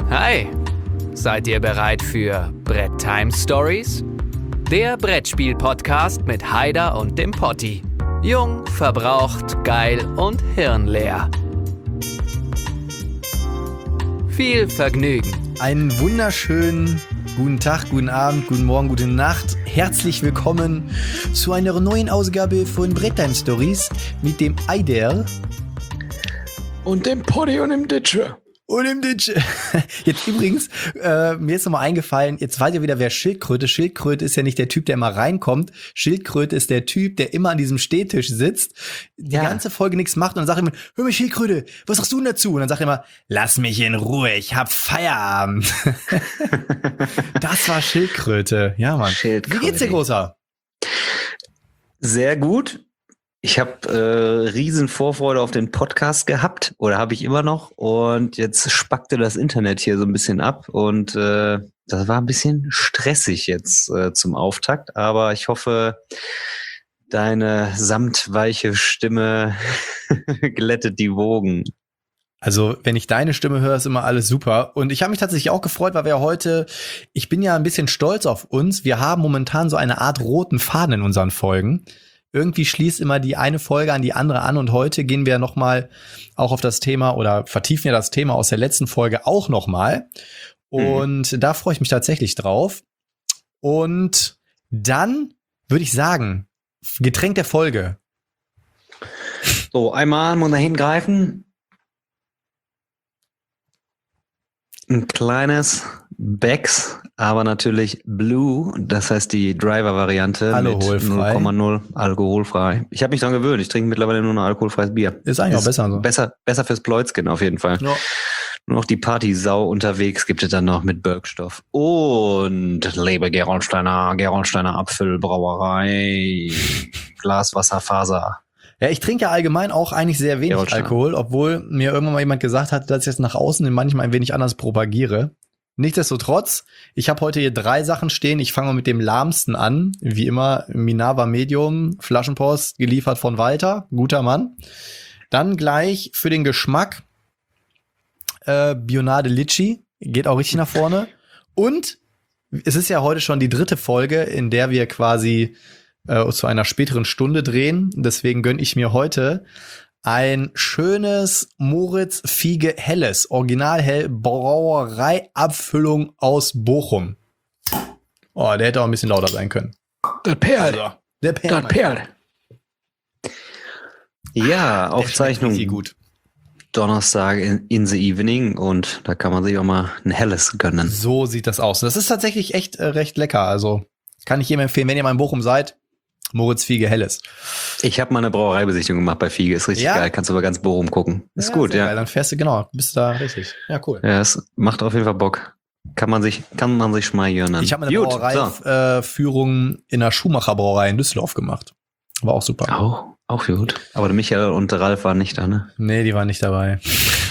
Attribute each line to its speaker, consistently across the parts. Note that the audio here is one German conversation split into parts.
Speaker 1: Hi, seid ihr bereit für Brett Time Stories? Der Brettspiel-Podcast mit Haider und dem Potti. Jung, verbraucht, geil und hirnleer. Viel Vergnügen.
Speaker 2: Einen wunderschönen guten Tag, guten Abend, guten Morgen, gute Nacht. Herzlich willkommen zu einer neuen Ausgabe von Brett Time Stories mit dem Haider.
Speaker 3: Und dem Potti und dem Ditsche.
Speaker 2: Und im Ditch. Jetzt übrigens, mir ist nochmal eingefallen, jetzt weiß ihr wieder, wer Schildkröte. Schildkröte ist ja nicht der Typ, der immer reinkommt. Schildkröte ist der Typ, der immer an diesem Stehtisch sitzt, die ganze Folge nichts macht und dann sagt immer, hör mal Schildkröte, was sagst du denn dazu? Und dann sagt er immer, lass mich in Ruhe, ich hab Feierabend. Das war Schildkröte. Ja, Mann.
Speaker 3: Schildkröte.
Speaker 2: Wie geht's dir, Großer?
Speaker 3: Sehr gut. Ich habe riesen Vorfreude auf den Podcast gehabt oder habe ich immer noch und jetzt spackte das Internet hier so ein bisschen ab und das war ein bisschen stressig jetzt zum Auftakt, aber ich hoffe, deine samtweiche Stimme glättet die Wogen.
Speaker 2: Also, wenn ich deine Stimme höre, ist immer alles super. Und ich habe mich tatsächlich auch gefreut, weil wir heute, ich bin ja ein bisschen stolz auf uns, wir haben momentan so eine Art roten Faden in unseren Folgen. Irgendwie schließt immer die eine Folge an die andere an und heute gehen wir nochmal auch auf das Thema oder vertiefen ja das Thema aus der letzten Folge auch nochmal. Und da freue ich mich tatsächlich drauf. Und dann würde ich sagen, Getränk der Folge.
Speaker 3: So, einmal muss da hingreifen. Ein kleines Becks, aber natürlich Blue, das heißt die Driver-Variante
Speaker 2: Alkoholfrei.
Speaker 3: mit 0,0 alkoholfrei. Ich habe mich daran gewöhnt, ich trinke mittlerweile nur noch alkoholfreies Bier.
Speaker 2: Ist eigentlich auch besser so.
Speaker 3: Besser fürs Pläuzchen auf jeden Fall.
Speaker 2: Ja.
Speaker 3: Nur noch die Partysau unterwegs gibt es dann noch mit Birkstoff. Und lebe Gerolsteiner Apfelbrauerei, Glaswasserfaser.
Speaker 2: Ja, ich trinke ja allgemein auch eigentlich sehr wenig
Speaker 3: Gerolsteiner.
Speaker 2: Alkohol, obwohl mir irgendwann mal jemand gesagt hat, dass ich jetzt nach außen manchmal ein wenig anders propagiere. Nichtsdestotrotz, ich habe heute hier 3 Sachen stehen. Ich fange mal mit dem lahmsten an. Wie immer, Minerva Medium, Flaschenpost, geliefert von Walter. Guter Mann. Dann gleich für den Geschmack Bionade Litchi. Geht auch richtig nach vorne. Und es ist ja heute schon die 3. Folge, in der wir quasi zu einer späteren Stunde drehen. Deswegen gönne ich mir heute ein schönes Moritz Fiege Helles, Originalhell Brauerei-Abfüllung aus Bochum. Oh, der hätte auch ein bisschen lauter sein können.
Speaker 3: Der Perl.
Speaker 2: Also, der Perl.
Speaker 3: Der Perl. Ja, Aufzeichnung
Speaker 2: Richtig gut.
Speaker 3: Donnerstag in the evening und da kann man sich auch mal ein Helles gönnen.
Speaker 2: So sieht das aus. Das ist tatsächlich echt recht lecker. Also kann ich jedem empfehlen, wenn ihr mal in Bochum seid, Moritz Fiege Helles.
Speaker 3: Ich habe mal eine Brauereibesichtigung gemacht bei Fiege, ist richtig geil, kannst du aber ganz Bochum gucken. Ist gut, ja.
Speaker 2: Geil. Dann fährst du, genau, bist du da richtig. Ja, cool.
Speaker 3: Ja, es macht auf jeden Fall Bock. Kann man sich schon mal gönnen.
Speaker 2: Ich habe eine Brauereiführung in der Schumacher Brauerei in Düsseldorf gemacht. War auch super.
Speaker 3: Auch gut. Aber der Michael und der Ralf waren nicht da, ne?
Speaker 2: Nee, die waren nicht dabei.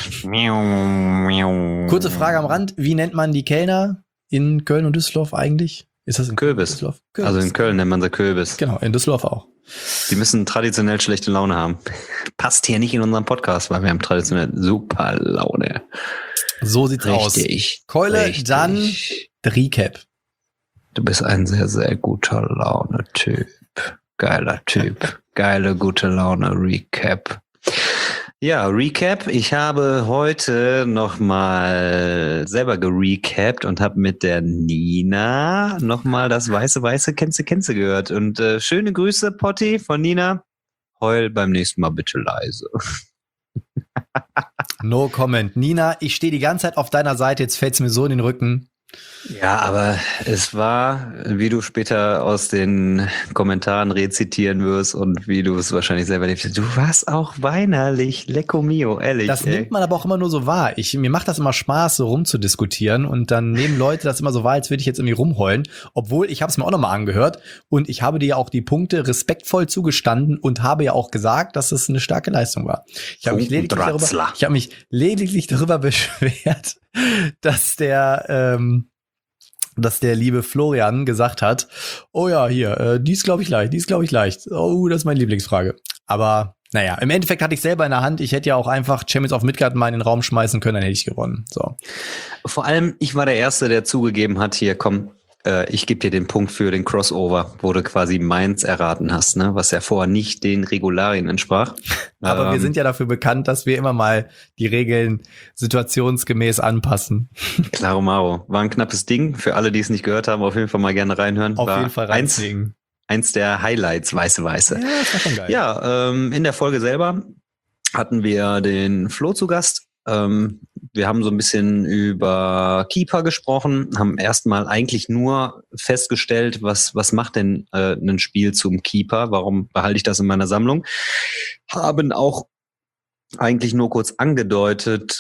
Speaker 2: Kurze Frage am Rand. Wie nennt man die Kellner in Köln und Düsseldorf eigentlich? Ist das in
Speaker 3: Kürbis.
Speaker 2: Düsseldorf? Kürbis.
Speaker 3: Also in Köln nennt man sie Kürbis.
Speaker 2: Genau, in Düsseldorf auch.
Speaker 3: Die müssen traditionell schlechte Laune haben. Passt hier nicht in unseren Podcast, weil wir haben traditionell super Laune.
Speaker 2: So sieht's aus.
Speaker 3: Richtig.
Speaker 2: Keule,
Speaker 3: richtig.
Speaker 2: dann Recap.
Speaker 3: Du bist ein sehr, sehr guter Laune-Typ. Geiler Typ. Geile, gute Laune. Recap. Ja, Recap. Ich habe heute nochmal selber gerecapt und habe mit der Nina nochmal das weiße Kennze gehört. Und schöne Grüße, Potti, von Nina. Heul beim nächsten Mal bitte leise.
Speaker 2: No comment. Nina, ich stehe die ganze Zeit auf deiner Seite, jetzt fällt's mir so in den Rücken.
Speaker 3: Ja, aber es war, wie du später aus den Kommentaren rezitieren wirst und wie du es wahrscheinlich selber lebst, du warst auch weinerlich, lecco mio, ehrlich.
Speaker 2: Das nimmt man aber auch immer nur so wahr. Mir macht das immer Spaß, so rumzudiskutieren und dann nehmen Leute das immer so wahr, als würde ich jetzt irgendwie rumheulen, obwohl ich habe es mir auch nochmal angehört und ich habe dir ja auch die Punkte respektvoll zugestanden und habe ja auch gesagt, dass es eine starke Leistung war. Ich habe mich lediglich darüber beschwert, dass der liebe Florian gesagt hat, oh ja, hier, die ist glaube ich leicht. Oh, das ist meine Lieblingsfrage. Aber Naja, im Endeffekt hatte ich selber in der Hand. Ich hätte ja auch einfach Champions of Midgard mal in den Raum schmeißen können, dann hätte ich gewonnen. So.
Speaker 3: Vor allem, ich war der Erste, der zugegeben hat, hier, komm, ich gebe dir den Punkt für den Crossover, wo du quasi Mainz erraten hast, ne? Was ja vorher nicht den Regularien entsprach.
Speaker 2: Aber wir sind ja dafür bekannt, dass wir immer mal die Regeln situationsgemäß anpassen.
Speaker 3: Claro Maro. War ein knappes Ding. Für alle, die es nicht gehört haben, auf jeden Fall mal gerne reinhören.
Speaker 2: Auf jeden Fall reinziehen.
Speaker 3: Eins der Highlights, weiße.
Speaker 2: Ja, das war schon geil.
Speaker 3: Ja, in der Folge selber hatten wir den Flo zu Gast. Wir haben so ein bisschen über Keeper gesprochen, haben erstmal eigentlich nur festgestellt, was macht denn ein Spiel zum Keeper? Warum behalte ich das in meiner Sammlung? Haben auch eigentlich nur kurz angedeutet,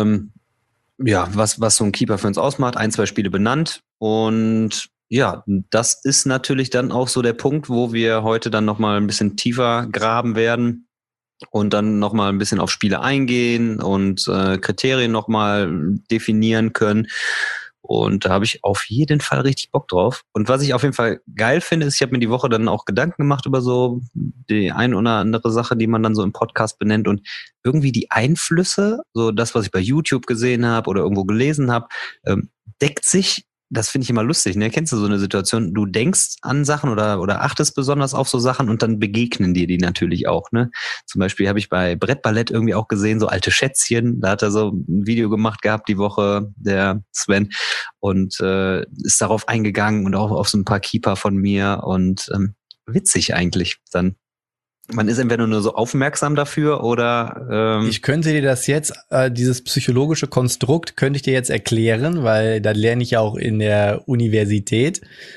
Speaker 3: was so ein Keeper für uns ausmacht. 1, 2 Spiele benannt und ja, das ist natürlich dann auch so der Punkt, wo wir heute dann nochmal ein bisschen tiefer graben werden und dann nochmal ein bisschen auf Spiele eingehen und Kriterien nochmal definieren können. Und da habe ich auf jeden Fall richtig Bock drauf. Und was ich auf jeden Fall geil finde, ist, ich habe mir die Woche dann auch Gedanken gemacht über so die ein oder andere Sache, die man dann so im Podcast benennt. Und irgendwie die Einflüsse, so das, was ich bei YouTube gesehen habe oder irgendwo gelesen habe, deckt sich. Das finde ich immer lustig, ne? Kennst du so eine Situation? Du denkst an Sachen oder achtest besonders auf so Sachen und dann begegnen dir die natürlich auch, ne? Zum Beispiel habe ich bei Brettballett irgendwie auch gesehen, so alte Schätzchen. Da hat er so ein Video gemacht gehabt die Woche, der Sven, und ist darauf eingegangen und auch auf so ein paar Keeper von mir und witzig eigentlich dann. Man ist entweder nur so aufmerksam dafür oder
Speaker 2: ich könnte dir das jetzt, dieses psychologische Konstrukt könnte ich dir jetzt erklären, weil das lerne ich ja auch in der Universität.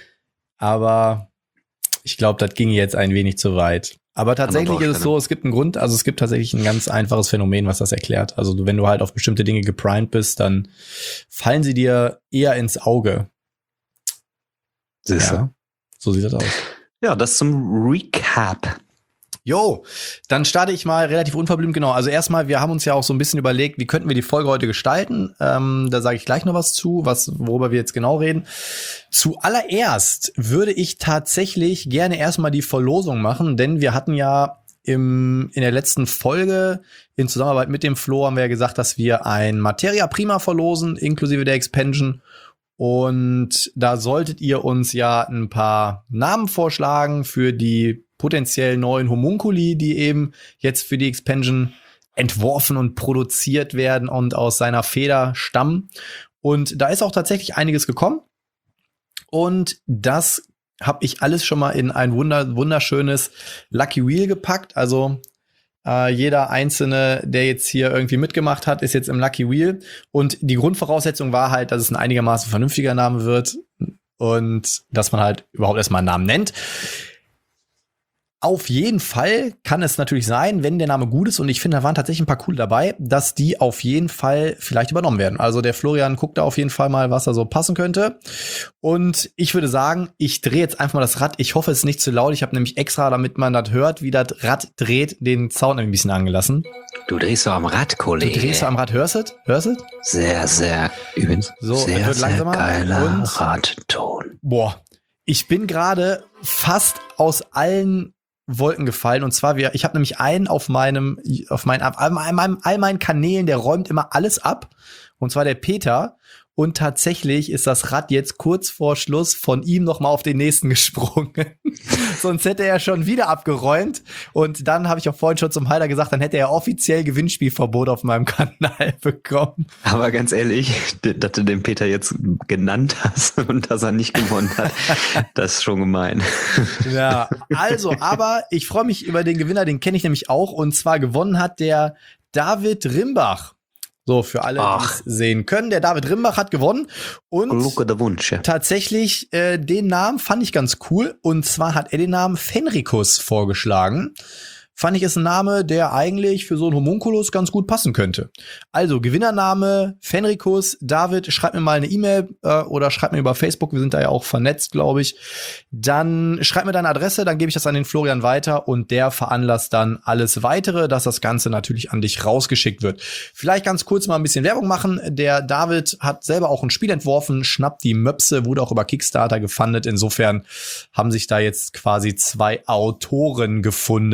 Speaker 2: Aber ich glaube, das ging jetzt ein wenig zu weit. Aber tatsächlich ist es so, es gibt einen Grund, also es gibt tatsächlich ein ganz einfaches Phänomen, was das erklärt. Also wenn du halt auf bestimmte Dinge geprimed bist, dann fallen sie dir eher ins Auge. Ja, so sieht das aus.
Speaker 3: Ja, das zum Recap.
Speaker 2: Jo, dann starte ich mal relativ unverblümt, genau. Also erstmal, wir haben uns ja auch so ein bisschen überlegt, wie könnten wir die Folge heute gestalten. Da sage ich gleich noch was zu, worüber wir jetzt genau reden. Zuallererst würde ich tatsächlich gerne erstmal die Verlosung machen, denn wir hatten ja in der letzten Folge in Zusammenarbeit mit dem Flo haben wir ja gesagt, dass wir ein Materia Prima verlosen, inklusive der Expansion. Und da solltet ihr uns ja ein paar Namen vorschlagen für die potenziell neuen Homunculi, die eben jetzt für die Expansion entworfen und produziert werden und aus seiner Feder stammen. Und da ist auch tatsächlich einiges gekommen. Und das habe ich alles schon mal in ein wunderschönes Lucky Wheel gepackt. Also jeder Einzelne, der jetzt hier irgendwie mitgemacht hat, ist jetzt im Lucky Wheel. Und die Grundvoraussetzung war halt, dass es ein einigermaßen vernünftiger Name wird und dass man halt überhaupt erstmal einen Namen nennt. Auf jeden Fall kann es natürlich sein, wenn der Name gut ist, und ich finde, da waren tatsächlich ein paar coole dabei, dass die auf jeden Fall vielleicht übernommen werden. Also der Florian guckt da auf jeden Fall mal, was da so passen könnte. Und ich würde sagen, ich drehe jetzt einfach mal das Rad. Ich hoffe, es ist nicht zu laut. Ich habe nämlich extra, damit man das hört, wie das Rad dreht, den Sound ein bisschen angelassen.
Speaker 3: Du drehst so am Rad, Kollege.
Speaker 2: Du drehst so am Rad, hörst du?
Speaker 3: Sehr, sehr, übrigens,
Speaker 2: so,
Speaker 3: sehr,
Speaker 2: wird langsamer.
Speaker 3: sehr geiler
Speaker 2: Und
Speaker 3: Radton.
Speaker 2: Boah, ich bin gerade fast aus allen Wolken gefallen, und zwar ich habe nämlich einen auf meinen all meinen Kanälen, der räumt immer alles ab, und zwar der Peter, und tatsächlich ist das Rad jetzt kurz vor Schluss von ihm noch mal auf den nächsten gesprungen. Sonst hätte er schon wieder abgeräumt, und dann habe ich auch vorhin schon zum Heiler gesagt, dann hätte er offiziell Gewinnspielverbot auf meinem Kanal bekommen.
Speaker 3: Aber ganz ehrlich, dass du den Peter jetzt genannt hast und dass er nicht gewonnen hat, das ist schon gemein.
Speaker 2: Ja, also, aber ich freue mich über den Gewinner, den kenne ich nämlich auch, und zwar gewonnen hat der David Rimbach. So, für alle, die es sehen können. Der David Rimbach hat gewonnen. Und tatsächlich, den Namen fand ich ganz cool. Und zwar hat er den Namen Fenricus vorgeschlagen. Fand ich, ist ein Name, der eigentlich für so einen Homunculus ganz gut passen könnte. Also, Gewinnername Fenricus. David, schreib mir mal eine E-Mail oder schreib mir über Facebook. Wir sind da ja auch vernetzt, glaube ich. Dann schreib mir deine Adresse, dann gebe ich das an den Florian weiter, und der veranlasst dann alles Weitere, dass das Ganze natürlich an dich rausgeschickt wird. Vielleicht ganz kurz mal ein bisschen Werbung machen. Der David hat selber auch ein Spiel entworfen, Schnapp die Möpse, wurde auch über Kickstarter gefundet. Insofern haben sich da jetzt quasi 2 Autoren gefunden.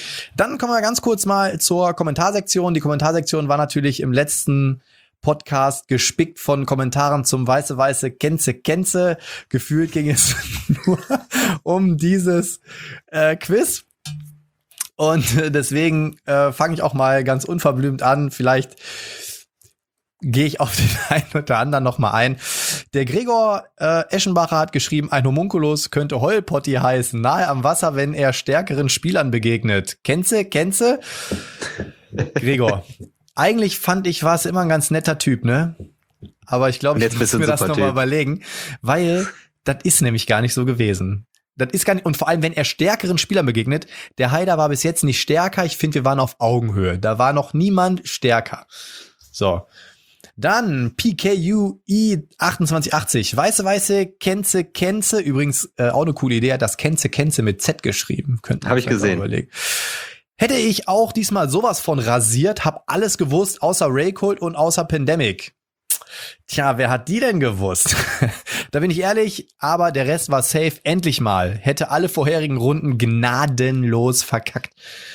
Speaker 2: Dann kommen wir ganz kurz mal zur Kommentarsektion. Die Kommentarsektion war natürlich im letzten Podcast gespickt von Kommentaren zum Weiße Kenze. Gefühlt ging es nur um dieses Quiz. Und deswegen fange ich auch mal ganz unverblümt an. Vielleicht gehe ich auf den einen oder anderen noch mal ein. Der Gregor Eschenbacher hat geschrieben, ein Homunculus könnte Heulpotti heißen, nahe am Wasser, wenn er stärkeren Spielern begegnet. Kennst du? Gregor, eigentlich fand ich, war es immer ein ganz netter Typ, ne? Aber ich glaube, ich muss mir das noch mal überlegen, weil das ist nämlich gar nicht so gewesen. Das ist gar nicht, und vor allem, wenn er stärkeren Spielern begegnet, der Haider war bis jetzt nicht stärker, ich finde, wir waren auf Augenhöhe. Da war noch niemand stärker. So. Dann PKUI 2880. Weiße, Kenze. Übrigens auch eine coole Idee, hat das Kenze mit Z geschrieben.
Speaker 3: Habe ich gesehen.
Speaker 2: Hätte ich auch diesmal sowas von rasiert, hab alles gewusst, außer Raycold und außer Pandemic. Tja, wer hat die denn gewusst? Da bin ich ehrlich, aber der Rest war safe. Endlich mal. Hätte alle vorherigen Runden gnadenlos verkackt.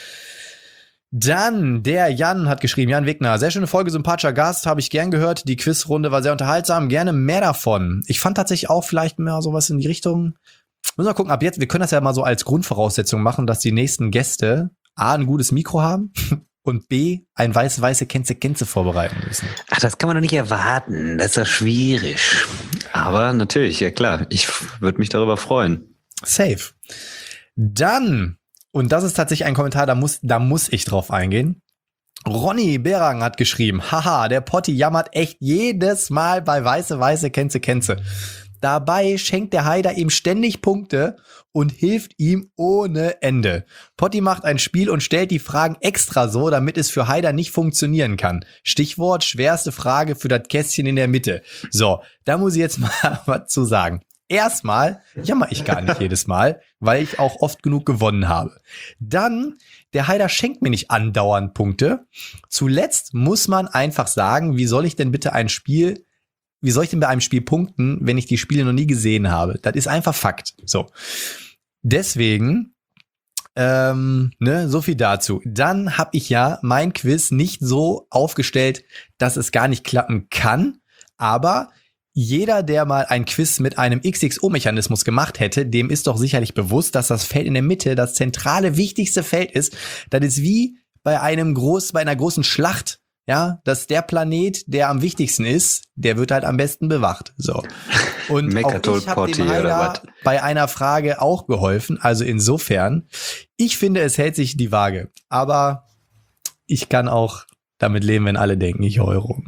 Speaker 2: Dann, der Jan hat geschrieben, Jan Wigner, sehr schöne Folge, sympathischer Gast, habe ich gern gehört. Die Quizrunde war sehr unterhaltsam, gerne mehr davon. Ich fand tatsächlich auch vielleicht mehr sowas in die Richtung. Müssen wir gucken, ab jetzt, wir können das ja mal so als Grundvoraussetzung machen, dass die nächsten Gäste A, ein gutes Mikro haben und B, ein weiße Kenze vorbereiten müssen.
Speaker 3: Ach, das kann man doch nicht erwarten, das ist ja schwierig. Aber natürlich, ja klar, ich würde mich darüber freuen.
Speaker 2: Safe. Dann, und das ist tatsächlich ein Kommentar, da muss ich drauf eingehen. Ronny Berang hat geschrieben, haha, der Potti jammert echt jedes Mal bei weiße Kenze. Dabei schenkt der Haider ihm ständig Punkte und hilft ihm ohne Ende. Potti macht ein Spiel und stellt die Fragen extra so, damit es für Haider nicht funktionieren kann. Stichwort schwerste Frage für das Kästchen in der Mitte. So, da muss ich jetzt mal was zu sagen. Erstmal jammer ich gar nicht jedes Mal, weil ich auch oft genug gewonnen habe. Dann, der Haider schenkt mir nicht andauernd Punkte. Zuletzt muss man einfach sagen, wie soll ich denn bei einem Spiel punkten, wenn ich die Spiele noch nie gesehen habe? Das ist einfach Fakt. So. Deswegen, so viel dazu. Dann habe ich ja mein Quiz nicht so aufgestellt, dass es gar nicht klappen kann, aber jeder, der mal ein Quiz mit einem XXO-Mechanismus gemacht hätte, dem ist doch sicherlich bewusst, dass das Feld in der Mitte das zentrale, wichtigste Feld ist. Das ist wie bei einer großen Schlacht, ja, dass der Planet, der am wichtigsten ist, der wird halt am besten bewacht. So. Und auch ich habe dem Haider bei einer Frage auch geholfen. Also insofern, ich finde, es hält sich die Waage. Aber ich kann auch damit leben, wenn alle denken, ich heule rum.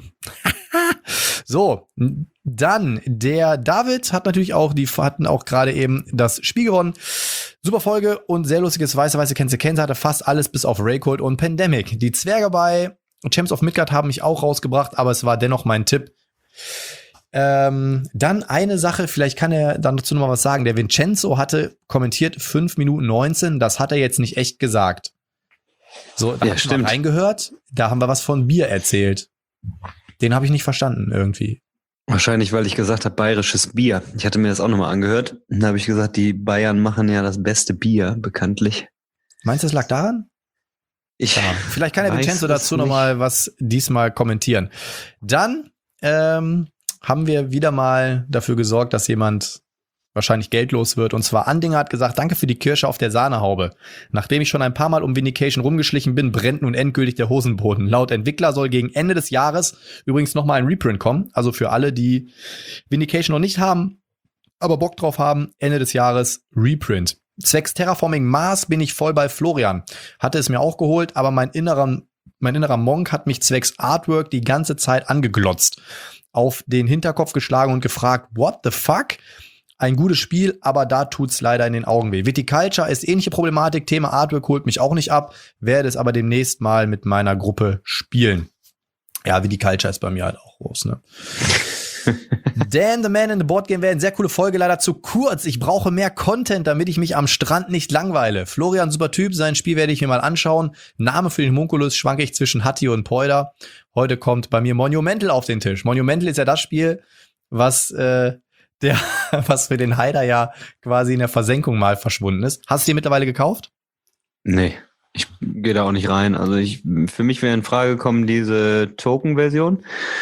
Speaker 2: So, dann der David hat natürlich auch, die hatten auch gerade eben das Spiel gewonnen. Super Folge und sehr lustiges weiße Kenze hatte fast alles bis auf Raycold und Pandemic. Die Zwerge bei Champs of Midgard haben mich auch rausgebracht, aber es war dennoch mein Tipp. Dann eine Sache, vielleicht kann er dann dazu noch mal was sagen. Der Vincenzo hatte kommentiert 5 Minuten 19, das hat er jetzt nicht echt gesagt. So, da habe ich mal reingehört, da haben wir was von Bier erzählt. Den habe ich nicht verstanden irgendwie.
Speaker 3: Wahrscheinlich, weil ich gesagt habe, bayerisches Bier. Ich hatte mir das auch nochmal angehört. Da habe ich gesagt, die Bayern machen ja das beste Bier, bekanntlich.
Speaker 2: Meinst du, es lag daran? Vielleicht kann der Vincenzo dazu nochmal was diesmal kommentieren. Dann haben wir wieder mal dafür gesorgt, dass jemand wahrscheinlich geldlos wird. Und zwar Andinger hat gesagt, danke für die Kirsche auf der Sahnehaube. Nachdem ich schon ein paar Mal um Vindication rumgeschlichen bin, brennt nun endgültig der Hosenboden. Laut Entwickler soll gegen Ende des Jahres übrigens nochmal ein Reprint kommen. Also für alle, die Vindication noch nicht haben, aber Bock drauf haben, Ende des Jahres Reprint. Zwecks Terraforming Mars bin ich voll bei Florian. Hatte es mir auch geholt, aber mein innerer Monk hat mich zwecks Artwork die ganze Zeit angeglotzt, auf den Hinterkopf geschlagen und gefragt, what the fuck? Ein gutes Spiel, aber da tut's leider in den Augen weh. Viticulture ist ähnliche Problematik, Thema Artwork holt mich auch nicht ab, werde es aber demnächst mal mit meiner Gruppe spielen. Ja, Viticulture ist bei mir halt auch groß, ne? Dan the Man in the Board Game Welt, sehr coole Folge, leider zu kurz. Ich brauche mehr Content, damit ich mich am Strand nicht langweile. Florian, super Typ, sein Spiel werde ich mir mal anschauen. Name für den Homunculus schwanke ich zwischen Hatti und Poida. Heute kommt bei mir Monumental auf den Tisch. Monumental ist ja das Spiel, was für den Haider ja quasi in der Versenkung mal verschwunden ist. Hast du dir mittlerweile gekauft?
Speaker 3: Nee. Ich gehe da auch nicht rein. Also für mich wäre in Frage gekommen diese Token-Version.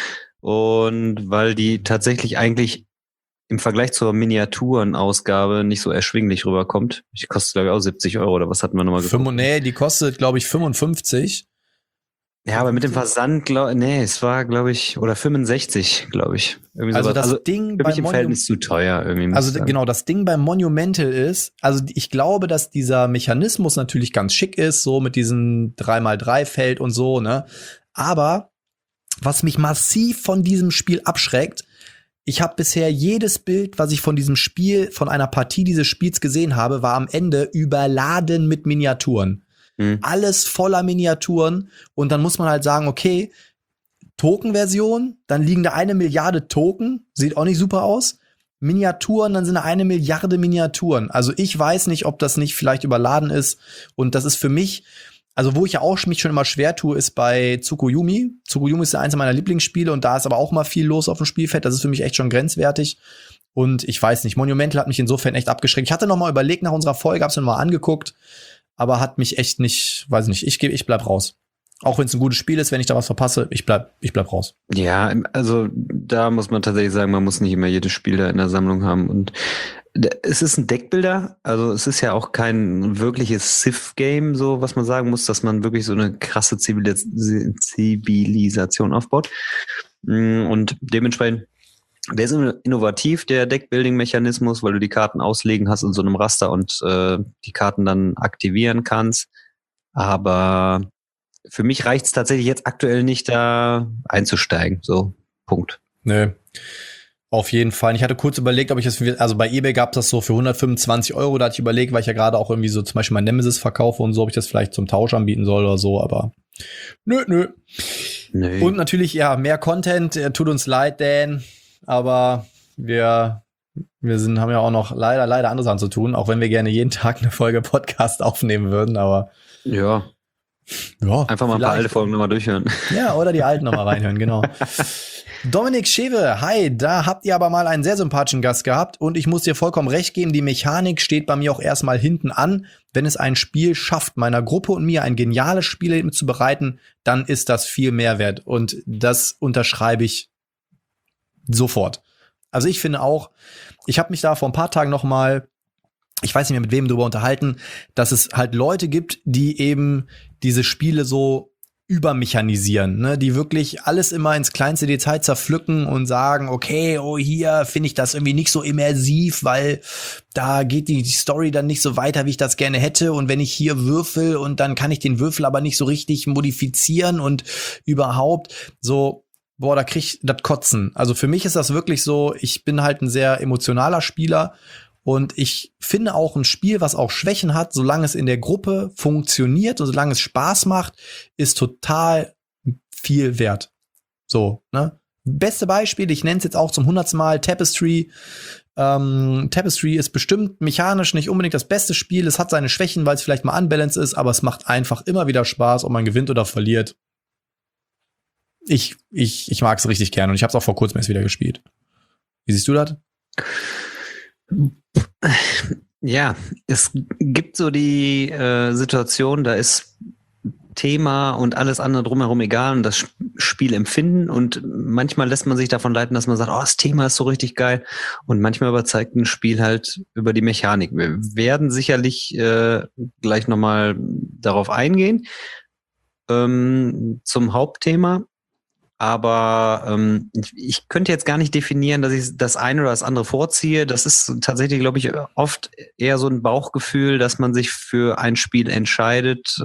Speaker 3: Und weil die tatsächlich eigentlich im Vergleich zur Miniaturenausgabe nicht so erschwinglich rüberkommt. Die kostet, glaube ich, auch 70 Euro oder was hatten wir nochmal
Speaker 2: geguckt? Nee, die kostet, glaube ich, 55.
Speaker 3: Ja, aber mit dem Versand, es war, glaube ich, oder 65, glaube ich. Irgendwie
Speaker 2: also sowas. Das Ding
Speaker 3: für mich im Verhältnis zu teuer irgendwie.
Speaker 2: Also genau, das Ding beim Monumental ist, also ich glaube, dass dieser Mechanismus natürlich ganz schick ist, so mit diesem 3x3-Feld und so, ne? Aber was mich massiv von diesem Spiel abschreckt, ich habe bisher jedes Bild, was ich von diesem Spiel, von einer Partie dieses Spiels gesehen habe, war am Ende überladen mit Miniaturen. Alles voller Miniaturen. Und dann muss man halt sagen, okay, Token-Version, dann liegen da 1 Milliarde Token, sieht auch nicht super aus. Miniaturen, dann sind da 1 Milliarde Miniaturen. Also ich weiß nicht, ob das nicht vielleicht überladen ist. Und das ist für mich, also wo ich ja auch mich schon immer schwer tue, ist bei Tsukuyomi. Tsukuyomi ist ja eins meiner Lieblingsspiele und da ist aber auch mal viel los auf dem Spielfeld. Das ist für mich echt schon grenzwertig. Und ich weiß nicht, Monumental hat mich insofern echt abgeschreckt. Ich hatte noch mal überlegt nach unserer Folge, hab's mir mal angeguckt, aber hat mich echt nicht, weiß nicht, ich bleib raus. Auch wenn es ein gutes Spiel ist, wenn ich da was verpasse, ich bleib raus.
Speaker 3: Ja, also da muss man tatsächlich sagen, man muss nicht immer jedes Spiel da in der Sammlung haben. Und es ist ein Deckbilder, also es ist ja auch kein wirkliches Civ-Game, so was man sagen muss, dass man wirklich so eine krasse Zivilisation aufbaut. Und dementsprechend, der ist innovativ, der Deckbuilding-Mechanismus, weil du die Karten auslegen hast in so einem Raster und die Karten dann aktivieren kannst. Aber für mich reicht es tatsächlich jetzt aktuell nicht, da einzusteigen. So, Punkt.
Speaker 2: Nö. Auf jeden Fall. Ich hatte kurz überlegt, ob ich das, also bei eBay gab es das so für 125 Euro, da hatte ich überlegt, weil ich ja gerade auch irgendwie so zum Beispiel mein Nemesis verkaufe und so, ob ich das vielleicht zum Tausch anbieten soll oder so, aber nö. Und natürlich, ja, mehr Content, tut uns leid, Dan, aber wir haben ja auch noch leider andere Sachen zu tun, auch wenn wir gerne jeden Tag eine Folge Podcast aufnehmen würden, aber
Speaker 3: ja, einfach mal ein paar alte Folgen nochmal durchhören.
Speaker 2: Ja, oder die alten nochmal reinhören, genau. Dominik Schewe, hi, da habt ihr aber mal einen sehr sympathischen Gast gehabt und ich muss dir vollkommen recht geben, die Mechanik steht bei mir auch erstmal hinten an. Wenn es ein Spiel schafft, meiner Gruppe und mir ein geniales Spiel zu bereiten, dann ist das viel Mehrwert und das unterschreibe ich sofort. Also ich finde auch, ich habe mich da vor ein paar Tagen noch mal, ich weiß nicht mehr mit wem drüber unterhalten, dass es halt Leute gibt, die eben diese Spiele so übermechanisieren, ne, die wirklich alles immer ins kleinste Detail zerpflücken und sagen, okay, oh, hier finde ich das irgendwie nicht so immersiv, weil da geht die Story dann nicht so weiter, wie ich das gerne hätte und wenn ich hier würfel und dann kann ich den Würfel aber nicht so richtig modifizieren und überhaupt so, boah, da krieg ich das Kotzen. Also für mich ist das wirklich so, ich bin halt ein sehr emotionaler Spieler. Und ich finde auch ein Spiel, was auch Schwächen hat, solange es in der Gruppe funktioniert und solange es Spaß macht, ist total viel wert. So, ne? Beste Beispiel, ich nenne es jetzt auch zum 100. Mal, Tapestry. Tapestry ist bestimmt mechanisch nicht unbedingt das beste Spiel. Es hat seine Schwächen, weil es vielleicht mal unbalanced ist, aber es macht einfach immer wieder Spaß, ob man gewinnt oder verliert. Ich mag es richtig gerne und ich habe es auch vor kurzem erst wieder gespielt. Wie siehst du das?
Speaker 3: Ja, es gibt so die Situation, da ist Thema und alles andere drumherum egal und das Spiel empfinden und manchmal lässt man sich davon leiten, dass man sagt, oh, das Thema ist so richtig geil und manchmal überzeugt ein Spiel halt über die Mechanik. Wir werden sicherlich gleich nochmal darauf eingehen, zum Hauptthema. Aber ich könnte jetzt gar nicht definieren, dass ich das eine oder das andere vorziehe. Das ist tatsächlich, glaube ich, oft eher so ein Bauchgefühl, dass man sich für ein Spiel entscheidet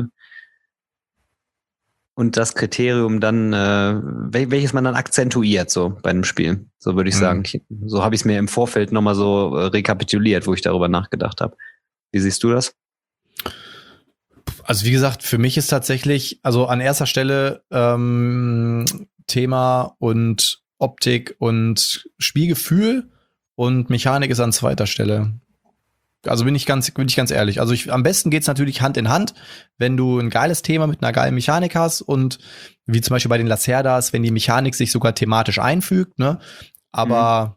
Speaker 3: und das Kriterium dann, welches man dann akzentuiert so bei einem Spiel. So würde ich sagen. So habe ich es mir im Vorfeld nochmal so rekapituliert, wo ich darüber nachgedacht habe. Wie siehst du das?
Speaker 2: Also wie gesagt, für mich ist tatsächlich, also an erster Stelle Thema und Optik und Spielgefühl und Mechanik ist an zweiter Stelle. Also bin ich ganz ehrlich. Also am besten geht's natürlich Hand in Hand, wenn du ein geiles Thema mit einer geilen Mechanik hast und wie zum Beispiel bei den Lacerdas, wenn die Mechanik sich sogar thematisch einfügt, ne? Aber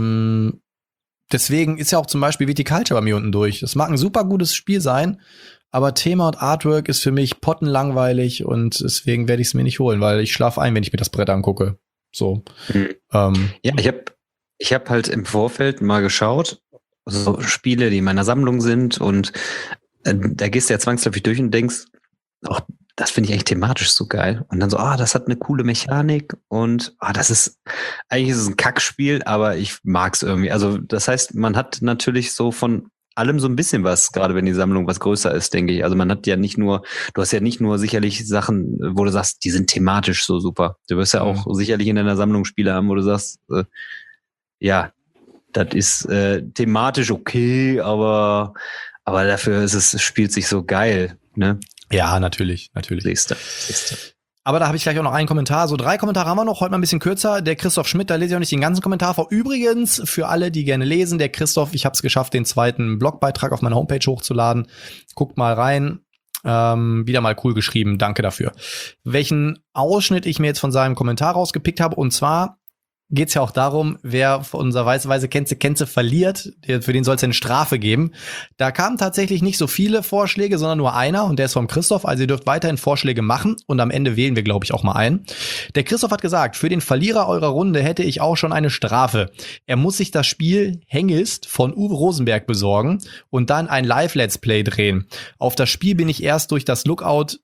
Speaker 2: deswegen ist ja auch zum Beispiel Viticulture bei mir unten durch. Das mag ein super gutes Spiel sein, aber Thema und Artwork ist für mich pottenlangweilig und deswegen werde ich es mir nicht holen, weil ich schlafe ein, wenn ich mir das Brett angucke. So.
Speaker 3: Ja, ich hab halt im Vorfeld mal geschaut, so Spiele, die in meiner Sammlung sind und da gehst du ja zwangsläufig durch und denkst, ach, das finde ich eigentlich thematisch so geil. Und dann so, das hat eine coole Mechanik und eigentlich ist es ein Kackspiel, aber ich mag's irgendwie. Also das heißt, man hat natürlich so von allem so ein bisschen was, gerade wenn die Sammlung was größer ist, denke ich. Also du hast ja nicht nur sicherlich Sachen, wo du sagst, die sind thematisch so super. Du wirst ja auch sicherlich in deiner Sammlung Spiele haben, wo du sagst, ja, das ist thematisch okay, aber dafür spielt sich so geil, ne?
Speaker 2: Ja, natürlich.
Speaker 3: Siehst du.
Speaker 2: Aber da habe ich gleich auch noch einen Kommentar. So 3 Kommentare haben wir noch, heute mal ein bisschen kürzer. Der Christoph Schmidt, da lese ich auch nicht den ganzen Kommentar vor. Übrigens, für alle, die gerne lesen, der Christoph, ich habe es geschafft, den 2. Blogbeitrag auf meiner Homepage hochzuladen. Guckt mal rein. Wieder mal cool geschrieben, danke dafür. Welchen Ausschnitt ich mir jetzt von seinem Kommentar rausgepickt habe, und zwar geht's ja auch darum, wer von unserer Weise Kenze verliert, für den soll es eine Strafe geben. Da kamen tatsächlich nicht so viele Vorschläge, sondern nur einer, und der ist vom Christoph. Also ihr dürft weiterhin Vorschläge machen und am Ende wählen wir, glaube ich, auch mal einen. Der Christoph hat gesagt, für den Verlierer eurer Runde hätte ich auch schon eine Strafe. Er muss sich das Spiel Hengist von Uwe Rosenberg besorgen und dann ein Live-Let's Play drehen. Auf das Spiel bin ich erst durch das Lookout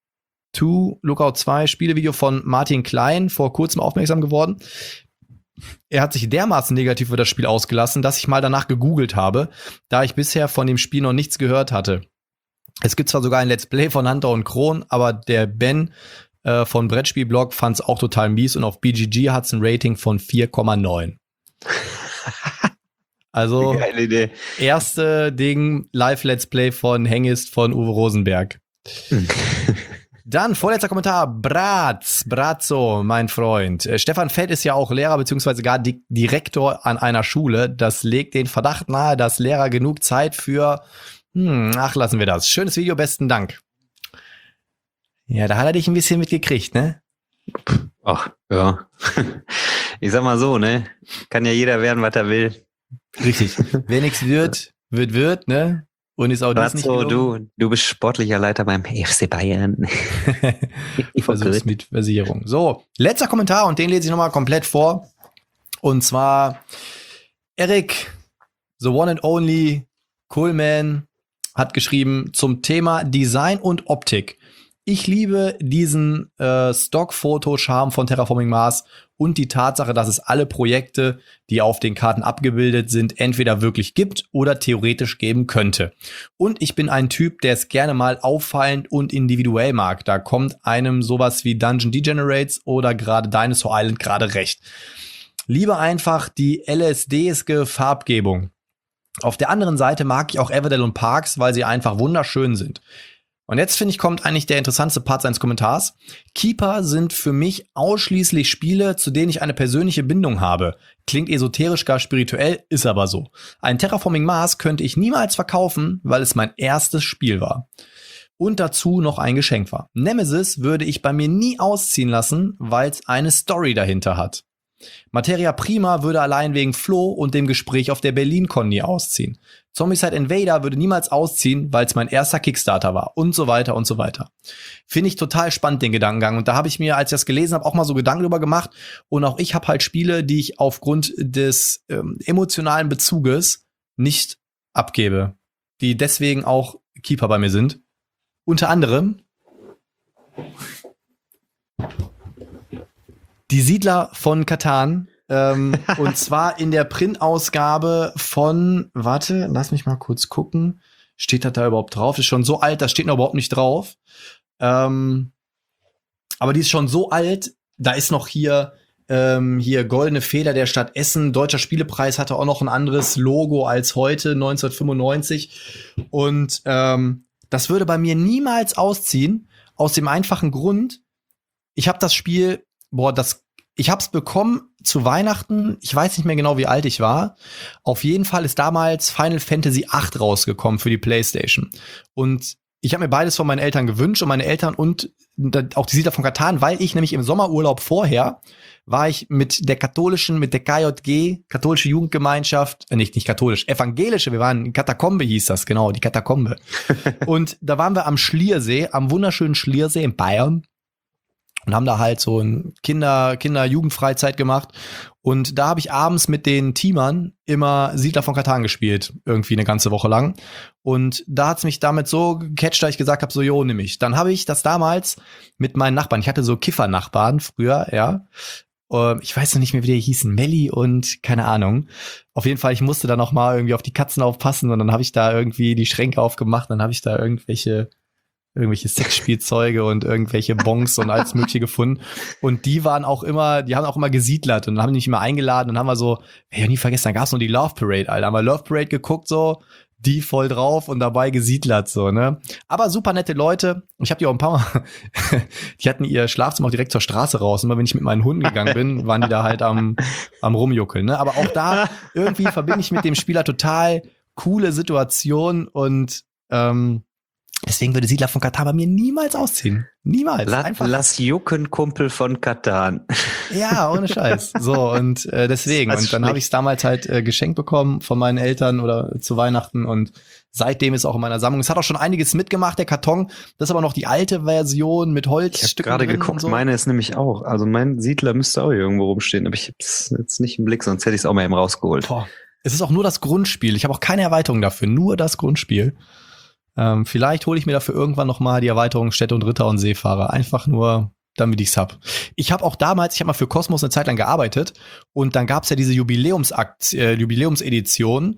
Speaker 2: 2 Spielevideo von Martin Klein vor kurzem aufmerksam geworden. Er hat sich dermaßen negativ über das Spiel ausgelassen, dass ich mal danach gegoogelt habe, da ich bisher von dem Spiel noch nichts gehört hatte. Es gibt zwar sogar ein Let's Play von Hunter und Kron, aber der Ben von Brettspielblog fand es auch total mies und auf BGG hat es ein Rating von 4,9. Also, geile Idee. Erste Ding, Live-Let's Play von Hengist von Uwe Rosenberg. Dann, vorletzter Kommentar, Brazzo, mein Freund. Stefan Feld ist ja auch Lehrer beziehungsweise gar Direktor an einer Schule. Das legt den Verdacht nahe, dass Lehrer genug Zeit für, lassen wir das. Schönes Video, besten Dank. Ja, da hat er dich ein bisschen mitgekriegt, ne?
Speaker 3: Ach, ja. Ich sag mal so, ne? Kann ja jeder werden, was er will.
Speaker 2: Richtig. Wer nichts wird, ne? Und ist auch das nicht
Speaker 3: du bist sportlicher Leiter beim FC Bayern.
Speaker 2: Versuch's mit Versicherung. So, letzter Kommentar und den lese ich nochmal komplett vor. Und zwar Eric, the one and only Coolman, hat geschrieben zum Thema Design und Optik. Ich liebe diesen Stockfoto-Charme von Terraforming Mars und die Tatsache, dass es alle Projekte, die auf den Karten abgebildet sind, entweder wirklich gibt oder theoretisch geben könnte. Und ich bin ein Typ, der es gerne mal auffallend und individuell mag. Da kommt einem sowas wie Dungeon Degenerates oder gerade Dinosaur Island gerade recht. Liebe einfach die LSD-ske Farbgebung. Auf der anderen Seite mag ich auch Everdell und Parks, weil sie einfach wunderschön sind. Und jetzt, finde ich, kommt eigentlich der interessanteste Part seines Kommentars. Keeper sind für mich ausschließlich Spiele, zu denen ich eine persönliche Bindung habe. Klingt esoterisch, gar spirituell, ist aber so. Ein Terraforming Mars könnte ich niemals verkaufen, weil es mein erstes Spiel war. Und dazu noch ein Geschenk war. Nemesis würde ich bei mir nie ausziehen lassen, weil es eine Story dahinter hat. Materia Prima würde allein wegen Flo und dem Gespräch auf der BerlinCon nie ausziehen. Zombicide Invader würde niemals ausziehen, weil es mein erster Kickstarter war und so weiter und so weiter. Finde ich total spannend, den Gedankengang. Und da habe ich mir, als ich das gelesen habe, auch mal so Gedanken drüber gemacht. Und auch ich habe halt Spiele, die ich aufgrund des emotionalen Bezuges nicht abgebe. Die deswegen auch Keeper bei mir sind. Unter anderem Die Siedler von Catan. Und zwar in der Printausgabe von, warte, lass mich mal kurz gucken. Steht das da überhaupt drauf? Ist schon so alt, das steht noch überhaupt nicht drauf. Aber die ist schon so alt, da ist noch hier Goldene Feder der Stadt Essen. Deutscher Spielepreis hatte auch noch ein anderes Logo als heute, 1995. Und das würde bei mir niemals ausziehen, aus dem einfachen Grund, ich habe das Spiel, ich hab's bekommen zu Weihnachten. Ich weiß nicht mehr genau, wie alt ich war. Auf jeden Fall ist damals Final Fantasy VIII rausgekommen für die PlayStation. Und ich habe mir beides von meinen Eltern gewünscht und meine Eltern und auch die Siedler von Catan, weil ich nämlich im Sommerurlaub vorher war ich mit der KJG, katholische Jugendgemeinschaft, nicht katholisch, evangelische, wir waren in Katakombe hieß das, genau, die Katakombe. Und da waren wir am Schliersee, am wunderschönen Schliersee in Bayern und haben da halt so ein Kinder-Jugendfreizeit gemacht. Und da habe ich abends mit den Teamern immer Siedler von Catan gespielt, irgendwie eine ganze Woche lang. Und da hat's mich damit so gecatcht, dass ich gesagt habe, so, jo, nimm ich. Dann habe ich das damals mit meinen Nachbarn, ich hatte so Kiffernachbarn früher, ja. Ich weiß noch nicht mehr, wie die hießen, Melli und keine Ahnung. Auf jeden Fall, ich musste da noch mal irgendwie auf die Katzen aufpassen und dann habe ich da irgendwie die Schränke aufgemacht, dann habe ich da irgendwelche Sexspielzeuge und irgendwelche Bongs und alles Mögliche gefunden. Und die haben auch immer gesiedlert und haben mich immer eingeladen und haben wir so, ich hab nie vergessen, da gab's noch die Love Parade, Alter. Haben wir Love Parade geguckt, so, die voll drauf und dabei gesiedlert, so, ne. Aber super nette Leute. Ich habe die auch ein paar Mal, die hatten ihr Schlafzimmer auch direkt zur Straße raus. Immer wenn ich mit meinen Hunden gegangen bin, waren die da halt am Rumjuckeln, ne. Aber auch da irgendwie verbinde ich mit dem Spieler total coole Situationen und, deswegen würde Siedler von Catan bei mir niemals ausziehen. Niemals.
Speaker 3: Lass jucken, Kumpel von Catan.
Speaker 2: Ja, ohne Scheiß. So, und deswegen. Und dann habe ich es damals halt geschenkt bekommen von meinen Eltern oder zu Weihnachten. Und seitdem ist auch in meiner Sammlung. Es hat auch schon einiges mitgemacht, der Karton. Das ist aber noch die alte Version mit Holzstücken.
Speaker 3: Ich habe gerade geguckt, so. Meine ist nämlich auch. Also mein Siedler müsste auch hier irgendwo rumstehen. Aber ich habe es jetzt nicht im Blick, sonst hätte ich es auch mal eben rausgeholt.
Speaker 2: Boah. Es ist auch nur das Grundspiel. Ich habe auch keine Erweiterung dafür. Nur das Grundspiel. Vielleicht hole ich mir dafür irgendwann noch mal die Erweiterung Städte und Ritter und Seefahrer. Einfach nur, damit ich's hab. Ich habe mal für Kosmos eine Zeit lang gearbeitet und dann gab's ja diese Jubiläumsedition,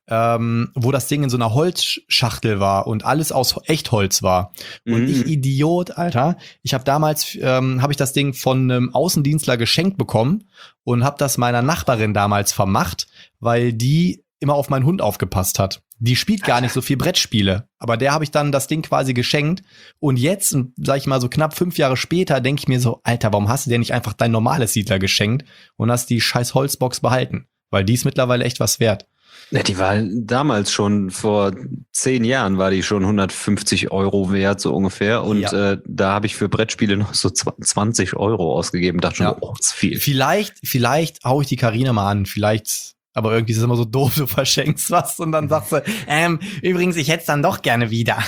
Speaker 2: wo das Ding in so einer Holzschachtel war und alles aus Echtholz war. Und ich Idiot, Alter, ich habe damals habe ich das Ding von einem Außendienstler geschenkt bekommen und habe das meiner Nachbarin damals vermacht, weil die immer auf meinen Hund aufgepasst hat. Die spielt gar nicht so viel Brettspiele, aber der habe ich dann das Ding quasi geschenkt und jetzt, sag ich mal so knapp 5 Jahre später, denke ich mir so, Alter, warum hast du dir nicht einfach dein normales Siedler geschenkt und hast die scheiß Holzbox behalten? Weil die ist mittlerweile echt was wert.
Speaker 3: Ja, die war damals schon, vor 10 Jahren war die schon 150 € wert, so ungefähr. Und
Speaker 2: ja.
Speaker 3: Da habe ich für Brettspiele noch so 20 € ausgegeben. Dachte schon, oh, das ist viel.
Speaker 2: Vielleicht hau ich die Carina mal an, aber irgendwie ist es immer so doof, du verschenkst was und dann sagst du, übrigens, ich hätte es dann doch gerne wieder.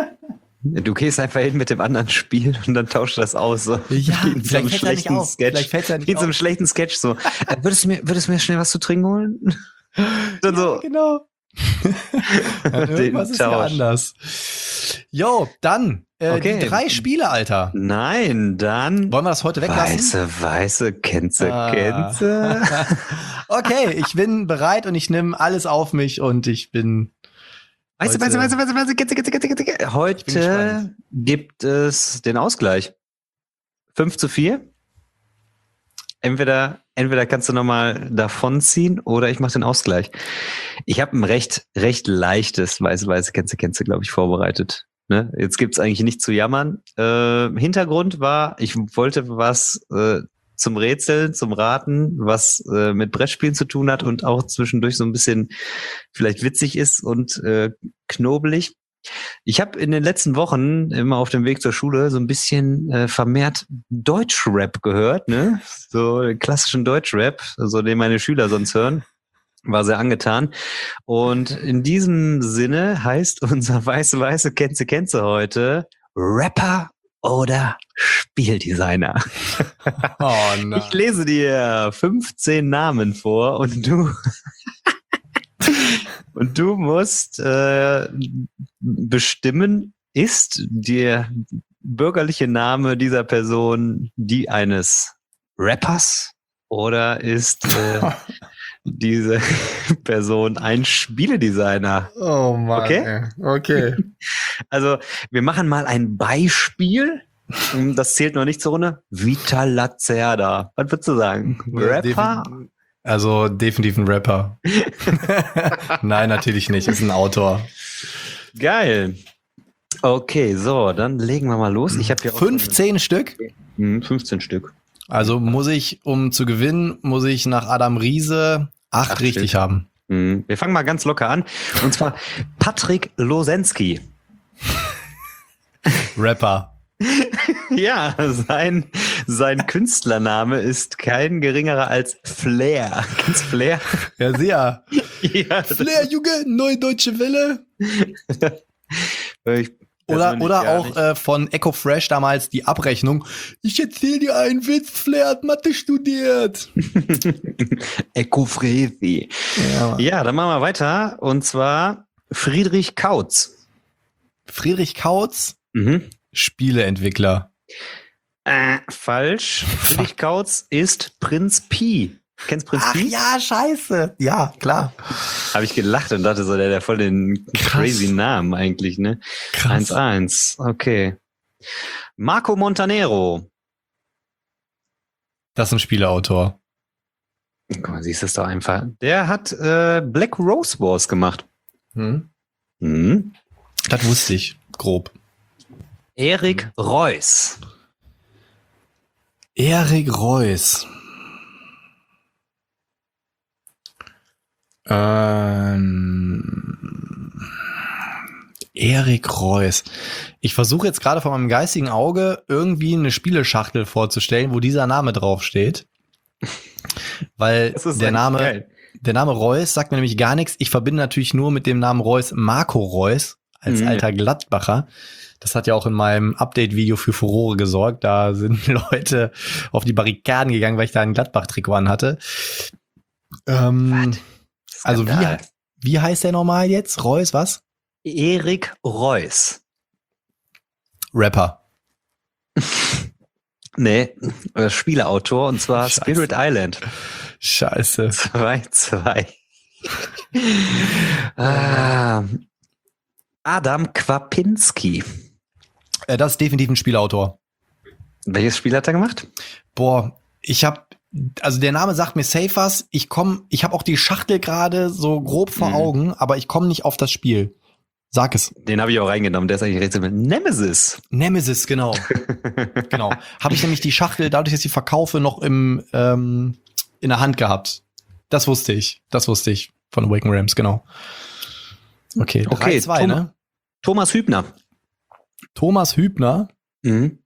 Speaker 3: Du gehst einfach hin mit dem anderen Spiel und dann tauscht das aus. So.
Speaker 2: Ja, vielleicht fällt er nicht auf. Vielleicht fällt er nicht
Speaker 3: auf. Wie in so einem schlechten Sketch so. Würdest du mir schnell was zu trinken holen? Dann so.
Speaker 2: Ja, genau. Irgendwas ist ja anders. Jo, dann okay. Die 3 Spiele, Alter.
Speaker 3: Nein, dann.
Speaker 2: Wollen wir das heute weglassen?
Speaker 3: Weiße, Kenze.
Speaker 2: Okay, ich bin bereit und ich nehme alles auf mich und ich bin.
Speaker 3: Weiße, Kenze. Heute gibt es den Ausgleich. 5:4. Entweder kannst du nochmal davonziehen oder ich mache den Ausgleich. Ich habe ein recht leichtes weiße Kenze, glaube ich, vorbereitet. Ne? Jetzt gibt's eigentlich nichts zu jammern. Hintergrund war, ich wollte was zum Rätseln, zum Raten, was mit Brettspielen zu tun hat und auch zwischendurch so ein bisschen vielleicht witzig ist und knobelig. Ich habe in den letzten Wochen immer auf dem Weg zur Schule so ein bisschen vermehrt Deutschrap gehört, ne? So den klassischen Deutschrap, so den meine Schüler sonst hören. War sehr angetan. Und in diesem Sinne heißt unser weiße Kenze heute Rapper oder Spieldesigner.
Speaker 2: Oh nein.
Speaker 3: Ich lese dir 15 Namen vor und du musst bestimmen, ist der bürgerliche Name dieser Person die eines Rappers oder ist diese Person ein Spieledesigner?
Speaker 2: Oh Mann. Okay.
Speaker 3: Also wir machen mal ein Beispiel. Das zählt noch nicht zur Runde. Vital Lacerda. Was würdest du sagen? Rapper?
Speaker 2: Also definitiv ein Rapper. Nein, natürlich nicht. Ist ein Autor.
Speaker 3: Geil. Okay, so, dann legen wir mal los. Ich habe hier
Speaker 2: 15 Stück?
Speaker 3: 15 Stück.
Speaker 2: Also um zu gewinnen, muss ich nach Adam Riese 8 richtig
Speaker 3: Stück
Speaker 2: haben.
Speaker 3: Wir fangen mal ganz locker an. Und zwar Patrick Losensky.
Speaker 2: Rapper.
Speaker 3: Ja, sein Künstlername ist kein geringerer als Flair. Kennst du Flair?
Speaker 2: Ja, sehr.
Speaker 3: Ja,
Speaker 2: Flair, Junge, Neue Deutsche Welle.
Speaker 3: Ich
Speaker 2: Oder auch von Echo Fresh damals die Abrechnung. Ich erzähl dir einen Witz, Flair hat Mathe studiert.
Speaker 3: Echo Fresi.
Speaker 2: Ja,
Speaker 3: Ja, dann machen wir weiter. Und zwar Friedrich Kautz.
Speaker 2: Friedrich Kautz, Spieleentwickler.
Speaker 3: Falsch. Friedrich Kautz ist Prinz Pi. Kennst Prinz
Speaker 2: Ach
Speaker 3: Pi?
Speaker 2: ja, scheiße. Ja, klar.
Speaker 3: Habe ich gelacht und dachte so, der hat voll den crazy Namen eigentlich, ne?
Speaker 2: Krass.
Speaker 3: 1-1. Okay. Marco Montanero.
Speaker 2: Das ist ein Spieleautor.
Speaker 3: Guck mal, siehst du es doch einfach. Der hat Black Rose Wars gemacht. Mhm.
Speaker 2: Das wusste ich, grob.
Speaker 3: Erik Reuss.
Speaker 2: Erik Reuss. Erik Reuss. Ich versuche jetzt gerade vor meinem geistigen Auge irgendwie eine Spieleschachtel vorzustellen, wo dieser Name draufsteht. Weil der Name Reus sagt mir nämlich gar nichts. Ich verbinde natürlich nur mit dem Namen Reus Marco Reus als alter Gladbacher. Das hat ja auch in meinem Update-Video für Furore gesorgt. Da sind Leute auf die Barrikaden gegangen, weil ich da ein Gladbach-Trikot anhatte. Also wie heißt der normal jetzt? Reus, was?
Speaker 3: Erik Reuss.
Speaker 2: Rapper.
Speaker 3: Nee, Spieleautor, und zwar
Speaker 2: Scheiße.
Speaker 3: Spirit Island.
Speaker 2: Scheiße.
Speaker 3: 2-2. Adam Kwapinski.
Speaker 2: Das ist definitiv ein Spielautor.
Speaker 3: Welches Spiel hat er gemacht?
Speaker 2: Boah, also der Name sagt mir safe was. Ich habe auch die Schachtel gerade so grob vor Augen, aber ich komme nicht auf das Spiel. Sag es.
Speaker 3: Den habe ich auch reingenommen, der ist eigentlich recht simpel. Nemesis.
Speaker 2: Nemesis, genau. Genau. Habe ich nämlich die Schachtel, dadurch, dass ich sie verkaufe, noch in der Hand gehabt. Das wusste ich von Awaken Realms, genau. Okay, 3-2, ne?
Speaker 3: Thomas Hübner.
Speaker 2: Thomas Hübner.
Speaker 3: Mhm.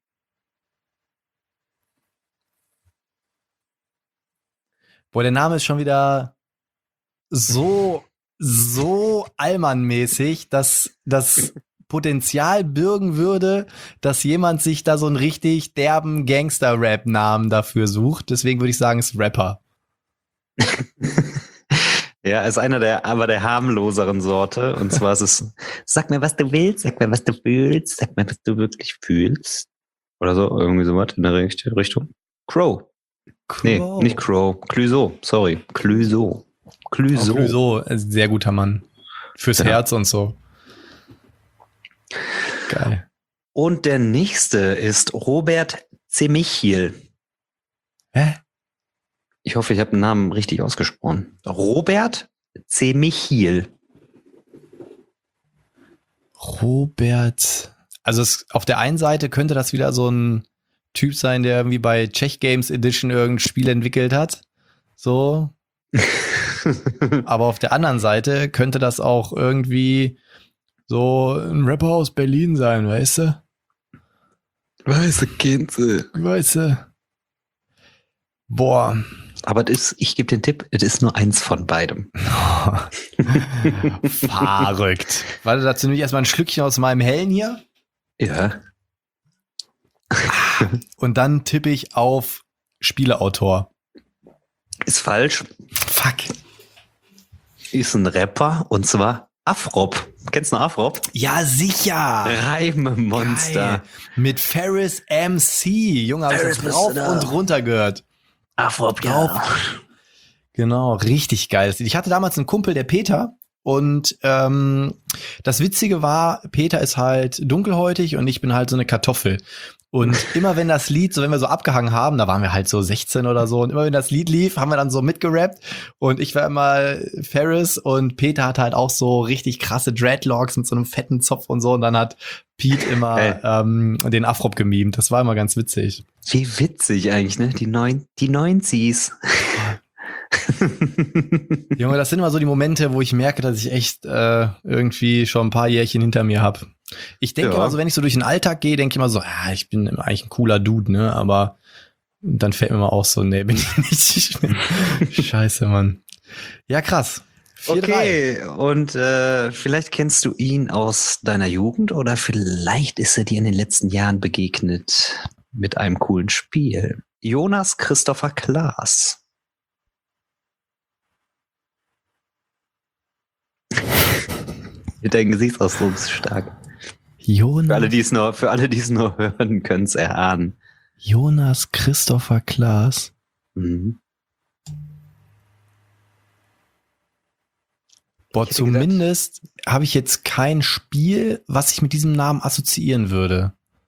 Speaker 2: Boah, der Name ist schon wieder so Allmann-mäßig, dass das Potenzial bürgen würde, dass jemand sich da so einen richtig derben Gangster-Rap-Namen dafür sucht. Deswegen würde ich sagen, es ist Rapper.
Speaker 3: Ja, ist einer der harmloseren Sorte. Und zwar ist es, sag mir, was du willst, sag mir, was du fühlst, sag mir, was du wirklich fühlst. Oder so, irgendwie sowas in der Richtung. Crow. Nee, nicht Crow. Clouseau, sorry. Clouseau.
Speaker 2: Clouseau, ein sehr guter Mann. Fürs Herz und so. Geil.
Speaker 3: Und der nächste ist Robert Zemichiel.
Speaker 2: Hä?
Speaker 3: Ich hoffe, ich habe den Namen richtig ausgesprochen. Robert Zemichiel.
Speaker 2: Robert. Also auf der einen Seite könnte das wieder so ein Typ sein, der irgendwie bei Czech Games Edition irgendein Spiel entwickelt hat. So. Aber auf der anderen Seite könnte das auch irgendwie so ein Rapper aus Berlin sein, weißt du?
Speaker 3: Weiße Kinzel.
Speaker 2: Weißt du? Boah.
Speaker 3: Aber ich gebe den Tipp, es ist nur eins von beidem.
Speaker 2: Verrückt. Warte, dazu nehme ich erstmal ein Schlückchen aus meinem Hellen hier.
Speaker 3: Ja.
Speaker 2: Und dann tippe ich auf Spieleautor.
Speaker 3: Ist falsch.
Speaker 2: Fuck.
Speaker 3: Ist ein Rapper, und zwar Afrop. Kennst du noch Afrop?
Speaker 2: Ja, sicher.
Speaker 3: Reimemonster.
Speaker 2: Geil. Mit Ferris MC. Junge, hab ich das drauf und runter gehört.
Speaker 3: Afrop,
Speaker 2: drauf. Ja. Genau, richtig geil. Ich hatte damals einen Kumpel, der Peter. Und das Witzige war, Peter ist halt dunkelhäutig und ich bin halt so eine Kartoffel. Und immer wenn das Lied, so wenn wir so abgehangen haben, da waren wir halt so 16 oder so, und immer wenn das Lied lief, haben wir dann so mitgerappt. Und ich war immer Ferris und Peter hatte halt auch so richtig krasse Dreadlocks mit so einem fetten Zopf und so. Und dann hat Pete immer den Afrop gemimt. Das war immer ganz witzig.
Speaker 3: Wie witzig eigentlich, ne? Die 90s.
Speaker 2: Junge, das sind immer so die Momente, wo ich merke, dass ich echt irgendwie schon ein paar Jährchen hinter mir habe. Ich denke immer so, wenn ich so durch den Alltag gehe, denke ich immer so, ich bin eigentlich ein cooler Dude, ne? Aber dann fällt mir mal auch so, nee, bin ich nicht. Scheiße, Mann. Ja, krass. 4-3.
Speaker 3: Okay, und vielleicht kennst du ihn aus deiner Jugend oder vielleicht ist er dir in den letzten Jahren begegnet mit einem coolen Spiel. Jonas Christopher Klaas. Mit deinem Gesichtsausdruck ist stark.
Speaker 2: Jonas.
Speaker 3: Für alle, die es nur hören, können es erahnen.
Speaker 2: Jonas Christopher Klaas.
Speaker 3: Mhm.
Speaker 2: Boah, zumindest habe ich jetzt kein Spiel, was ich mit diesem Namen assoziieren würde.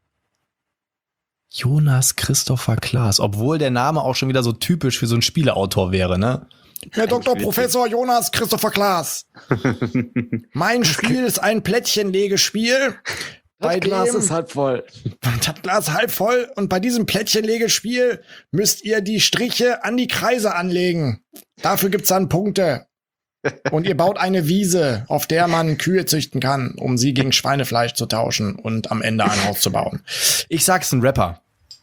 Speaker 2: Jonas Christopher Klaas. Obwohl der Name auch schon wieder so typisch für so einen Spieleautor wäre, ne?
Speaker 4: Herr Dr. Professor Jonas Christopher Klaas. Mein Spiel ist ein Plättchenlegespiel.
Speaker 5: Das Glas ist halb voll.
Speaker 4: Das Glas halb voll und bei diesem Plättchenlegespiel müsst ihr die Striche an die Kreise anlegen. Dafür gibt's dann Punkte. Und ihr baut eine Wiese, auf der man Kühe züchten kann, um sie gegen Schweinefleisch zu tauschen und am Ende ein Haus zu bauen.
Speaker 2: Ich sag's, ein Rapper.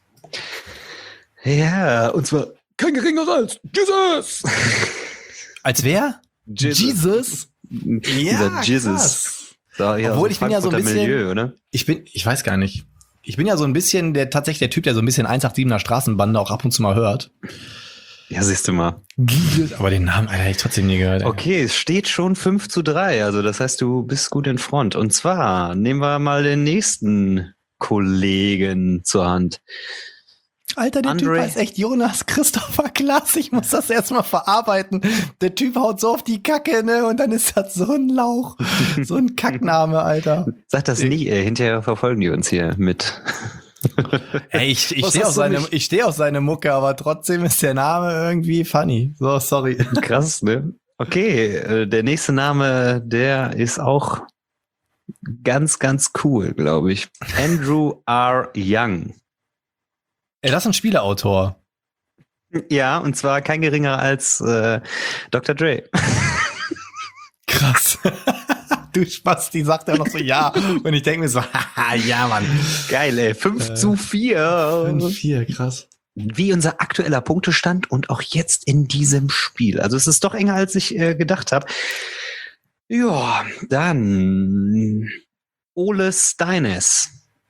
Speaker 3: Ja, und zwar
Speaker 5: Kein geringerer als Jesus.
Speaker 2: Als wer? Jesus?
Speaker 3: Dieser Jesus. So, ja,
Speaker 2: obwohl ich bin ja so ein bisschen,
Speaker 3: Milieu, oder?
Speaker 2: ich weiß gar nicht. Ich bin ja so ein bisschen der Typ, der so ein bisschen 187er Straßenbande auch ab und zu mal hört.
Speaker 3: Ja, siehst du mal.
Speaker 2: Aber den Namen, Alter, hätte ich trotzdem nie gehört. Ey.
Speaker 3: Okay, es steht schon 5-3, also das heißt, du bist gut in Front. Und zwar nehmen wir mal den nächsten Kollegen zur Hand.
Speaker 2: Alter, der Typ heißt echt Jonas Christopher Klaas. Ich muss das erstmal verarbeiten. Der Typ haut so auf die Kacke, ne? Und dann ist das so ein Lauch. So ein Kackname, Alter.
Speaker 3: Sag das nie, hinterher verfolgen die uns hier mit.
Speaker 2: Ey, ich stehe auf seine Mucke, aber trotzdem ist der Name irgendwie funny. So, sorry.
Speaker 3: Krass, ne? Okay, der nächste Name, der ist auch ganz, ganz cool, glaube ich. Andrew R. Young.
Speaker 2: Ey, das ist ein Spieleautor.
Speaker 3: Ja, und zwar kein geringerer als Dr. Dre.
Speaker 2: Krass. Du Spasti, sagt er noch so ja. Und ich denke mir so, haha, ja, Mann.
Speaker 3: Geil, ey. 5-4.
Speaker 2: 5-4, krass.
Speaker 3: Wie unser aktueller Punktestand und auch jetzt in diesem Spiel. Also es ist doch enger, als ich gedacht habe. Ja, dann Ole Steines.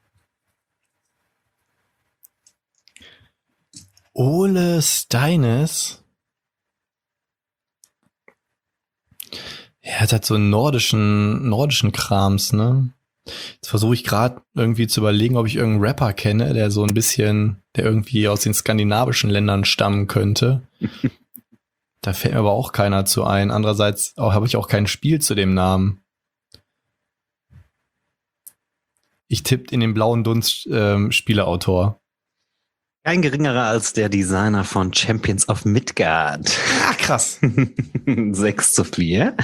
Speaker 2: Ole Steines. Er hat halt so einen nordischen Krams, ne? Jetzt versuche ich gerade irgendwie zu überlegen, ob ich irgendeinen Rapper kenne, der so ein bisschen, der irgendwie aus den skandinavischen Ländern stammen könnte. Da fällt mir aber auch keiner zu ein. Andererseits habe ich auch kein Spiel zu dem Namen. Ich tippe in den blauen Dunst Spieleautor.
Speaker 3: Kein geringerer als der Designer von Champions of Midgard.
Speaker 2: Ah, krass.
Speaker 3: 6-4.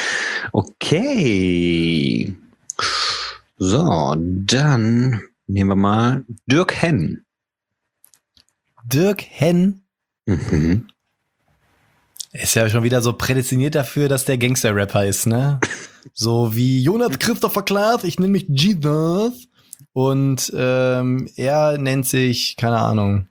Speaker 3: Okay. So, dann nehmen wir mal Dirk Henn.
Speaker 2: Dirk Henn?
Speaker 3: Mhm.
Speaker 2: Ist ja schon wieder so prädestiniert dafür, dass der Gangster-Rapper ist, ne? So wie Jonas Christopher Klaas, ich nenne mich Jesus. Und er nennt sich, keine Ahnung,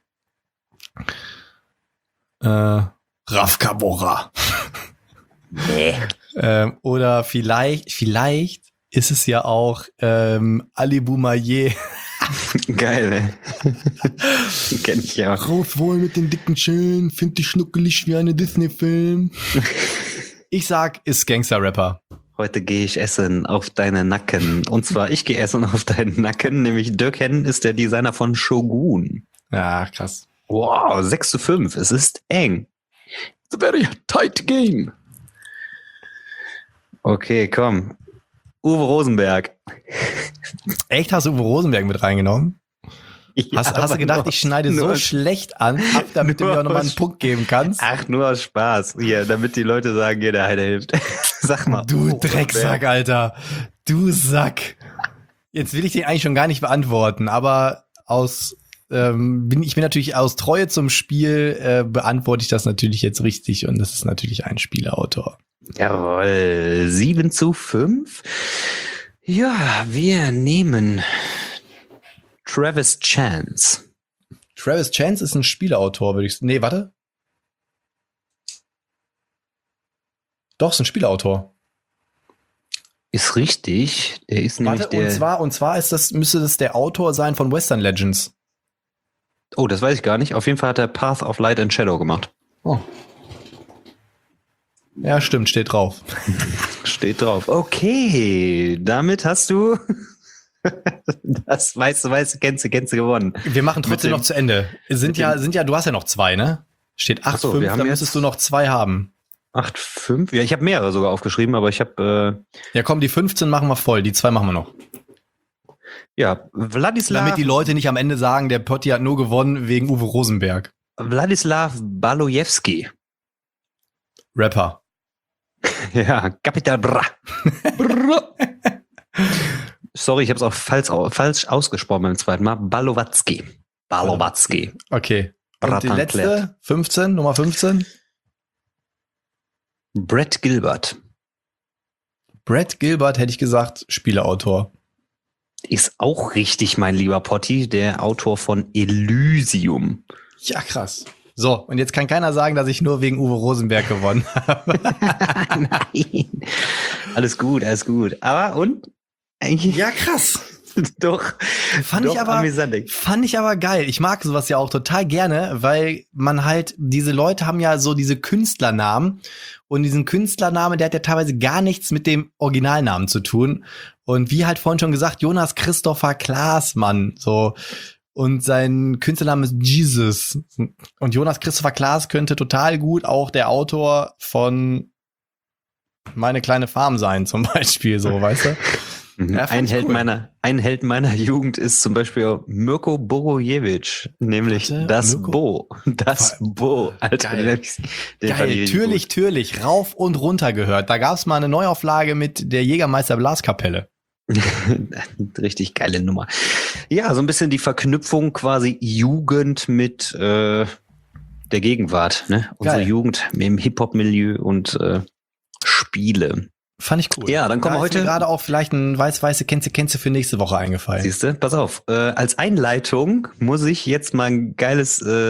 Speaker 2: Rafka Bora.
Speaker 3: Nee.
Speaker 2: Oder vielleicht ist es ja auch Ali Boumaier.
Speaker 3: Geil, ey. Kenn ich ja.
Speaker 2: Raus wohl mit den dicken Schillen, find dich schnuckelig wie eine Disney-Film. Ich sag, ist Gangster-Rapper.
Speaker 3: Heute gehe ich essen auf deinen Nacken. Und zwar, ich gehe essen auf deinen Nacken, nämlich Dirk Henn ist der Designer von Shogun.
Speaker 2: Ja, krass.
Speaker 3: Wow, 6-5. Es ist eng.
Speaker 5: It's a very tight game.
Speaker 3: Okay, komm. Uwe Rosenberg.
Speaker 2: Echt, hast du Uwe Rosenberg mit reingenommen?
Speaker 3: Ja,
Speaker 2: Hast du gedacht, ich schneide so
Speaker 3: nur-
Speaker 2: schlecht an, damit du mir auch nochmal einen Punkt geben kannst?
Speaker 3: Ach, nur aus Spaß. Hier, damit die Leute sagen, jeder Heide hilft. Sag mal.
Speaker 2: Du
Speaker 3: Uwe
Speaker 2: Drecksack, Alter. Du Sack. Jetzt will ich den eigentlich schon gar nicht beantworten, aber ich bin natürlich aus Treue zum Spiel, beantworte ich das natürlich jetzt richtig und das ist natürlich ein Spieleautor.
Speaker 3: Jawohl. 7-5. Ja, wir nehmen Travis Chance.
Speaker 2: Travis Chance ist ein Spieleautor, würde ich sagen. Nee, warte. Doch, ist ein Spieleautor.
Speaker 3: Ist richtig. Der ist nämlich
Speaker 2: Warte, und zwar müsste das der Autor sein von Western Legends.
Speaker 3: Oh, das weiß ich gar nicht. Auf jeden Fall hat er Path of Light and Shadow gemacht.
Speaker 2: Oh. Ja, stimmt, steht drauf.
Speaker 3: Steht drauf. Okay, damit hast du das kennst du gewonnen.
Speaker 2: Wir machen trotzdem noch zu Ende. Du hast ja noch 2, ne? Steht 8-5,
Speaker 3: so,
Speaker 2: dann müsstest du noch 2 haben.
Speaker 3: 8-5? Ja, ich habe mehrere sogar aufgeschrieben, aber ich habe
Speaker 2: Ja, komm, die 15 machen wir voll, die 2 machen wir noch.
Speaker 3: ja, Wladislav.
Speaker 2: Damit die Leute nicht am Ende sagen, der Potti hat nur gewonnen wegen Uwe Rosenberg.
Speaker 3: Wladislav Balojewski.
Speaker 2: Rapper.
Speaker 3: Ja, Kapital Bra. Sorry, ich habe es auch falsch ausgesprochen beim zweiten Mal. Balowatzki.
Speaker 2: Okay. Und die
Speaker 3: Bratan
Speaker 2: letzte,
Speaker 3: Klett.
Speaker 2: 15, Nummer 15.
Speaker 3: Brett Gilbert.
Speaker 2: Brett Gilbert, hätte ich gesagt, Spieleautor.
Speaker 3: Ist auch richtig, mein lieber Potti, der Autor von Elysium.
Speaker 2: Ja, krass. So, und jetzt kann keiner sagen, dass ich nur wegen Uwe Rosenberg gewonnen habe.
Speaker 3: Nein. Alles gut. Aber und? Eigentlich
Speaker 2: Ja, krass.
Speaker 3: doch.
Speaker 2: Fand
Speaker 3: doch
Speaker 2: ich aber geil. Ich mag sowas ja auch total gerne, weil man halt, diese Leute haben ja so diese Künstlernamen und diesen Künstlername, der hat ja teilweise gar nichts mit dem Originalnamen zu tun. Und wie halt vorhin schon gesagt, Jonas Christopher Klaasmann, so. Und sein Künstlername ist Jesus. Und Jonas Christopher Klaas könnte total gut auch der Autor von Meine kleine Farm sein, zum Beispiel, so, weißt du? Ja,
Speaker 3: ein Held meiner Jugend ist zum Beispiel Mirko Borojewitsch, nämlich
Speaker 2: Warte,
Speaker 3: das
Speaker 2: Mirko?
Speaker 3: Bo. Das Bo. Alter,
Speaker 2: Geil. Geil, Türlich, rauf und runter gehört. Da gab's mal eine Neuauflage mit der Jägermeister Blaskapelle.
Speaker 3: Richtig geile Nummer. Ja, so ein bisschen die Verknüpfung quasi Jugend mit der Gegenwart, ne? Unsere
Speaker 2: Geil.
Speaker 3: Jugend im Hip-Hop-Milieu und Spiele.
Speaker 2: Fand ich cool.
Speaker 3: Ja, dann kommen wir
Speaker 2: ist mir
Speaker 3: heute
Speaker 2: gerade auch vielleicht ein weiße Kennze für nächste Woche eingefallen.
Speaker 3: Siehst du? Pass auf. Als Einleitung muss ich jetzt mal ein geilen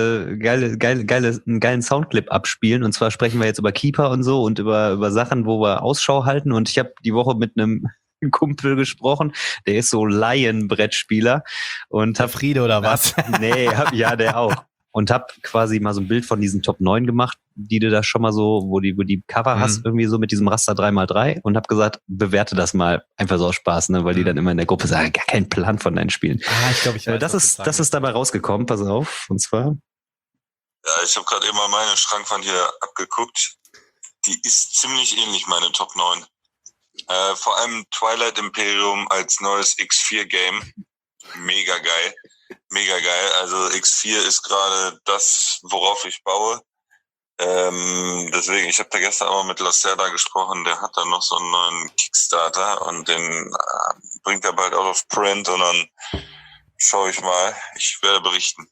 Speaker 3: Soundclip abspielen. Und zwar sprechen wir jetzt über Keeper und so und über Sachen, wo wir Ausschau halten. Und ich habe die Woche mit einem Kumpel gesprochen, der ist so Laienbrettspieler und
Speaker 2: Der Friede oder was?
Speaker 3: Ja, der auch. Und hab quasi mal so ein Bild von diesen Top 9 gemacht, die du da schon mal so, wo die Cover hast, irgendwie so mit diesem Raster 3x3 und hab gesagt, bewerte das mal einfach so aus Spaß, ne, weil die dann immer in der Gruppe sagen, gar keinen Plan von deinen Spielen.
Speaker 2: Ich glaube, ich weiß,
Speaker 3: das ist dabei rausgekommen, pass auf, und zwar.
Speaker 6: Ja, ich habe gerade eben mal meine Schrankwand hier abgeguckt. Die ist ziemlich ähnlich, meine Top 9. Vor allem Twilight Imperium als neues X4-Game. Mega geil. Also X4 ist gerade das, worauf ich baue. Deswegen, ich habe da gestern auch mit Lacerda gesprochen, der hat da noch so einen neuen Kickstarter und den bringt er bald out of print und dann schaue ich mal. Ich werde berichten.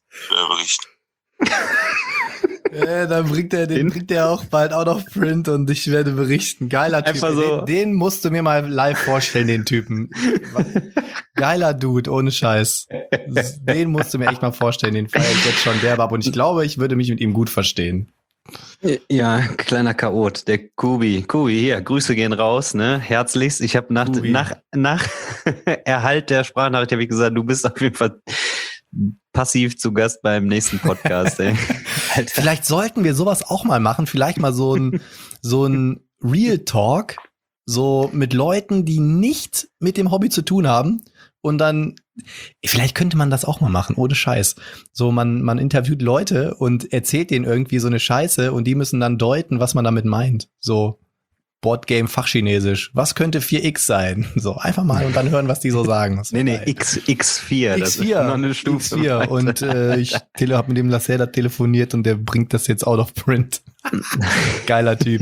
Speaker 2: Dann bringt er auch bald out of print und ich werde berichten. Geiler Typ.
Speaker 3: Einfach so.
Speaker 2: Den musst du mir mal live vorstellen, den Typen. Geiler Dude, ohne Scheiß. Den musst du mir echt mal vorstellen, den feiere ich jetzt schon derbe ab und ich glaube, ich würde mich mit ihm gut verstehen.
Speaker 3: Ja, kleiner Chaot, der Kubi, hier, Grüße gehen raus, ne, herzlichst. Ich habe nach Erhalt der Sprachnachricht habe ich gesagt, du bist auf jeden Fall passiv zu Gast beim nächsten Podcast, ey. Alter.
Speaker 2: Vielleicht sollten wir sowas auch mal machen, vielleicht mal so ein Real Talk, so mit Leuten, die nichts mit dem Hobby zu tun haben und dann, vielleicht könnte man das auch mal machen, ohne Scheiß. So, man interviewt Leute und erzählt denen irgendwie so eine Scheiße und die müssen dann deuten, was man damit meint. So, Boardgame Fachchinesisch. Was könnte 4X sein? So, einfach mal und dann hören, was die so sagen.
Speaker 3: Nee, X4. Das ist noch eine Stufe
Speaker 2: X4.
Speaker 3: weiter.
Speaker 2: Und ich habe mit dem Lacerda telefoniert und der bringt das jetzt out of print. Geiler Typ.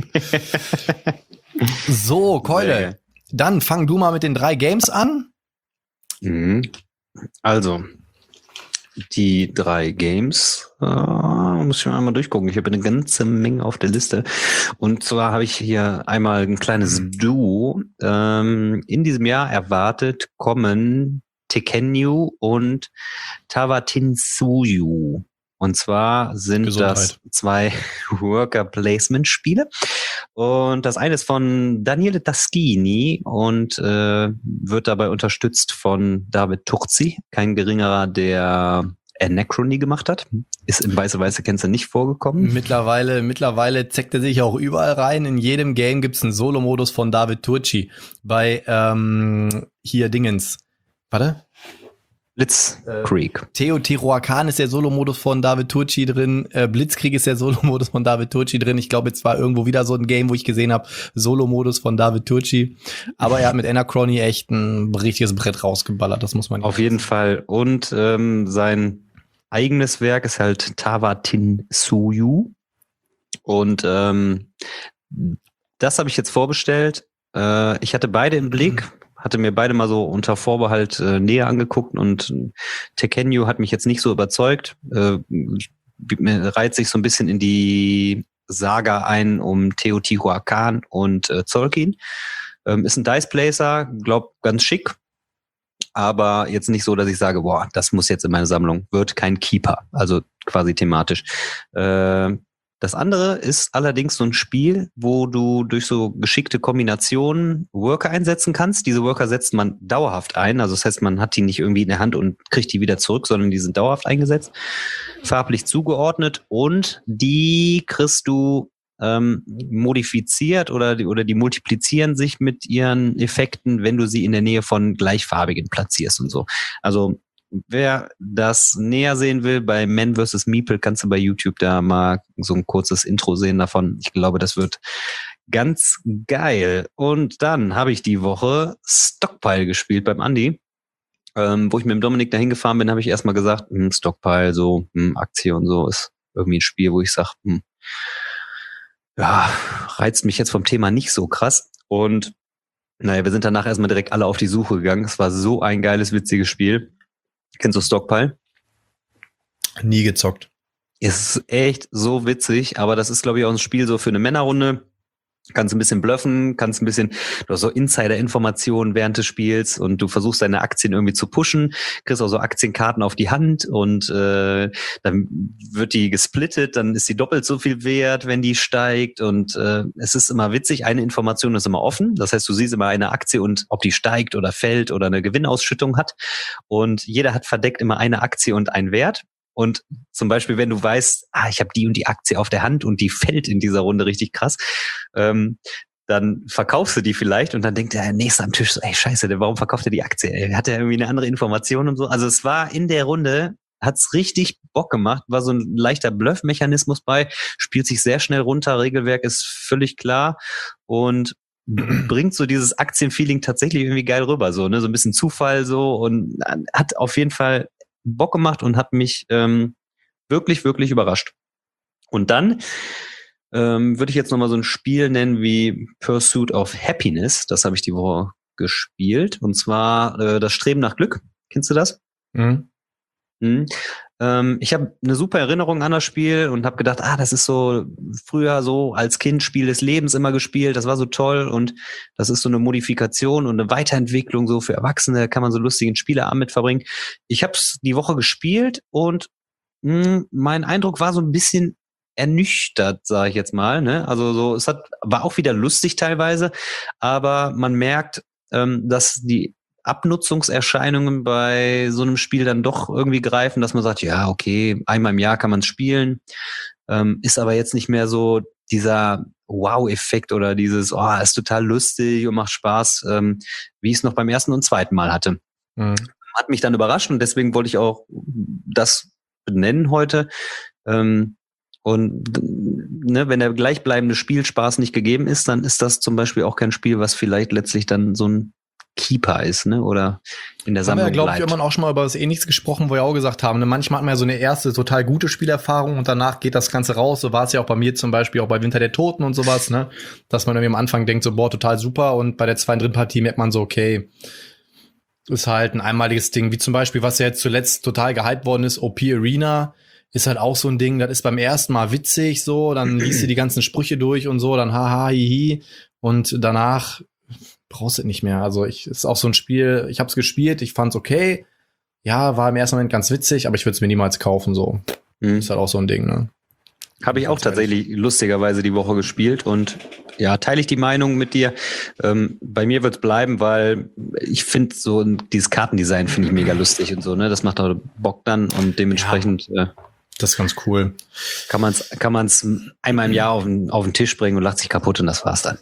Speaker 2: So, Keule. Dann fang du mal mit den 3 Games an.
Speaker 3: Mhm. Also, die 3 Games, muss ich mal einmal durchgucken. Ich habe eine ganze Menge auf der Liste. Und zwar habe ich hier einmal ein kleines Duo. In diesem Jahr erwartet kommen Tekenyu und Tawatinsuyu. Und zwar sind das 2 Worker-Placement-Spiele. Und das eine ist von Daniele Taschini und wird dabei unterstützt von David Turzi, kein geringerer, der Anachrony gemacht hat. Ist in Weiße Gänse nicht vorgekommen.
Speaker 2: Mittlerweile zeckt er sich auch überall rein. In jedem Game gibt's einen Solo-Modus von David Turci. Bei hier Dingens. Warte.
Speaker 3: Blitzkrieg.
Speaker 2: Teotihuacan ist der Solo-Modus von David Turci drin. Blitzkrieg ist der Solo-Modus von David Turci drin. Ich glaube, jetzt war irgendwo wieder so ein Game, wo ich gesehen habe, Solo-Modus von David Turci. Aber er hat mit Anachrony echt ein richtiges Brett rausgeballert. Das muss man
Speaker 3: auf jeden Fall. Und sein eigenes Werk ist halt Tawatinsuyu. Und das habe ich jetzt vorbestellt. Ich hatte beide im Blick. Hatte mir beide mal so unter Vorbehalt näher angeguckt und Tekenyu hat mich jetzt nicht so überzeugt. Reiht sich so ein bisschen in die Saga ein um Teotihuacan und Tzolk'in. Ist ein Dice Placer, glaub ganz schick, aber jetzt nicht so, dass ich sage, boah, das muss jetzt in meine Sammlung. Wird kein Keeper, also quasi thematisch. Das andere ist allerdings so ein Spiel, wo du durch so geschickte Kombinationen Worker einsetzen kannst. Diese Worker setzt man dauerhaft ein. Also das heißt, man hat die nicht irgendwie in der Hand und kriegt die wieder zurück, sondern die sind dauerhaft eingesetzt, farblich zugeordnet und die kriegst du modifiziert oder die multiplizieren sich mit ihren Effekten, wenn du sie in der Nähe von gleichfarbigen platzierst und so. Also wer das näher sehen will, bei Man vs. Meeple kannst du bei YouTube da mal so ein kurzes Intro sehen davon. Ich glaube, das wird ganz geil. Und dann habe ich die Woche Stockpile gespielt beim Andi. Wo ich mit dem Dominik dahin gefahren bin, habe ich erstmal gesagt, Stockpile, so Aktie und so ist irgendwie ein Spiel, wo ich sage, ja, reizt mich jetzt vom Thema nicht so krass. Und naja, wir sind danach erstmal direkt alle auf die Suche gegangen. Es war so ein geiles, witziges Spiel. Kennst du Stockpile?
Speaker 2: Nie gezockt.
Speaker 3: Ist echt so witzig, aber das ist, glaube ich, auch ein Spiel so für eine Männerrunde. Kannst ein bisschen bluffen, du hast so Insider-Informationen während des Spiels und du versuchst deine Aktien irgendwie zu pushen, kriegst auch so Aktienkarten auf die Hand und dann wird die gesplittet, dann ist die doppelt so viel wert, wenn die steigt und es ist immer witzig, eine Information ist immer offen, das heißt, du siehst immer eine Aktie und ob die steigt oder fällt oder eine Gewinnausschüttung hat und jeder hat verdeckt immer eine Aktie und einen Wert. Und zum Beispiel, wenn du weißt, ich habe die und die Aktie auf der Hand und die fällt in dieser Runde richtig krass, dann verkaufst du die vielleicht und dann denkt der Nächste am Tisch so, ey, scheiße, warum verkauft er die Aktie? Hat er irgendwie eine andere Information und so? Also es war in der Runde, hat's richtig Bock gemacht, war so ein leichter Bluff-Mechanismus bei, spielt sich sehr schnell runter, Regelwerk ist völlig klar und bringt so dieses Aktienfeeling tatsächlich irgendwie geil rüber, so, ne, so ein bisschen Zufall so und hat auf jeden Fall Bock gemacht und hat mich wirklich, wirklich überrascht. Und dann würde ich jetzt nochmal so ein Spiel nennen wie Pursuit of Happiness. Das habe ich die Woche gespielt. Und zwar das Streben nach Glück. Kennst du das?
Speaker 2: Mhm.
Speaker 3: Ich habe eine super Erinnerung an das Spiel und habe gedacht, das ist so früher so als Kind Spiel des Lebens immer gespielt, das war so toll und das ist so eine Modifikation und eine Weiterentwicklung so für Erwachsene, kann man so lustigen Spieleabend mit verbringen. Ich habe es die Woche gespielt und mein Eindruck war so ein bisschen ernüchtert, sage ich jetzt mal, ne? Also so, war auch wieder lustig teilweise, aber man merkt, dass die Abnutzungserscheinungen bei so einem Spiel dann doch irgendwie greifen, dass man sagt, ja, okay, einmal im Jahr kann man es spielen, ist aber jetzt nicht mehr so dieser Wow-Effekt oder dieses, ist total lustig und macht Spaß, wie ich es noch beim ersten und zweiten Mal hatte. Hat mich dann überrascht und deswegen wollte ich auch das benennen heute. Und wenn der gleichbleibende Spielspaß nicht gegeben ist, dann ist das zum Beispiel auch kein Spiel, was vielleicht letztlich dann so ein Keeper ist, ne? Oder in der Sammlung bleibt.
Speaker 2: Haben wir, glaube ich, irgendwann auch schon mal über was Ähnliches gesprochen, wo wir auch gesagt haben, ne? Manchmal hat man ja so eine erste total gute Spielerfahrung und danach geht das Ganze raus. So war es ja auch bei mir zum Beispiel, auch bei Winter der Toten und sowas, ne? Dass man irgendwie am Anfang denkt, so, boah, total super und bei der zweiten, dritten Partie merkt man so, okay, Ist halt ein einmaliges Ding, wie zum Beispiel, was ja jetzt zuletzt total gehypt worden ist, OP Arena, ist halt auch so ein Ding, das ist beim ersten Mal witzig so, dann liest du die ganzen Sprüche durch und so, dann haha, hihi und danach brauchst du es nicht mehr. Also ist auch so ein Spiel, ich hab's gespielt, ich fand's okay, ja, war im ersten Moment ganz witzig, aber ich würde es mir niemals kaufen, so. Ist halt auch so ein Ding, ne?
Speaker 3: Habe ich auch tatsächlich lustigerweise die Woche gespielt und ja, teile ich die Meinung mit dir. Bei mir wird's bleiben, weil ich finde so dieses Kartendesign finde ich mega lustig und so, ne? Das macht auch Bock dann und dementsprechend
Speaker 2: das ist ganz cool.
Speaker 3: Kann man's einmal im Jahr auf den Tisch bringen und lacht sich kaputt und das war's dann.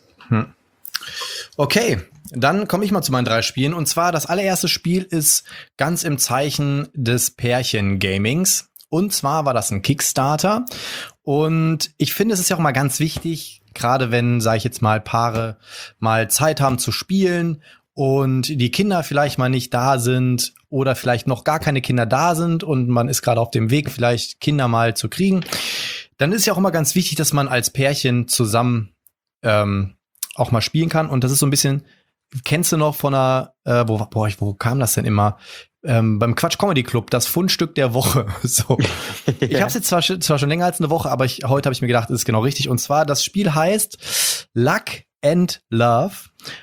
Speaker 2: Okay, dann komme ich mal zu meinen 3 Spielen. Und zwar das allererste Spiel ist ganz im Zeichen des Pärchen-Gamings. Und zwar war das ein Kickstarter. Und ich finde, es ist ja auch mal ganz wichtig, gerade wenn, sage ich jetzt mal, Paare mal Zeit haben zu spielen und die Kinder vielleicht mal nicht da sind oder vielleicht noch gar keine Kinder da sind und man ist gerade auf dem Weg, vielleicht Kinder mal zu kriegen, dann ist ja auch immer ganz wichtig, dass man als Pärchen zusammen auch mal spielen kann. Und das ist so ein bisschen, kennst du noch von einer, wo kam das denn immer? Beim Quatsch Comedy Club, das Fundstück der Woche. So. Ich habe es jetzt zwar schon länger als eine Woche, aber heute habe ich mir gedacht, das ist genau richtig. Und zwar, das Spiel heißt Luck and Love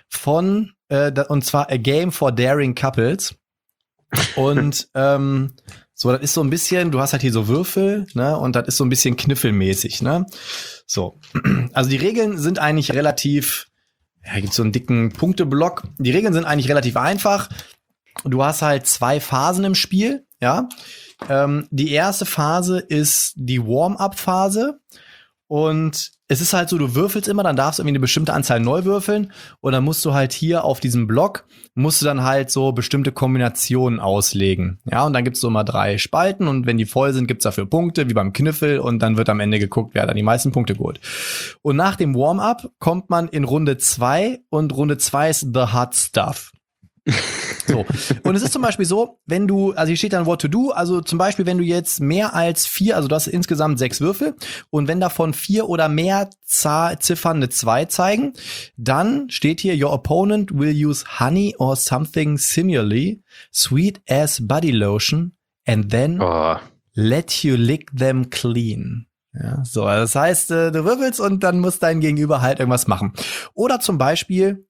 Speaker 2: und zwar A Game for Daring Couples. Und so, das ist so ein bisschen, du hast halt hier so Würfel, ne, und das ist so ein bisschen kniffelmäßig, ne. So. Also die Regeln sind eigentlich relativ, ja, gibt's so einen dicken Punkteblock. Die Regeln sind eigentlich relativ einfach. Du hast halt 2 Phasen im Spiel, ja. Die erste Phase ist die Warm-up-Phase. Und es ist halt so, du würfelst immer, dann darfst du irgendwie eine bestimmte Anzahl neu würfeln und dann musst du halt hier auf diesem Block, musst du dann halt so bestimmte Kombinationen auslegen. Ja, und dann gibt's so immer 3 Spalten und wenn die voll sind, gibt's dafür Punkte, wie beim Kniffel und dann wird am Ende geguckt, wer da die meisten Punkte geholt. Und nach dem Warm-up kommt man in Runde 2 und Runde 2 ist The Hot Stuff. So. Und es ist zum Beispiel so, wenn du, also hier steht dann What to do, also zum Beispiel, wenn du jetzt mehr als 4, also du hast insgesamt 6 Würfel und wenn davon 4 oder mehr Ziffern eine 2 zeigen, dann steht hier, your opponent will use honey or something similarly sweet as body lotion and then let you lick them clean. Ja, so, das heißt, du würfelst und dann muss dein Gegenüber halt irgendwas machen. Oder zum Beispiel,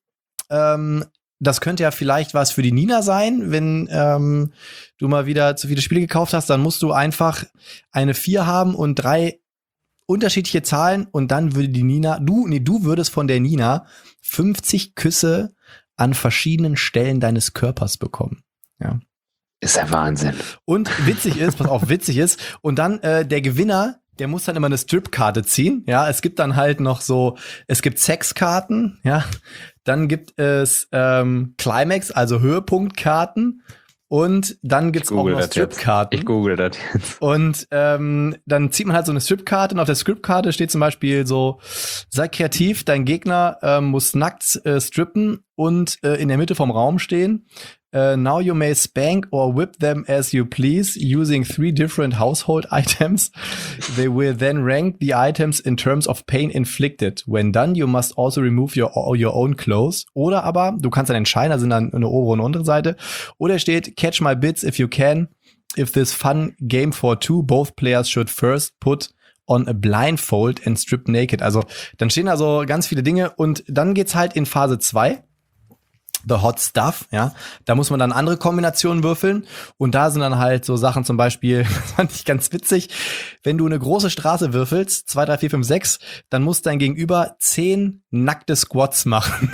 Speaker 2: das könnte ja vielleicht was für die Nina sein, wenn du mal wieder zu viele Spiele gekauft hast, dann musst du einfach eine 4 haben und 3 unterschiedliche Zahlen und dann würde die Nina, du würdest von der Nina 50 Küsse an verschiedenen Stellen deines Körpers bekommen. Ja.
Speaker 3: Ist ja Wahnsinn.
Speaker 2: Und witzig ist, und dann der Gewinner, der muss dann immer eine Strip-Karte ziehen. Ja, es gibt dann halt noch so, es gibt Sexkarten, ja. Dann gibt es Climax, also Höhepunktkarten. Und dann gibt's auch noch Strip-Karten.
Speaker 3: Ich google das jetzt.
Speaker 2: Und dann zieht man halt so eine Strip-Karte und auf der Strip-Karte steht zum Beispiel so, sei kreativ, dein Gegner muss nackt strippen und in der Mitte vom Raum stehen. Now you may spank or whip them as you please using 3 different household items. They will then rank the items in terms of pain inflicted. When done, you must also remove your own clothes. Oder aber, du kannst dann entscheiden, da sind dann eine obere und untere Seite. Oder steht, catch my bits if you can. If this fun game for 2, both players should first put on a blindfold and strip naked. Also, dann stehen also ganz viele Dinge und dann geht's halt in Phase 2. The Hot Stuff, ja, da muss man dann andere Kombinationen würfeln und da sind dann halt so Sachen zum Beispiel, das fand ich ganz witzig, wenn du eine große Straße würfelst, 2, 3, 4, 5, 6, dann muss dein Gegenüber 10 nackte Squats machen.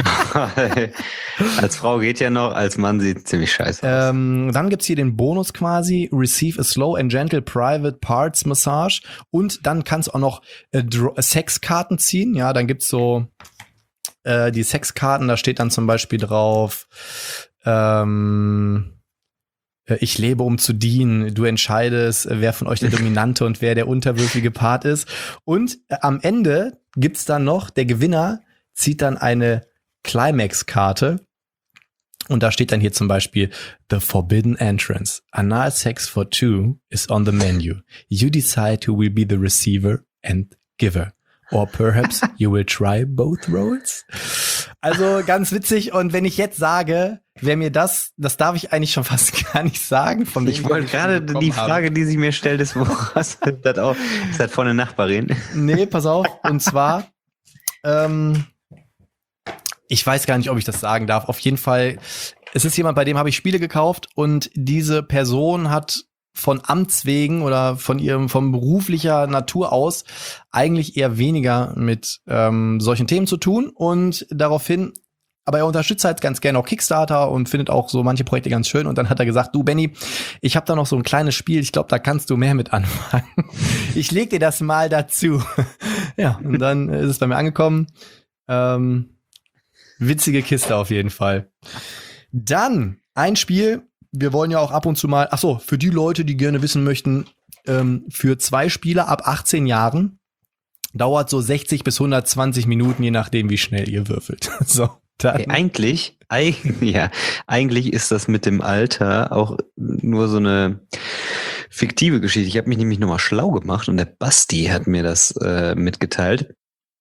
Speaker 3: Als Frau geht ja noch, als Mann sieht ziemlich scheiße aus.
Speaker 2: Dann gibt's hier den Bonus quasi, Receive a slow and gentle private parts massage und dann kannst du auch noch Sexkarten ziehen, ja, dann gibt's so die Sexkarten, da steht dann zum Beispiel drauf, ich lebe, um zu dienen, du entscheidest, wer von euch der dominante und wer der unterwürfige Part ist. Und am Ende gibt's dann noch, der Gewinner zieht dann eine Climax-Karte und da steht dann hier zum Beispiel The Forbidden Entrance. Anal Sex for 2 is on the menu. You decide who will be the receiver and giver. Or perhaps you will try both roles. Also ganz witzig. Und wenn ich jetzt sage, wer mir das darf ich eigentlich schon fast gar nicht sagen. Von
Speaker 3: Ich wollte gerade die Frage, die sich mir stellt, ist, wo hast du das auch? Ist das von eine Nachbarin?
Speaker 2: Nee, pass auf. Und zwar, ich weiß gar nicht, ob ich das sagen darf. Auf jeden Fall, es ist jemand, bei dem habe ich Spiele gekauft und diese Person hat von Amts wegen oder von beruflicher Natur aus eigentlich eher weniger mit solchen Themen zu tun und daraufhin, aber er unterstützt halt ganz gerne auch Kickstarter und findet auch so manche Projekte ganz schön und dann hat er gesagt, du Benny, ich habe da noch so ein kleines Spiel, ich glaube, da kannst du mehr mit anfangen. Ich leg dir das mal dazu. Ja, und dann ist es bei mir angekommen. Witzige Kiste auf jeden Fall. Dann ein Spiel, wir wollen ja auch ab und zu mal, für die Leute, die gerne wissen möchten, für 2 Spieler ab 18 Jahren dauert so 60 bis 120 Minuten, je nachdem, wie schnell ihr würfelt. So, dann.
Speaker 3: Okay, eigentlich ist das mit dem Alter auch nur so eine fiktive Geschichte. Ich habe mich nämlich nochmal schlau gemacht und der Basti hat mir das mitgeteilt.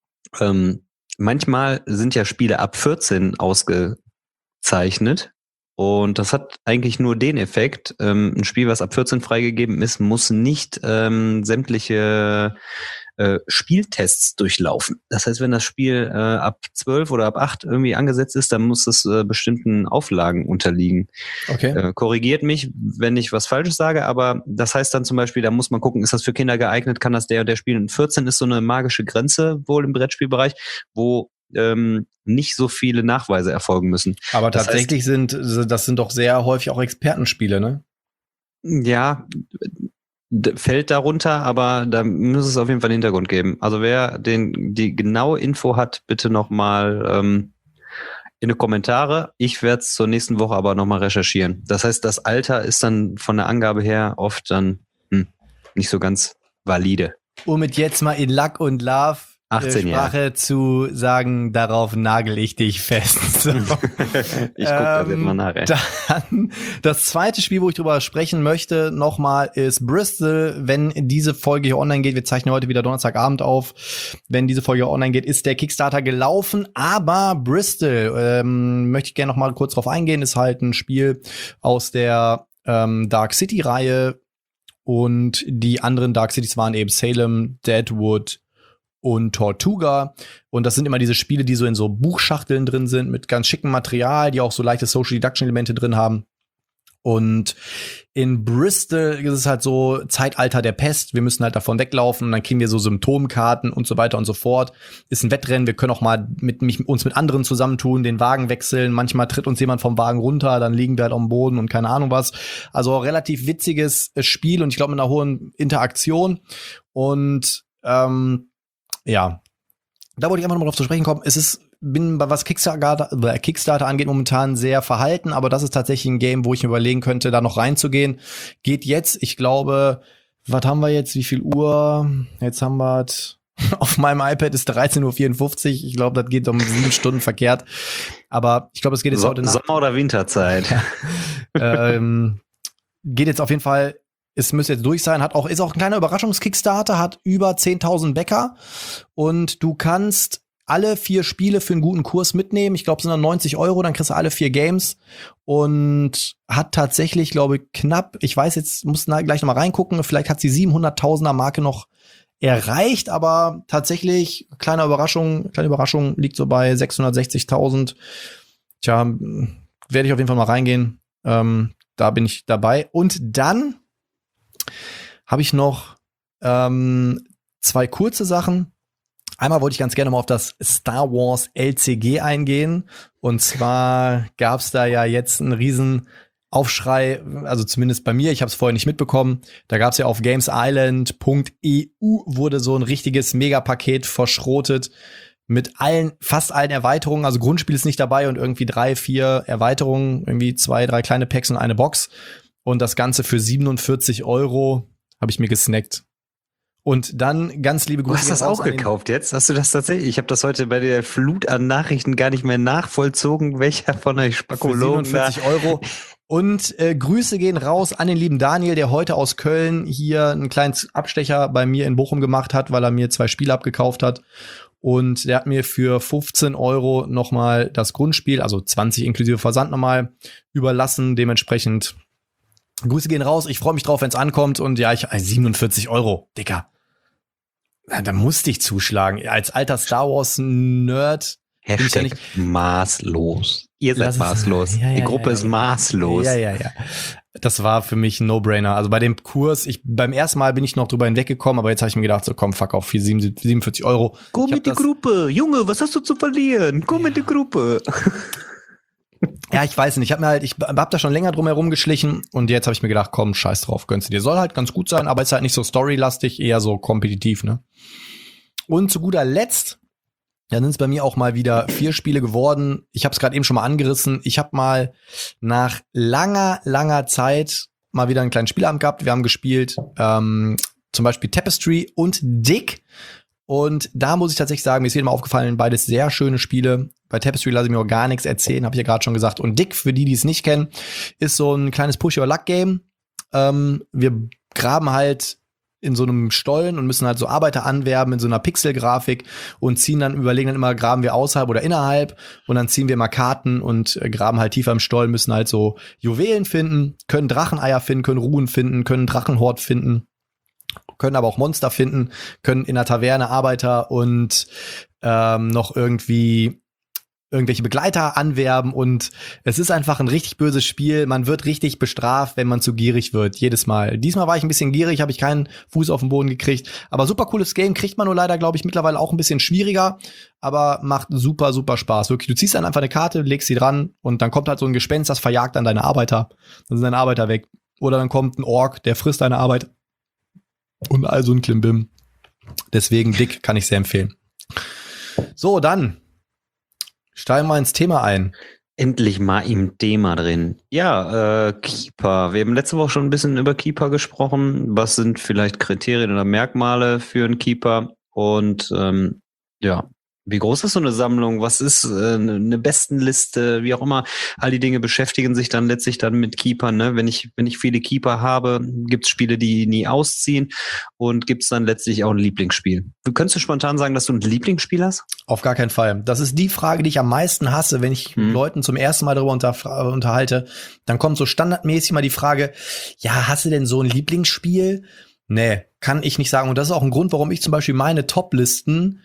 Speaker 3: Manchmal sind ja Spiele ab 14 ausgezeichnet. Und das hat eigentlich nur den Effekt, ein Spiel, was ab 14 freigegeben ist, muss nicht sämtliche Spieltests durchlaufen. Das heißt, wenn das Spiel ab 12 oder ab 8 irgendwie angesetzt ist, dann muss es bestimmten Auflagen unterliegen.
Speaker 2: Okay.
Speaker 3: Korrigiert mich, wenn ich was Falsches sage, aber das heißt dann zum Beispiel, da muss man gucken, ist das für Kinder geeignet, kann das der und der spielen. 14 ist so eine magische Grenze wohl im Brettspielbereich, wo nicht so viele Nachweise erfolgen müssen.
Speaker 2: Aber
Speaker 3: das
Speaker 2: tatsächlich sind doch sehr häufig auch Expertenspiele, ne?
Speaker 3: Ja, fällt darunter, aber da muss es auf jeden Fall einen Hintergrund geben. Also wer die genaue Info hat, bitte nochmal in die Kommentare. Ich werde es zur nächsten Woche aber nochmal recherchieren. Das heißt, das Alter ist dann von der Angabe her oft dann nicht so ganz valide.
Speaker 2: Um mit jetzt mal in Luck und Love
Speaker 3: 18
Speaker 2: Sprache zu sagen, darauf nagel ich dich fest. So.
Speaker 3: Ich gucke das jetzt mal nachher.
Speaker 2: Dann das zweite Spiel, wo ich drüber sprechen möchte, nochmal ist Bristol. Wenn diese Folge hier online geht, wir zeichnen heute wieder Donnerstagabend auf, wenn diese Folge online geht, ist der Kickstarter gelaufen, aber Bristol, möchte ich gerne noch mal kurz drauf eingehen, ist halt ein Spiel aus der Dark City-Reihe und die anderen Dark Cities waren eben Salem, Deadwood und Tortuga. Und das sind immer diese Spiele, die so in so Buchschachteln drin sind, mit ganz schickem Material, die auch so leichte Social Deduction Elemente drin haben. Und in Bristol ist es halt so Zeitalter der Pest. Wir müssen halt davon weglaufen und dann kriegen wir so Symptomkarten und so weiter und so fort. Ist ein Wettrennen. Wir können auch mal uns mit anderen zusammentun, den Wagen wechseln. Manchmal tritt uns jemand vom Wagen runter, dann liegen wir halt am Boden und keine Ahnung was. Also relativ witziges Spiel und ich glaube mit einer hohen Interaktion. Und ja, da wollte ich einfach noch mal drauf zu sprechen kommen. Bin was Kickstarter angeht momentan sehr verhalten, aber das ist tatsächlich ein Game, wo ich mir überlegen könnte, da noch reinzugehen. Geht jetzt, ich glaube, was haben wir jetzt, wie viel Uhr? Jetzt haben wir auf meinem iPad ist 13:54 Uhr. Ich glaube, das geht um 7 Stunden verkehrt. Aber ich glaube, es geht jetzt heute
Speaker 3: Sommer- oder Winterzeit?
Speaker 2: Geht jetzt auf jeden Fall. Es müsste jetzt durch sein, ist auch ein kleiner Überraschungskickstarter, hat über 10.000 Bäcker und du kannst alle 4 Spiele für einen guten Kurs mitnehmen. Ich glaube, es sind dann 90 €, dann kriegst du alle 4 Games und hat tatsächlich, glaube ich, knapp, ich weiß jetzt, muss gleich noch mal reingucken, vielleicht hat sie 700.000er Marke noch erreicht, aber tatsächlich, kleine Überraschung liegt so bei 660.000. Tja, werde ich auf jeden Fall mal reingehen. Da bin ich dabei. Und dann habe ich noch 2 kurze Sachen. Einmal wollte ich ganz gerne mal auf das Star Wars LCG eingehen. Und zwar gab es da ja jetzt einen riesen Aufschrei, also zumindest bei mir, ich habe es vorher nicht mitbekommen. Da gab es ja auf gamesisland.eu wurde so ein richtiges Megapaket verschrotet mit fast allen Erweiterungen. Also Grundspiel ist nicht dabei und irgendwie 3, 4 Erweiterungen, irgendwie 2, 3 kleine Packs und eine Box. Und das Ganze für 47 € habe ich mir gesnackt. Und dann ganz liebe Grüße.
Speaker 3: Du hast das auch gekauft jetzt? Hast du das tatsächlich? Ich habe das heute bei der Flut an Nachrichten gar nicht mehr nachvollzogen, welcher von euch Spakologen
Speaker 2: für 47 €. Und Grüße gehen raus an den lieben Daniel, der heute aus Köln hier einen kleinen Abstecher bei mir in Bochum gemacht hat, weil er mir 2 Spiele abgekauft hat. Und der hat mir für 15 € nochmal das Grundspiel, also 20 inklusive Versand nochmal, überlassen. Dementsprechend Grüße gehen raus. Ich freue mich drauf, wenn es ankommt. Und ja, 47 €, Dicker. Da musste ich zuschlagen. Als alter Star Wars-Nerd.
Speaker 3: Hashtag maßlos. Ihr seid maßlos.
Speaker 2: Ja,
Speaker 3: die Gruppe ist maßlos.
Speaker 2: Ja. Das war für mich ein No-Brainer. Also bei dem Kurs, beim ersten Mal bin ich noch drüber hinweggekommen, aber jetzt habe ich mir gedacht, so komm, fuck auf, für 47 €.
Speaker 3: Komm mit die Gruppe. Junge, was hast du zu verlieren? Komm mit die Gruppe.
Speaker 2: Ja, ich weiß nicht. Ich hab da schon länger drum herum geschlichen und jetzt habe ich mir gedacht, komm, scheiß drauf, gönnst du dir. Soll halt ganz gut sein, aber ist halt nicht so storylastig, eher so kompetitiv, ne? Und zu guter Letzt, dann sind es bei mir auch mal wieder 4 Spiele geworden. Ich habe es gerade eben schon mal angerissen. Ich habe mal nach langer Zeit mal wieder einen kleinen Spielabend gehabt. Wir haben gespielt zum Beispiel Tapestry und Dick. Und da muss ich tatsächlich sagen, mir ist jedem aufgefallen, beides sehr schöne Spiele. Bei Tapestry lasse ich mir auch gar nichts erzählen, habe ich ja gerade schon gesagt. Und Dick, für die es nicht kennen, ist so ein kleines Push-Your-Luck-Game. Wir graben halt in so einem Stollen und müssen halt so Arbeiter anwerben in so einer Pixelgrafik und überlegen dann immer, graben wir außerhalb oder innerhalb, und dann ziehen wir mal Karten und graben halt tiefer im Stollen, müssen halt so Juwelen finden, können Dracheneier finden, können Ruhen finden, können Drachenhort finden, können aber auch Monster finden, können in der Taverne Arbeiter und noch irgendwelche Begleiter anwerben, und es ist einfach ein richtig böses Spiel. Man wird richtig bestraft, wenn man zu gierig wird, jedes Mal. Diesmal war ich ein bisschen gierig, habe ich keinen Fuß auf den Boden gekriegt, aber super cooles Game, kriegt man nur leider, glaube ich, mittlerweile auch ein bisschen schwieriger, aber macht super Spaß. Wirklich, du ziehst dann einfach eine Karte, legst sie dran und dann kommt halt so ein Gespenst, das verjagt dann deine Arbeiter. Dann sind deine Arbeiter weg. Oder dann kommt ein Ork, der frisst deine Arbeit. Und all so ein Klimbim. Deswegen Dick kann ich sehr empfehlen. So, dann steigen wir ins Thema ein.
Speaker 3: Endlich mal im Thema drin. Ja, Keeper. Wir haben letzte Woche schon ein bisschen über Keeper gesprochen. Was sind vielleicht Kriterien oder Merkmale für einen Keeper? Und ja, wie groß ist so eine Sammlung? Was ist eine Bestenliste? Wie auch immer. All die Dinge beschäftigen sich dann letztlich dann mit Keepern. Ne? Wenn ich viele Keeper habe, gibt es Spiele, die nie ausziehen. Und gibt es dann letztlich auch ein Lieblingsspiel. Könntest du spontan sagen, dass du ein Lieblingsspiel hast?
Speaker 2: Auf gar keinen Fall. Das ist die Frage, die ich am meisten hasse, wenn ich Leuten zum ersten Mal darüber unterhalte. Dann kommt so standardmäßig mal die Frage, ja, hast du denn so ein Lieblingsspiel? Nee, kann ich nicht sagen. Und das ist auch ein Grund, warum ich zum Beispiel meine Top-Listen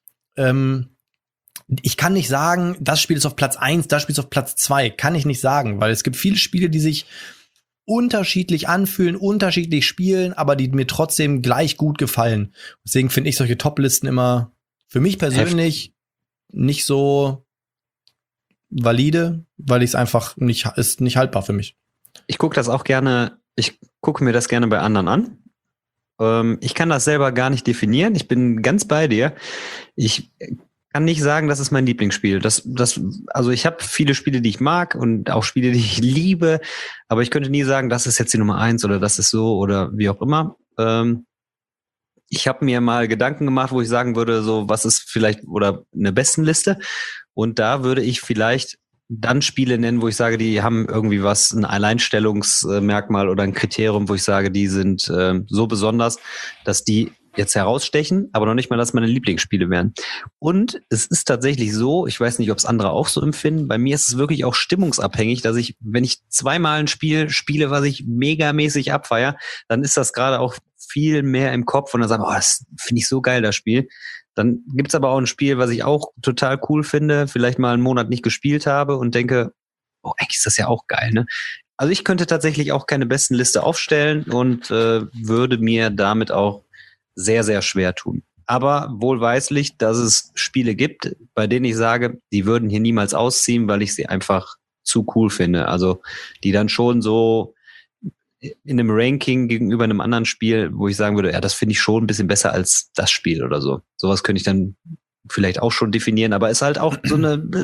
Speaker 2: ich kann nicht sagen, das Spiel ist auf Platz 1, das Spiel ist auf Platz 2. Kann ich nicht sagen, weil es gibt viele Spiele, die sich unterschiedlich anfühlen, unterschiedlich spielen, aber die mir trotzdem gleich gut gefallen. Deswegen finde ich solche Top-Listen immer für mich persönlich nicht so valide, weil ich es einfach ist nicht haltbar für mich.
Speaker 3: Ich gucke mir das gerne bei anderen an. Ich kann das selber gar nicht definieren. Ich bin ganz bei dir. Ich kann nicht sagen, das ist mein Lieblingsspiel. Also ich habe viele Spiele, die ich mag und auch Spiele, die ich liebe, aber ich könnte nie sagen, das ist jetzt die Nummer 1 oder das ist so oder wie auch immer. Ich habe mir mal Gedanken gemacht, wo ich sagen würde, so was ist vielleicht oder eine Bestenliste, und da würde ich vielleicht dann Spiele nennen, wo ich sage, die haben irgendwie ein Alleinstellungsmerkmal oder ein Kriterium, wo ich sage, die sind so besonders, dass die jetzt herausstechen, aber noch nicht mal, dass meine Lieblingsspiele wären. Und es ist tatsächlich so, ich weiß nicht, ob es andere auch so empfinden, bei mir ist es wirklich auch stimmungsabhängig, dass wenn ich zweimal ein Spiel spiele, was ich megamäßig abfeiere, dann ist das gerade auch viel mehr im Kopf und dann sage ich, das finde ich so geil, das Spiel. Dann gibt's aber auch ein Spiel, was ich auch total cool finde, vielleicht mal einen Monat nicht gespielt habe und denke, eigentlich ist das ja auch geil, ne? Also ich könnte tatsächlich auch keine Bestenliste aufstellen und würde mir damit auch sehr, sehr schwer tun. Aber wohlweislich, dass es Spiele gibt, bei denen ich sage, die würden hier niemals ausziehen, weil ich sie einfach zu cool finde. Also die dann schon so in einem Ranking gegenüber einem anderen Spiel, wo ich sagen würde, ja, das finde ich schon ein bisschen besser als das Spiel oder so. Sowas könnte ich dann vielleicht auch schon definieren, aber ist halt auch so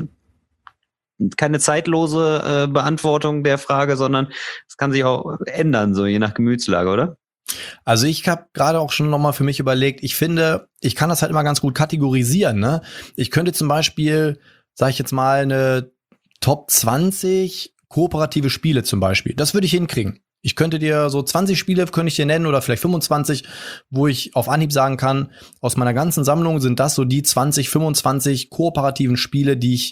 Speaker 3: keine zeitlose Beantwortung der Frage, sondern es kann sich auch ändern, so je nach Gemütslage, oder?
Speaker 2: Also ich habe gerade auch schon nochmal für mich überlegt, ich finde, ich kann das halt immer ganz gut kategorisieren, ne? Ich könnte zum Beispiel, sage ich jetzt mal, eine Top 20 kooperative Spiele zum Beispiel. Das würde ich hinkriegen. Ich könnte dir so 20 Spiele, könnte ich dir nennen, oder vielleicht 25, wo ich auf Anhieb sagen kann, aus meiner ganzen Sammlung sind das so die 20, 25 kooperativen Spiele, die ich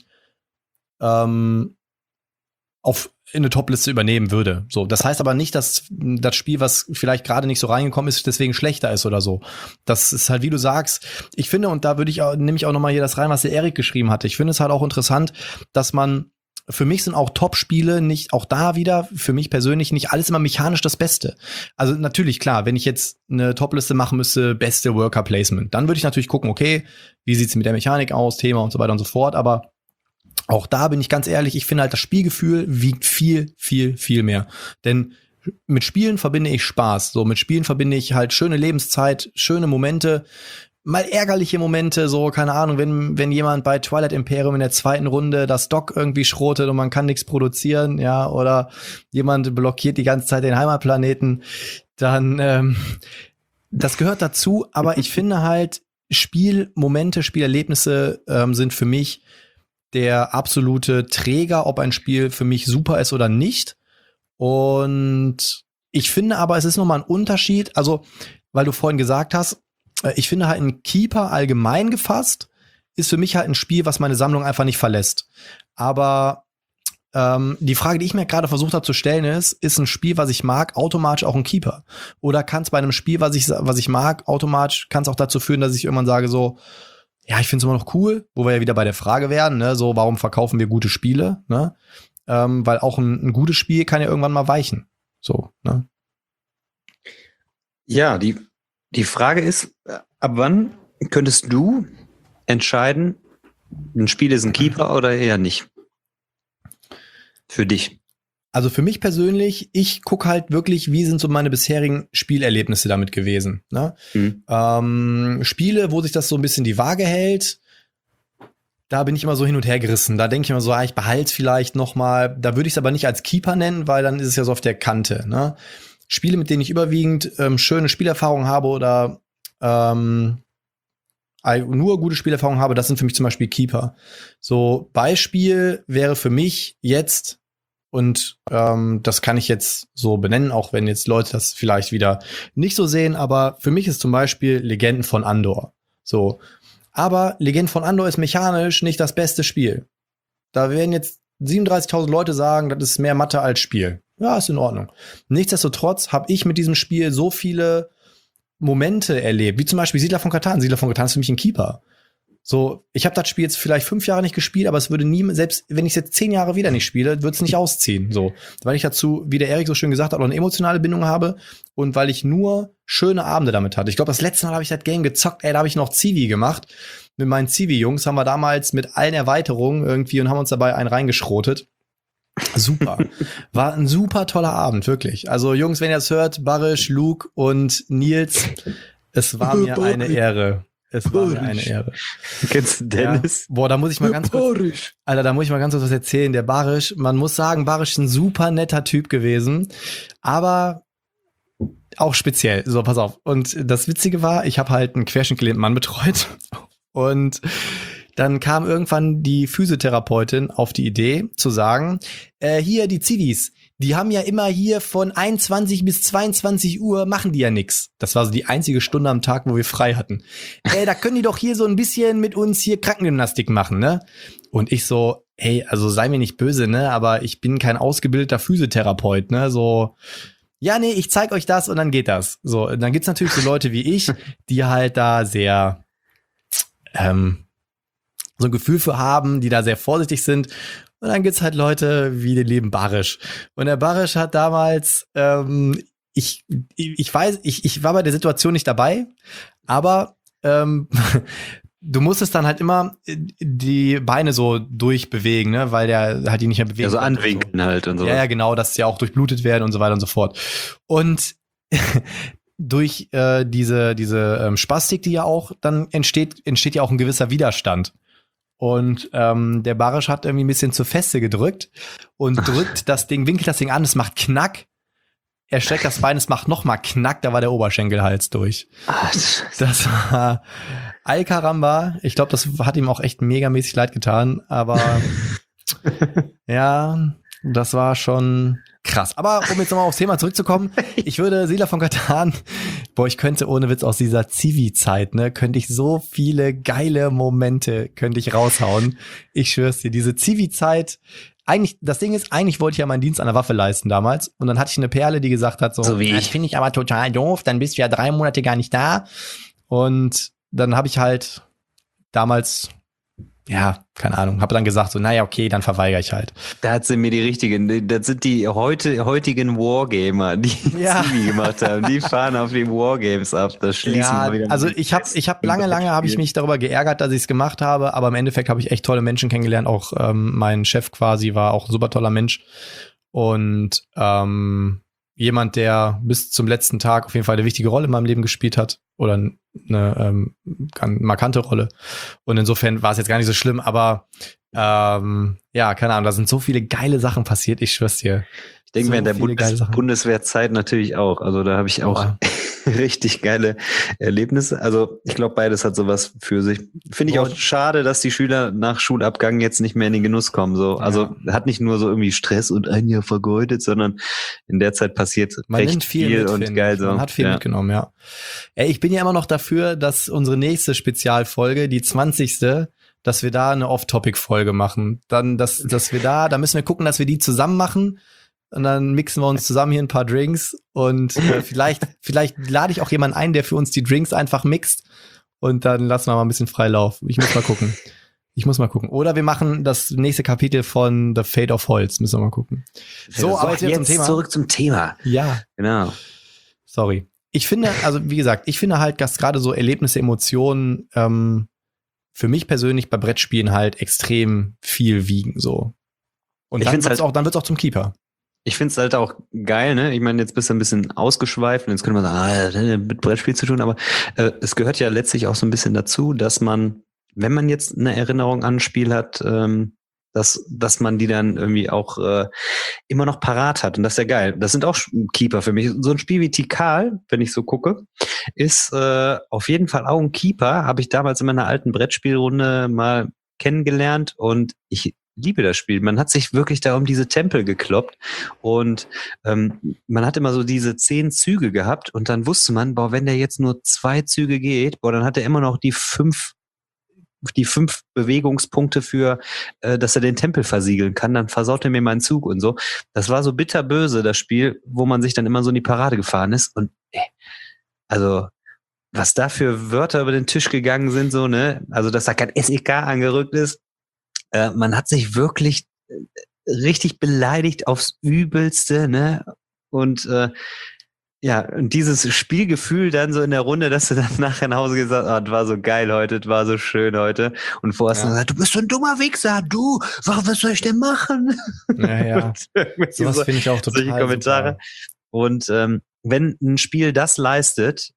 Speaker 2: in eine Top-Liste übernehmen würde. So, das heißt aber nicht, dass das Spiel, was vielleicht gerade nicht so reingekommen ist, deswegen schlechter ist oder so. Das ist halt, wie du sagst, ich finde, und da nehme ich auch noch mal hier das rein, was der Erik geschrieben hatte. Ich finde es halt auch interessant, dass man, für mich sind auch Top-Spiele nicht, auch da wieder, für mich persönlich nicht alles immer mechanisch das Beste. Also natürlich, klar, wenn ich jetzt eine Top-Liste machen müsste, beste Worker-Placement, dann würde ich natürlich gucken, okay, wie sieht's mit der Mechanik aus, Thema und so weiter und so fort, aber auch da bin ich ganz ehrlich, ich finde halt, das Spielgefühl wiegt viel, viel, viel mehr. Denn mit Spielen verbinde ich Spaß. So, mit Spielen verbinde ich halt schöne Lebenszeit, schöne Momente, mal ärgerliche Momente, so, keine Ahnung, wenn jemand bei Twilight Imperium in der zweiten Runde das Dock irgendwie schrotet und man kann nichts produzieren, ja, oder jemand blockiert die ganze Zeit den Heimatplaneten, dann, das gehört dazu, aber ich finde halt, Spielmomente, Spielerlebnisse sind für mich der absolute Träger, ob ein Spiel für mich super ist oder nicht. Und ich finde aber, es ist nochmal ein Unterschied, also, weil du vorhin gesagt hast, ich finde halt ein Keeper allgemein gefasst ist für mich halt ein Spiel, was meine Sammlung einfach nicht verlässt. Aber die Frage, die ich mir gerade versucht habe zu stellen, ist ein Spiel, was ich mag, automatisch auch ein Keeper? Oder kann es bei einem Spiel, was ich mag, automatisch, kann es auch dazu führen, dass ich irgendwann sage so, ja, ich finde es immer noch cool, wo wir ja wieder bei der Frage wären, ne, so, warum verkaufen wir gute Spiele, ne? Weil auch ein gutes Spiel kann ja irgendwann mal weichen. So, ne?
Speaker 3: Ja, die Frage ist, ab wann könntest du entscheiden, ein Spiel ist ein Keeper oder eher nicht? Für dich.
Speaker 2: Also für mich persönlich, ich gucke halt wirklich, wie sind so meine bisherigen Spielerlebnisse damit gewesen. Ne? Spiele, wo sich das so ein bisschen die Waage hält, da bin ich immer so hin und her gerissen. Da denke ich immer so, ich behalte es vielleicht noch mal. Da würde ich es aber nicht als Keeper nennen, weil dann ist es ja so auf der Kante. Ne? Spiele, mit denen ich überwiegend schöne Spielerfahrungen habe oder nur gute Spielerfahrungen habe, das sind für mich zum Beispiel Keeper. So, Beispiel wäre für mich jetzt, und das kann ich jetzt so benennen, auch wenn jetzt Leute das vielleicht wieder nicht so sehen, aber für mich ist zum Beispiel Legenden von Andor. So, aber Legenden von Andor ist mechanisch nicht das beste Spiel. Da werden jetzt 37.000 Leute sagen, das ist mehr Mathe als Spiel. Ja, ist in Ordnung. Nichtsdestotrotz habe ich mit diesem Spiel so viele Momente erlebt, wie zum Beispiel Siedler von Catan. Siedler von Catan ist für mich ein Keeper. So, ich habe das Spiel jetzt vielleicht 5 Jahre nicht gespielt, aber es würde nie, selbst wenn ich es jetzt 10 Jahre wieder nicht spiele, würde es nicht ausziehen. So, weil ich dazu, wie der Erik so schön gesagt hat, auch eine emotionale Bindung habe und weil ich nur schöne Abende damit hatte. Ich glaube, das letzte Mal habe ich das Game gezockt, da habe ich noch Zivi gemacht. Mit meinen Zivi-Jungs haben wir damals mit allen Erweiterungen irgendwie und haben uns dabei einen reingeschrotet. Super. War ein super toller Abend, wirklich. Also Jungs, wenn ihr das hört, Barisch, Luke und Nils, es war mir eine Ehre. Es war mir eine Ehre.
Speaker 3: Kennst du Dennis?
Speaker 2: Ja. Boah, da muss ich mal ganz kurz, Alter, da muss ich mal ganz kurz was erzählen. Der Barisch, man muss sagen, Barisch ist ein super netter Typ gewesen, aber auch speziell. So, pass auf. Und das Witzige war, ich habe halt einen querschnittgelähmten Mann betreut und dann kam irgendwann die Physiotherapeutin auf die Idee zu sagen, hier die Zivis, die haben ja immer hier von 21 bis 22 Uhr machen die ja nix. Das war so die einzige Stunde am Tag, wo wir frei hatten. Da können die doch hier so ein bisschen mit uns hier Krankengymnastik machen, ne? Und ich so, also sei mir nicht böse, ne? Aber ich bin kein ausgebildeter Physiotherapeut, ne? So, ja, nee, ich zeig euch das und dann geht das. So, dann gibt's natürlich so Leute wie ich, die halt da sehr, so ein Gefühl für haben, die da sehr vorsichtig sind. Und dann gibt's halt Leute wie den lieben Barisch. Und der Barisch hat damals, ich weiß, ich war bei der Situation nicht dabei, aber du musstest dann halt immer die Beine so durchbewegen, ne, weil der halt die nicht mehr bewegen.
Speaker 3: Ja, so anwinkeln halt und so.
Speaker 2: Ja, genau, dass sie ja auch durchblutet werden und so weiter und so fort. Und durch diese Spastik, die ja auch dann entsteht ja auch ein gewisser Widerstand. Und der Barisch hat irgendwie ein bisschen zu feste gedrückt und winkelt das Ding an, es macht Knack. Er streckt das Bein, es macht nochmal Knack, da war der Oberschenkelhals durch. Das war Al-Karamba. Ich glaube, das hat ihm auch echt megamäßig leid getan, aber ja, das war schon Krass. Aber um jetzt nochmal aufs Thema zurückzukommen, ich würde Siedler von Catan, ich könnte ohne Witz aus dieser Zivi-Zeit, ne, könnte ich so viele geile Momente, könnte ich raushauen. Ich schwör's dir, diese Zivi-Zeit, eigentlich, das Ding ist, eigentlich wollte ich ja meinen Dienst an der Waffe leisten damals. Und dann hatte ich eine Perle, die gesagt hat, so wie das finde ich aber total doof, dann bist du ja 3 Monate gar nicht da. Und dann habe ich halt damals, ja, keine Ahnung, habe dann gesagt so, naja, okay, dann verweigere ich halt.
Speaker 3: Da hat sie mir die richtigen, das sind die heutigen Wargamer, die Zivi gemacht haben. Die fahren auf die Wargames ab. Das schließen wir wieder.
Speaker 2: Also ich hab lange habe ich mich darüber geärgert, dass ich es gemacht habe, aber im Endeffekt habe ich echt tolle Menschen kennengelernt. Auch mein Chef quasi war auch ein super toller Mensch. Und jemand, der bis zum letzten Tag auf jeden Fall eine wichtige Rolle in meinem Leben gespielt hat. Oder eine markante Rolle. Und insofern war es jetzt gar nicht so schlimm, aber ja, keine Ahnung, da sind so viele geile Sachen passiert, ich schwör's dir.
Speaker 3: Ich denke mir, in der Bundeswehrzeit natürlich auch. Also da habe ich auch richtig geile Erlebnisse. Also ich glaube, beides hat sowas für sich. Finde ich auch schade, dass die Schüler nach Schulabgang jetzt nicht mehr in den Genuss kommen. So, also hat nicht nur so irgendwie Stress und ein Jahr vergeudet, sondern in der Zeit passiert recht viel und geil. So.
Speaker 2: Man hat viel mitgenommen, ja. Ey, ich bin ja immer noch dafür, dass unsere nächste Spezialfolge, die 20., dass wir da eine Off-Topic-Folge machen. Dann, dass wir da müssen wir gucken, dass wir die zusammen machen. Und dann mixen wir uns zusammen hier ein paar Drinks und vielleicht lade ich auch jemanden ein, der für uns die Drinks einfach mixt und dann lassen wir mal ein bisschen Freilauf. Ich muss mal gucken. Oder wir machen das nächste Kapitel von The Fate of Holz. Müssen wir mal gucken. So, aber jetzt zum Thema.
Speaker 3: Zurück zum Thema.
Speaker 2: Ja.
Speaker 3: Genau.
Speaker 2: Sorry. Ich finde, also wie gesagt, halt, dass gerade so Erlebnisse, Emotionen für mich persönlich bei Brettspielen halt extrem viel wiegen. So. Und dann wird's auch zum Keeper.
Speaker 3: Ich finde es halt auch geil, ne? Ich meine, jetzt bist du ein bisschen ausgeschweift und jetzt könnte man sagen, mit Brettspiel zu tun, aber es gehört ja letztlich auch so ein bisschen dazu, dass man, wenn man jetzt eine Erinnerung an ein Spiel hat, dass man die dann irgendwie auch immer noch parat hat. Und das ist ja geil. Das sind auch Keeper für mich. So ein Spiel wie Tikal, wenn ich so gucke, ist auf jeden Fall auch ein Keeper. Habe ich damals in meiner alten Brettspielrunde mal kennengelernt und ich liebe das Spiel. Man hat sich wirklich da um diese Tempel gekloppt und man hat immer so diese 10 Züge gehabt und dann wusste man, wenn der jetzt nur 2 Züge geht, dann hat er immer noch die 5 Bewegungspunkte für, dass er den Tempel versiegeln kann, dann versaut er mir meinen Zug und so. Das war so bitterböse, das Spiel, wo man sich dann immer so in die Parade gefahren ist und also was da für Wörter über den Tisch gegangen sind, so, ne, also dass da kein SEK angerückt ist, man hat sich wirklich richtig beleidigt aufs Übelste, ne? Und und dieses Spielgefühl dann so in der Runde, dass du dann nachher nach Hause gesagt hast, das war so geil heute, das war so schön heute. Und vorher hast du gesagt, du bist so ein dummer Wichser, was soll ich denn machen?
Speaker 2: Ja. Sowas finde ich auch total
Speaker 3: solche Kommentare. Super. Und wenn ein Spiel das leistet,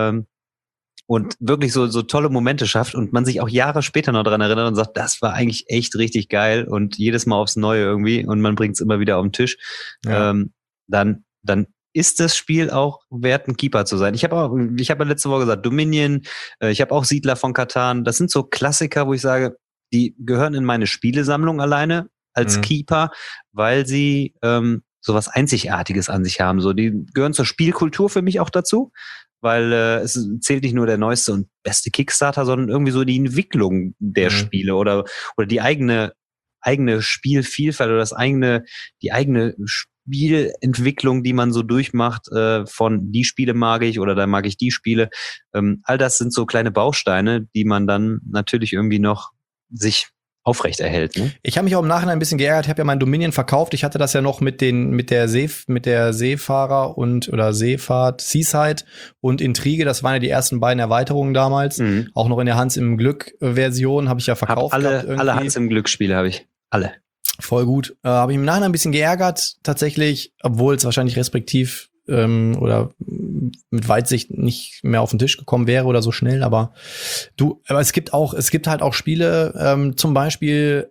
Speaker 3: und wirklich so tolle Momente schafft und man sich auch Jahre später noch dran erinnert und sagt, das war eigentlich echt richtig geil und jedes Mal aufs Neue irgendwie und man bringt es immer wieder auf den Tisch, dann ist das Spiel auch wert, ein Keeper zu sein. Ich habe ja letzte Woche gesagt, Dominion, ich habe auch Siedler von Catan, das sind so Klassiker, wo ich sage, die gehören in meine Spielesammlung alleine als Keeper, weil sie sowas Einzigartiges an sich haben. So, die gehören zur Spielkultur für mich auch dazu. Weil es zählt nicht nur der neueste und beste Kickstarter, sondern irgendwie so die Entwicklung der Spiele oder die eigene Spielvielfalt oder die eigene Spielentwicklung, die man so durchmacht, von die Spiele mag ich oder da mag ich die Spiele. All das sind so kleine Bausteine, die man dann natürlich irgendwie noch sich aufrecht erhält. Ne?
Speaker 2: Ich habe mich auch im Nachhinein ein bisschen geärgert. Ich habe ja mein Dominion verkauft. Ich hatte das ja noch mit der Seefahrer oder Seefahrt, Seaside und Intrige. Das waren ja die ersten beiden Erweiterungen damals. Auch noch in der Hans im Glück-Version habe ich ja verkauft.
Speaker 3: Alle Hans im Glück-Spiele habe ich. Alle.
Speaker 2: Voll gut. Habe ich im Nachhinein ein bisschen geärgert, tatsächlich, obwohl es wahrscheinlich respektiv oder mit Weitsicht nicht mehr auf den Tisch gekommen wäre oder so schnell, aber es gibt halt auch Spiele, zum Beispiel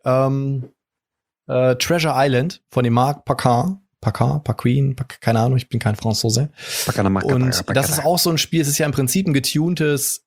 Speaker 2: Treasure Island von dem Marc Paquin, keine Ahnung, ich bin kein Franzose. Und das ist auch so ein Spiel, es ist ja im Prinzip ein getuntes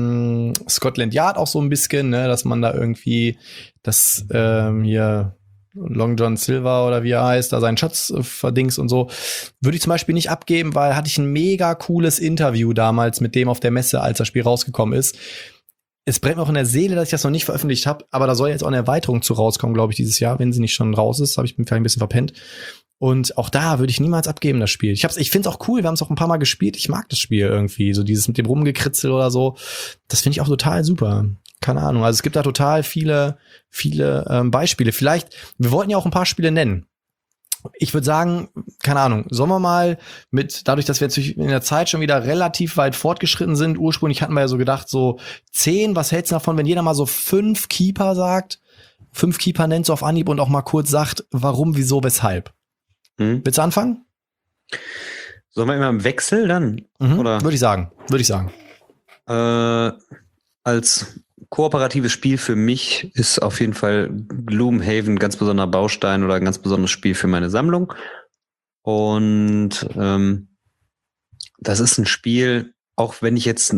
Speaker 2: Scotland Yard auch so ein bisschen, ne, dass man da irgendwie das hier Long John Silver oder wie er heißt, da seinen Schatz verdings und so. Würde ich zum Beispiel nicht abgeben, weil hatte ich ein mega cooles Interview damals mit dem auf der Messe, als das Spiel rausgekommen ist. Es brennt mir auch in der Seele, dass ich das noch nicht veröffentlicht habe, aber da soll jetzt auch eine Erweiterung zu rauskommen, glaube ich, dieses Jahr, wenn sie nicht schon raus ist. Habe ich mich vielleicht ein bisschen verpennt. Und auch da würde ich niemals abgeben, das Spiel. Ich finde es auch cool, wir haben es auch ein paar Mal gespielt. Ich mag das Spiel irgendwie, so dieses mit dem Rumgekritzel oder so. Das finde ich auch total super. Keine Ahnung, also es gibt da total viele Beispiele. Vielleicht, wir wollten ja auch ein paar Spiele nennen. Ich würde sagen, keine Ahnung, sollen wir mal dadurch, dass wir jetzt in der Zeit schon wieder relativ weit fortgeschritten sind, ursprünglich hatten wir ja so gedacht, so 10, was hältst du davon, wenn jeder mal so 5 Keeper sagt, 5 Keeper nennt so auf Anhieb und auch mal kurz sagt, warum, wieso, weshalb? Willst du anfangen?
Speaker 3: Sollen wir immer im Wechsel dann? Oder?
Speaker 2: Würde ich sagen.
Speaker 3: Als kooperatives Spiel für mich ist auf jeden Fall Gloomhaven ein ganz besonderer Baustein oder ein ganz besonderes Spiel für meine Sammlung. Und das ist ein Spiel, auch wenn ich jetzt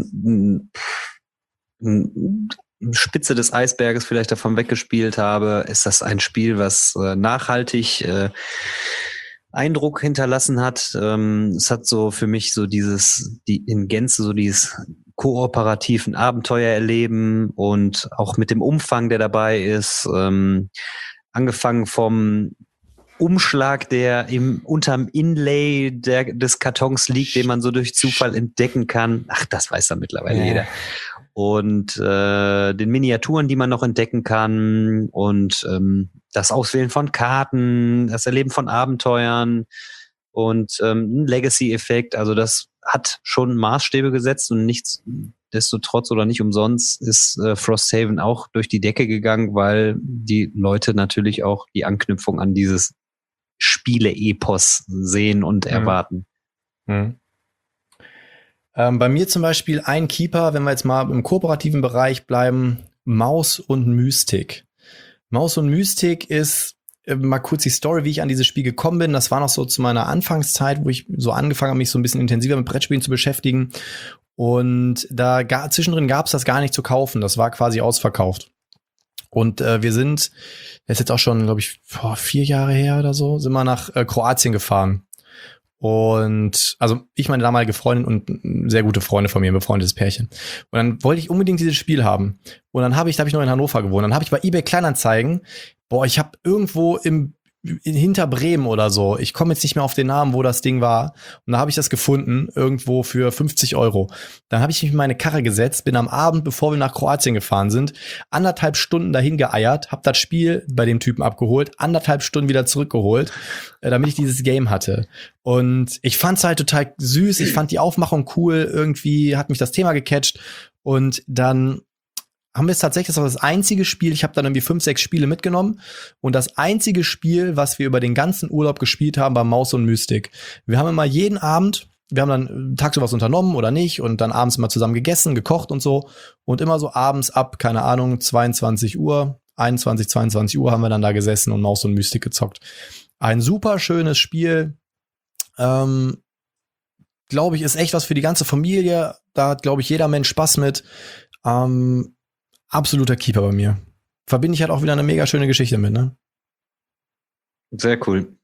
Speaker 3: Spitze des Eisberges vielleicht davon weggespielt habe, ist das ein Spiel, was nachhaltig Eindruck hinterlassen hat. Es hat so für mich so dieses kooperativen Abenteuer erleben und auch mit dem Umfang, der dabei ist, angefangen vom Umschlag, der unterm Inlay des Kartons liegt, den man so durch Zufall entdecken kann. Ach, das weiß dann mittlerweile jeder. Und den Miniaturen, die man noch entdecken kann und das Auswählen von Karten, das Erleben von Abenteuern und ein Legacy-Effekt. Also das hat schon Maßstäbe gesetzt und nichtsdestotrotz oder nicht umsonst ist Frosthaven auch durch die Decke gegangen, weil die Leute natürlich auch die Anknüpfung an dieses Spiele-Epos sehen und erwarten.
Speaker 2: Bei mir zum Beispiel ein Keeper, wenn wir jetzt mal im kooperativen Bereich bleiben, Maus und Mystik. Maus und Mystik ist mal kurz die Story, wie ich an dieses Spiel gekommen bin. Das war noch so zu meiner Anfangszeit, wo ich so angefangen habe, mich so ein bisschen intensiver mit Brettspielen zu beschäftigen. Und zwischendrin gab es das gar nicht zu kaufen. Das war quasi ausverkauft. Und wir sind, das ist jetzt auch schon, glaube ich, 4 Jahre her oder so, sind wir nach Kroatien gefahren. Und also ich, meine damalige Freundin und sehr gute Freunde von mir, ein befreundetes Pärchen. Und dann wollte ich unbedingt dieses Spiel haben. Und dann habe ich noch in Hannover gewohnt. Dann habe ich bei eBay Kleinanzeigen, ich habe irgendwo hinter Bremen oder so, ich komme jetzt nicht mehr auf den Namen, wo das Ding war. Und da habe ich das gefunden, irgendwo für 50 €. Dann habe ich mich in meine Karre gesetzt, bin am Abend, bevor wir nach Kroatien gefahren sind, 1,5 Stunden dahin geeiert, habe das Spiel bei dem Typen abgeholt, 1,5 Stunden wieder zurückgeholt, damit ich dieses Game hatte. Und ich fand's halt total süß, ich fand die Aufmachung cool, irgendwie hat mich das Thema gecatcht. Und dann haben wir es tatsächlich, das war das einzige Spiel, ich habe dann irgendwie 5, 6 Spiele mitgenommen und das einzige Spiel, was wir über den ganzen Urlaub gespielt haben, war Maus und Mystik. Wir haben immer jeden Abend, wir haben dann tagsüber was unternommen oder nicht und dann abends immer zusammen gegessen, gekocht und so und immer so abends ab, keine Ahnung, 22 Uhr, 21, 22 Uhr haben wir dann da gesessen und Maus und Mystik gezockt. Ein super schönes Spiel, glaube ich, ist echt was für die ganze Familie, da hat, glaube ich, jeder Mensch Spaß mit. Absoluter Keeper bei mir. Verbinde ich halt auch wieder eine mega schöne Geschichte mit, ne?
Speaker 3: Sehr cool.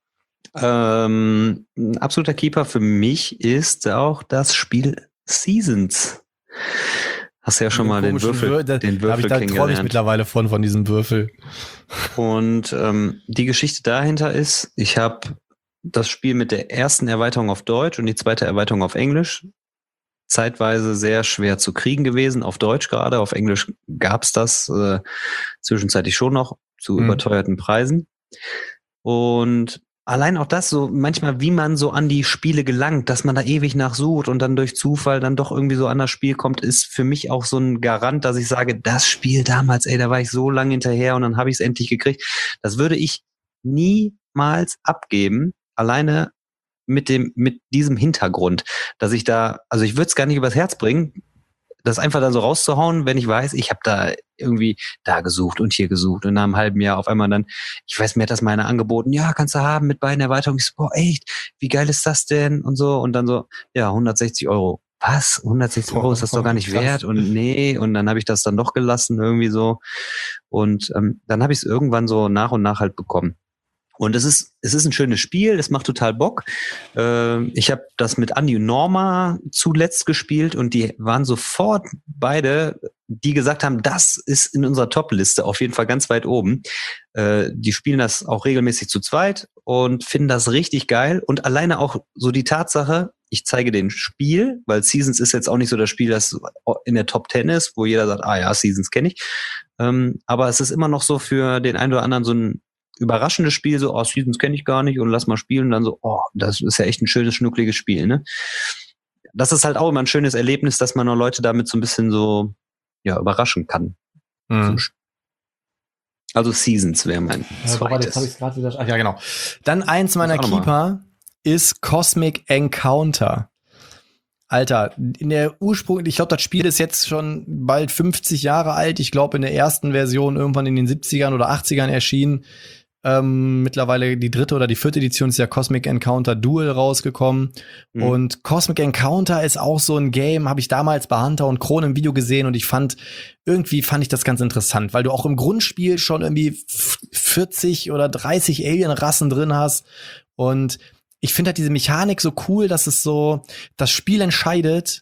Speaker 3: Ein absoluter Keeper für mich ist auch das Spiel Seasons. Hast du ja schon mal den Würfel
Speaker 2: Da träume ich
Speaker 3: kennengelernt.
Speaker 2: mittlerweile von diesem Würfel.
Speaker 3: Und die Geschichte dahinter ist, ich habe das Spiel mit der ersten Erweiterung auf Deutsch und die zweite Erweiterung auf Englisch zeitweise sehr schwer zu kriegen gewesen, auf Deutsch gerade. Auf Englisch gab's das zwischenzeitlich schon noch zu überteuerten Preisen. Und allein auch das so manchmal, wie man so an die Spiele gelangt, dass man da ewig nachsucht und dann durch Zufall dann doch irgendwie so an das Spiel kommt, ist für mich auch so ein Garant, dass ich sage, das Spiel damals, da war ich so lange hinterher und dann habe ich es endlich gekriegt. Das würde ich niemals abgeben, alleine mit diesem Hintergrund, dass ich da, also ich würde es gar nicht übers Herz bringen, das einfach dann so rauszuhauen, wenn ich weiß, ich habe da irgendwie da gesucht und hier gesucht und nach einem halben Jahr auf einmal dann, ich weiß, mir hat das mal einer angeboten, ja, kannst du haben mit beiden Erweiterungen. Ich so, boah, echt, wie geil ist das denn? Und so, und dann so, ja, 160 €. was, 160 Euro ist das doch gar nicht
Speaker 2: Krass.
Speaker 3: wert und nee, und dann habe ich das dann doch gelassen irgendwie so und dann habe ich es irgendwann so nach und nach halt bekommen. Und es ist ein schönes Spiel, es macht total Bock. Ich habe das mit Andi und Norma zuletzt gespielt und die waren sofort beide, die gesagt haben, das ist in unserer Top-Liste auf jeden Fall ganz weit oben. Die spielen das auch regelmäßig zu zweit und finden das richtig geil. Und alleine auch so die Tatsache, ich zeige den Spiel, weil Seasons ist jetzt auch nicht so das Spiel, das in der Top 10 ist, wo jeder sagt, ah ja, Seasons kenne ich. Aber es ist immer noch so für den einen oder anderen so ein überraschendes Spiel, so, oh, Seasons kenne ich gar nicht und lass mal spielen und dann so, oh, das ist ja echt ein schönes, schnuckliges Spiel, ne? Das ist halt auch immer ein schönes Erlebnis, dass man noch Leute damit so ein bisschen so, ja, überraschen kann.
Speaker 2: Mhm.
Speaker 3: Also Seasons wäre mein
Speaker 2: Jetzt hab
Speaker 3: zweites.
Speaker 2: ich's grad wieder. Ach ja, genau. Dann eins meiner
Speaker 3: auch noch mal.
Speaker 2: Keeper ist Cosmic Encounter. Alter, in der ich glaube, das Spiel ist jetzt schon bald 50 Jahre alt. Ich glaube, in der ersten Version irgendwann in den 70ern oder 80ern erschienen. Mittlerweile die 3. oder die 4. Edition ist ja Cosmic Encounter Duel rausgekommen.
Speaker 3: Mhm.
Speaker 2: Und Cosmic Encounter ist auch so ein Game, habe ich damals bei Hunter und Kron im Video gesehen und ich fand ich das ganz interessant, weil du auch im Grundspiel schon irgendwie 40 oder 30 Alien-Rassen drin hast. Und ich finde halt diese Mechanik so cool, dass es so, das Spiel entscheidet,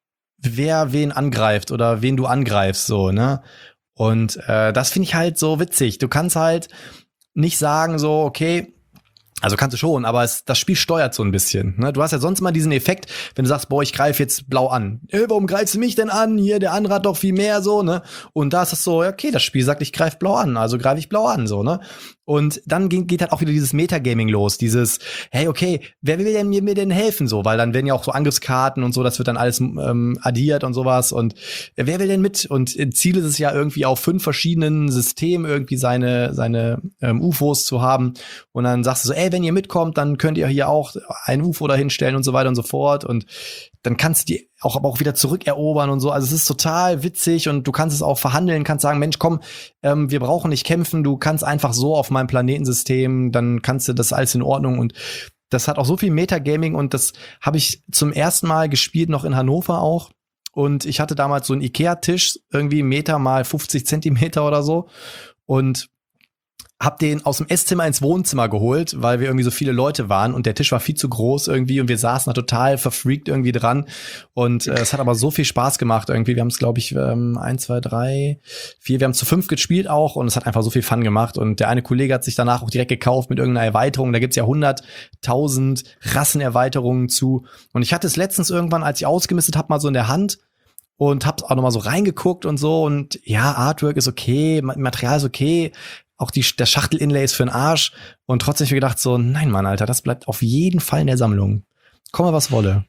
Speaker 2: wer wen angreift oder wen du angreifst, so, ne? Und das finde ich halt so witzig. Du kannst halt nicht sagen so, okay, also kannst du schon, aber das Spiel steuert so ein bisschen. Ne? Du hast ja sonst mal diesen Effekt, wenn du sagst, boah, ich greife jetzt blau an. Warum greifst du mich denn an? Hier, der andere hat doch viel mehr, so, ne? Und da ist es so, okay, das Spiel sagt, ich greife blau an, also greife ich blau an, so, ne? Und dann geht halt auch wieder dieses Metagaming los, dieses, hey, okay, wer will denn mir denn helfen, so? Weil dann werden ja auch so Angriffskarten und so, das wird dann alles addiert und sowas. Und wer will denn mit? Und Ziel ist es ja irgendwie auf 5 verschiedenen Systemen irgendwie seine UFOs zu haben. Und dann sagst du so, ey, wenn ihr mitkommt, dann könnt ihr hier auch ein UFO dahinstellen und so weiter und so fort. Und dann kannst du die aber auch wieder zurückerobern und so. Also es ist total witzig und du kannst es auch verhandeln, kannst sagen, Mensch, komm, wir brauchen nicht kämpfen, du kannst einfach so auf meinem Planetensystem, dann kannst du das alles in Ordnung. Und das hat auch so viel Metagaming und das habe ich zum ersten Mal gespielt, noch in Hannover auch. Und ich hatte damals so einen Ikea-Tisch, irgendwie Meter mal 50 Zentimeter oder so. Und hab den aus dem Esszimmer ins Wohnzimmer geholt, weil wir irgendwie so viele Leute waren und der Tisch war viel zu groß irgendwie und wir saßen da total verfreakt irgendwie dran und es hat aber so viel Spaß gemacht irgendwie. Wir haben es, glaube ich, 1, 2, 3, 4, wir haben zu 5 gespielt auch und es hat einfach so viel Fun gemacht und der eine Kollege hat sich danach auch direkt gekauft mit irgendeiner Erweiterung. Da gibt's ja 100.000 Rassenerweiterungen zu und ich hatte es letztens irgendwann, als ich ausgemistet habe, mal so in der Hand und hab's auch noch mal so reingeguckt und so und ja, Artwork ist okay, Material ist okay, auch der Schachtel-Inlay ist für den Arsch. Und trotzdem hab ich gedacht so, nein, Mann, Alter, das bleibt auf jeden Fall in der Sammlung. Komme, was wolle.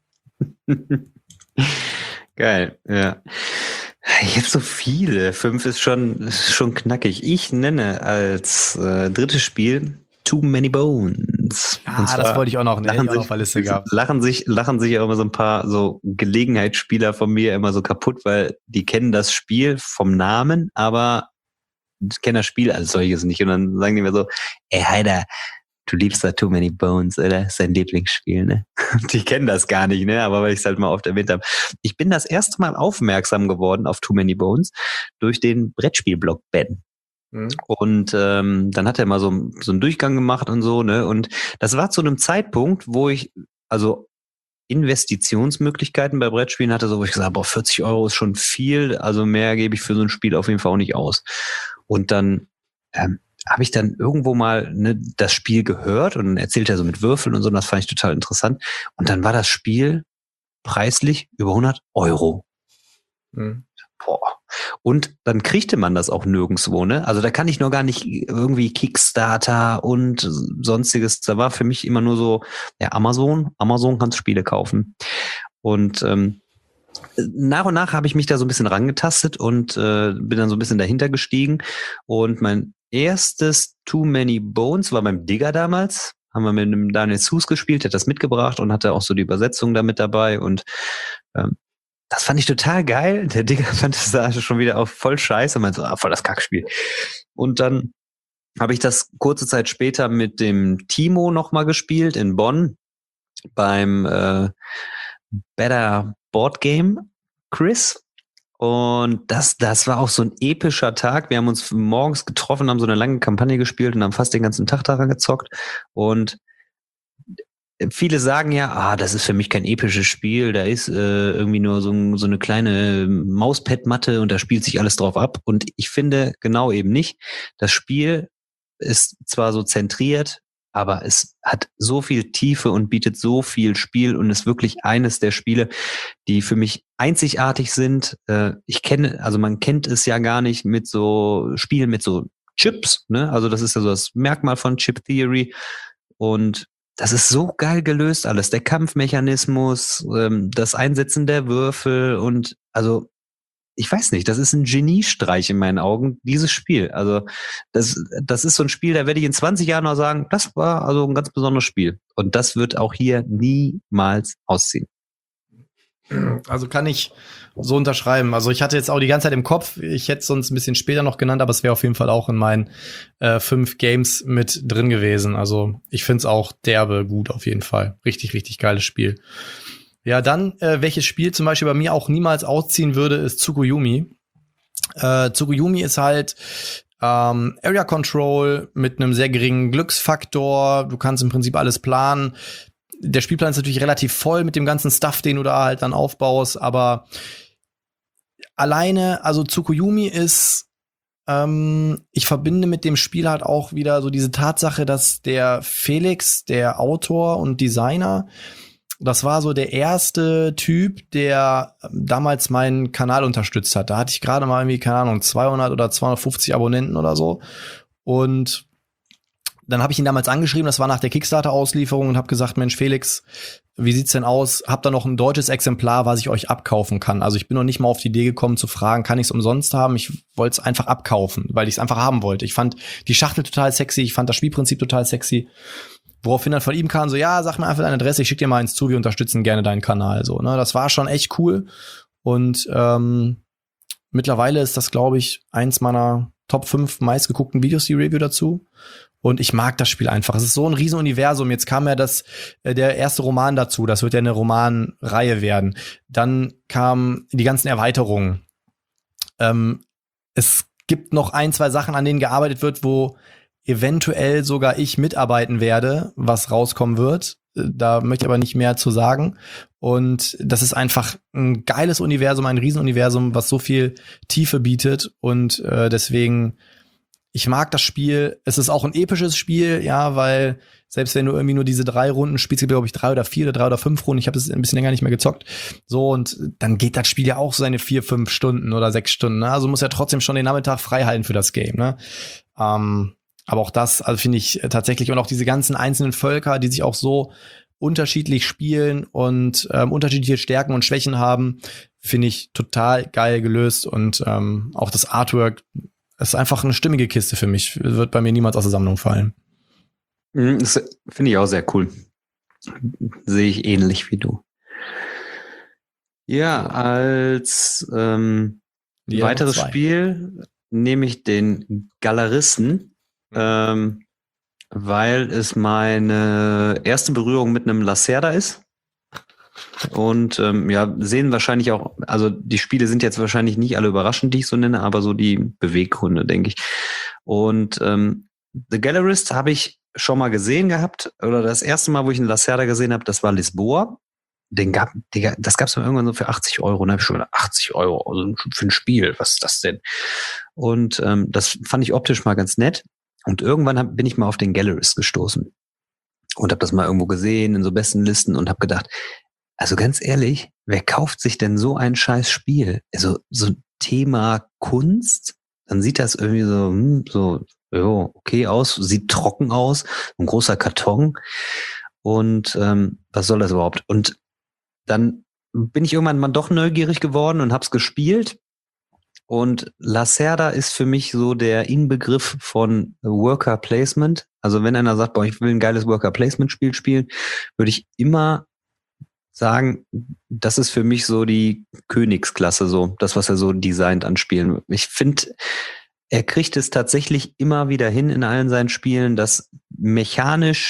Speaker 3: Geil, ja. Ich habe so viele. 5 ist schon knackig. Ich nenne als drittes Spiel Too Many Bones.
Speaker 2: Ah, das wollte ich auch noch, ne?
Speaker 3: Lachen
Speaker 2: Auch auf der Liste gehabt.
Speaker 3: lachen sich ja immer so ein paar so Gelegenheitsspieler von mir immer so kaputt, weil die kennen das Spiel vom Namen, aber kennen das Spiel als solches nicht. Und dann sagen die mir so, ey, Heider, du liebst da Too Many Bones, oder? Das ist dein Lieblingsspiel, ne? Die kennen das gar nicht, ne? Aber weil ich es halt mal oft erwähnt habe. Ich bin das erste Mal aufmerksam geworden auf Too Many Bones durch den Brettspielblog Ben. Und dann hat er mal so einen Durchgang gemacht und so, ne? Und das war zu einem Zeitpunkt, wo ich, also Investitionsmöglichkeiten bei Brettspielen hatte, so wo ich gesagt habe, boah, 40 Euro ist schon viel, also mehr gebe ich für so ein Spiel auf jeden Fall auch nicht aus. Und dann habe ich dann irgendwo mal das Spiel gehört und dann erzählt er so mit Würfeln und so, und das fand ich total interessant. Und dann war das Spiel preislich über 100 Euro.
Speaker 2: Mhm.
Speaker 3: Boah. Und dann kriegte man das auch nirgendwo, ne? Also da kann ich noch gar nicht irgendwie Kickstarter und sonstiges. Da war für mich immer nur so, ja, Amazon kannst Spiele kaufen. Und nach und nach habe ich mich da so ein bisschen rangetastet und bin dann so ein bisschen dahinter gestiegen. Und mein erstes Too Many Bones war beim Digger damals. Haben wir mit einem Daniel Sus gespielt, der hat das mitgebracht und hatte auch so die Übersetzung da mit dabei. Und das fand ich total geil. Der Digger fand das da schon wieder auf voll scheiße und meinte so, voll das Kackspiel. Und dann habe ich das kurze Zeit später mit dem Timo nochmal gespielt in Bonn beim Better Board Game Quiz. Und das war auch so ein epischer Tag. Wir haben uns morgens getroffen, haben so eine lange Kampagne gespielt und haben fast den ganzen Tag daran gezockt. Und viele sagen ja, das ist für mich kein episches Spiel, da ist irgendwie nur so eine kleine Mauspad-Matte und da spielt sich alles drauf ab. Und ich finde genau eben nicht. Das Spiel ist zwar so zentriert, aber es hat so viel Tiefe und bietet so viel Spiel und ist wirklich eines der Spiele, die für mich einzigartig sind. Man kennt es ja gar nicht mit so Spielen mit so Chips, ne? Also das ist ja so das Merkmal von Chip Theory. Und das ist so geil gelöst alles. Der Kampfmechanismus, das Einsetzen der Würfel und also ich weiß nicht, das ist ein Geniestreich in meinen Augen, dieses Spiel. Also das ist so ein Spiel, da werde ich in 20 Jahren noch sagen, das war also ein ganz besonderes Spiel. Und das wird auch hier niemals ausziehen.
Speaker 2: Also kann ich so unterschreiben. Also ich hatte jetzt auch die ganze Zeit im Kopf, ich hätte es sonst ein bisschen später noch genannt, aber es wäre auf jeden Fall auch in meinen 5 Games mit drin gewesen. Also ich finde es auch derbe gut auf jeden Fall. Richtig, richtig geiles Spiel. Ja, dann, welches Spiel zum Beispiel bei mir auch niemals ausziehen würde, ist Tsukuyomi. Tsukuyomi ist halt Area Control mit einem sehr geringen Glücksfaktor. Du kannst im Prinzip alles planen. Der Spielplan ist natürlich relativ voll mit dem ganzen Stuff, den du da halt dann aufbaust, aber alleine, also Tsukuyomi ist, ich verbinde mit dem Spiel halt auch wieder so diese Tatsache, dass der Felix, der Autor und Designer, das war so der erste Typ, der damals meinen Kanal unterstützt hat. Da hatte ich gerade mal irgendwie, keine Ahnung, 200 oder 250 Abonnenten oder so. Und dann habe ich ihn damals angeschrieben, das war nach der Kickstarter-Auslieferung und habe gesagt, Mensch, Felix, wie sieht's denn aus? Habt ihr noch ein deutsches Exemplar, was ich euch abkaufen kann? Also ich bin noch nicht mal auf die Idee gekommen zu fragen, kann ich es umsonst haben? Ich wollte es einfach abkaufen, weil ich es einfach haben wollte. Ich fand die Schachtel total sexy, ich fand das Spielprinzip total sexy. Woraufhin dann von ihm kam so, ja, sag mir einfach deine Adresse, ich schick dir mal eins zu, wir unterstützen gerne deinen Kanal. So, ne? Das war schon echt cool. Und mittlerweile ist das, glaube ich, eins meiner Top 5 meistgeguckten Videos, die Review dazu. Und ich mag das Spiel einfach. Es ist so ein Riesenuniversum. Jetzt kam ja der erste Roman dazu. Das wird ja eine Romanreihe werden. Dann kamen die ganzen Erweiterungen. Es gibt noch 1, 2 Sachen, an denen gearbeitet wird, wo eventuell sogar ich mitarbeiten werde, was rauskommen wird. Da möchte ich aber nicht mehr zu sagen. Und das ist einfach ein geiles Universum, ein Riesenuniversum, was so viel Tiefe bietet. Und deswegen, ich mag das Spiel. Es ist auch ein episches Spiel, ja, weil selbst wenn du irgendwie nur diese 3 Runden spielst, gibt es, glaube ich, 3 oder 4 oder 3 oder 5 Runden. Ich habe es ein bisschen länger nicht mehr gezockt. So, und dann geht das Spiel ja auch seine 4, 5 Stunden oder 6 Stunden. Ne? Also muss ja trotzdem schon den Nachmittag frei halten für das Game. Ne? Aber auch das, also finde ich tatsächlich, und auch diese ganzen einzelnen Völker, die sich auch so unterschiedlich spielen und unterschiedliche Stärken und Schwächen haben, finde ich total geil gelöst. Und auch das Artwork ist einfach eine stimmige Kiste für mich. Wird bei mir niemals aus der Sammlung fallen.
Speaker 3: Das finde ich auch sehr cool. Sehe ich ähnlich wie du. Ja, als weiteres Spiel nehme ich den Galeristen. Weil es meine erste Berührung mit einem Lacerda ist. Und sehen wahrscheinlich auch, also die Spiele sind jetzt wahrscheinlich nicht alle überraschend, die ich so nenne, aber so die Beweggründe, denke ich. Und The Gallerist habe ich schon mal gesehen gehabt, oder das erste Mal, wo ich einen Lacerda gesehen habe, das war Lisboa. Das gab es mal irgendwann so für 80 €. Und da habe ich schon gedacht, 80 € also für ein Spiel, was ist das denn? Und das fand ich optisch mal ganz nett. Und irgendwann bin ich mal auf den Gallerist gestoßen und habe das mal irgendwo gesehen in so Bestenlisten und habe gedacht, also ganz ehrlich, wer kauft sich denn so ein scheiß Spiel? Also so Thema Kunst, dann sieht das irgendwie so okay aus, sieht trocken aus, ein großer Karton und was soll das überhaupt? Und dann bin ich irgendwann mal doch neugierig geworden und hab's gespielt. Und Lacerda ist für mich so der Inbegriff von Worker Placement. Also wenn einer sagt, ich will ein geiles Worker Placement Spiel spielen, würde ich immer sagen, das ist für mich so die Königsklasse, so das, was er so designt an Spielen. Ich finde, er kriegt es tatsächlich immer wieder hin in allen seinen Spielen, das mechanisch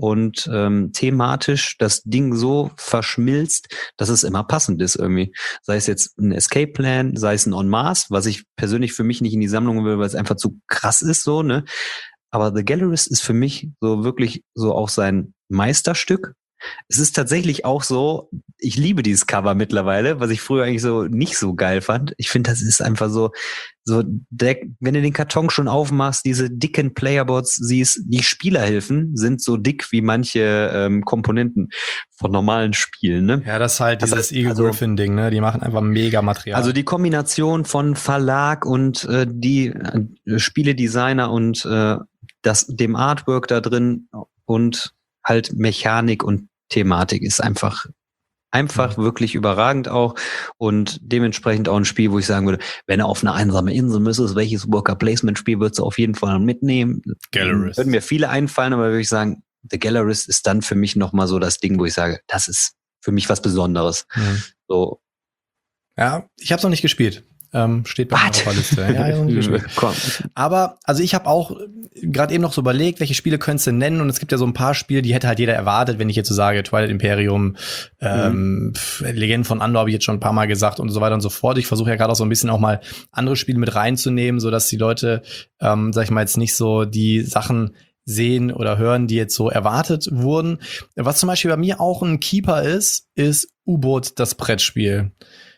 Speaker 3: und thematisch das Ding so verschmilzt, dass es immer passend ist irgendwie. Sei es jetzt ein Escape Plan, sei es ein En Masse, was ich persönlich für mich nicht in die Sammlung will, weil es einfach zu krass ist so, ne? Aber The Gallerist ist für mich so wirklich so auch sein Meisterstück. Es ist tatsächlich auch so, ich liebe dieses Cover mittlerweile, was ich früher eigentlich so nicht so geil fand. Ich finde, das ist einfach so wenn du den Karton schon aufmachst, diese dicken Playerboards siehst, die Spielerhilfen sind so dick wie manche Komponenten von normalen Spielen, ne?
Speaker 2: Ja, das ist halt
Speaker 3: Das
Speaker 2: dieses
Speaker 3: heißt,
Speaker 2: Eagle Griffin-Ding, ne? Die machen einfach mega Material.
Speaker 3: Also die Kombination von Verlag und die Spieledesigner und dem Artwork da drin und halt Mechanik und Thematik ist einfach wirklich überragend auch und dementsprechend auch ein Spiel, wo ich sagen würde, wenn er auf eine einsame Insel müsste, welches Worker-Placement-Spiel würdest du auf jeden Fall mitnehmen?
Speaker 2: Gallerist.
Speaker 3: Würden mir viele einfallen, aber würde ich sagen, The Gallerist ist dann für mich nochmal so das Ding, wo ich sage, das ist für mich was Besonderes. So.
Speaker 2: Ja, ich habe es noch nicht gespielt. Steht bei mir auf der Liste. Ja, noch nicht gespielt.
Speaker 3: Komm.
Speaker 2: Aber, also ich habe auch gerade eben noch so überlegt, welche Spiele könntest du nennen, und es gibt ja so ein paar Spiele, die hätte halt jeder erwartet, wenn ich jetzt so sage, Twilight Imperium, Legenden von Andor habe ich jetzt schon ein paar Mal gesagt und so weiter und so fort. Ich versuche ja gerade auch so ein bisschen auch mal andere Spiele mit reinzunehmen, so dass die Leute, sag ich mal, jetzt nicht so die Sachen sehen oder hören, die jetzt so erwartet wurden. Was zum Beispiel bei mir auch ein Keeper ist U-Boot, das Brettspiel.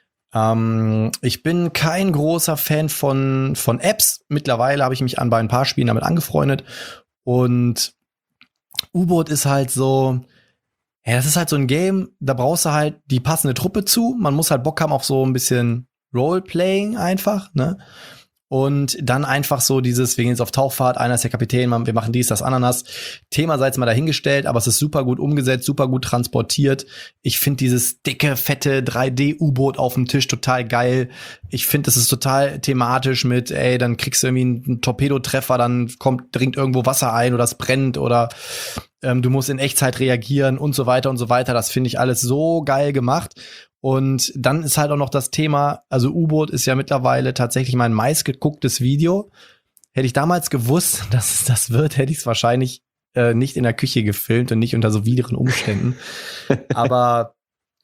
Speaker 2: Ich bin kein großer Fan von Apps. Mittlerweile habe ich mich bei ein paar Spielen damit angefreundet. Und U-Boot ist halt so, ja, das ist halt so ein Game, da brauchst du halt die passende Truppe zu. Man muss halt Bock haben auf so ein bisschen Roleplaying einfach, ne? Und dann einfach so dieses, wir gehen jetzt auf Tauchfahrt, einer ist der Kapitän, wir machen dies, das, Ananas. Thema sei jetzt mal dahingestellt, aber es ist super gut umgesetzt, super gut transportiert. Ich finde dieses dicke, fette 3D-U-Boot auf dem Tisch total geil. Ich finde, das ist total thematisch mit, dann kriegst du irgendwie einen Torpedotreffer, dann dringt irgendwo Wasser ein oder es brennt oder du musst in Echtzeit reagieren und so weiter und so weiter. Das finde ich alles so geil gemacht. Und dann ist halt auch noch das Thema, also U-Boot ist ja mittlerweile tatsächlich mein meistgegucktes Video. Hätte ich damals gewusst, dass es das wird, hätte ich es wahrscheinlich nicht in der Küche gefilmt und nicht unter so widrigen Umständen. Aber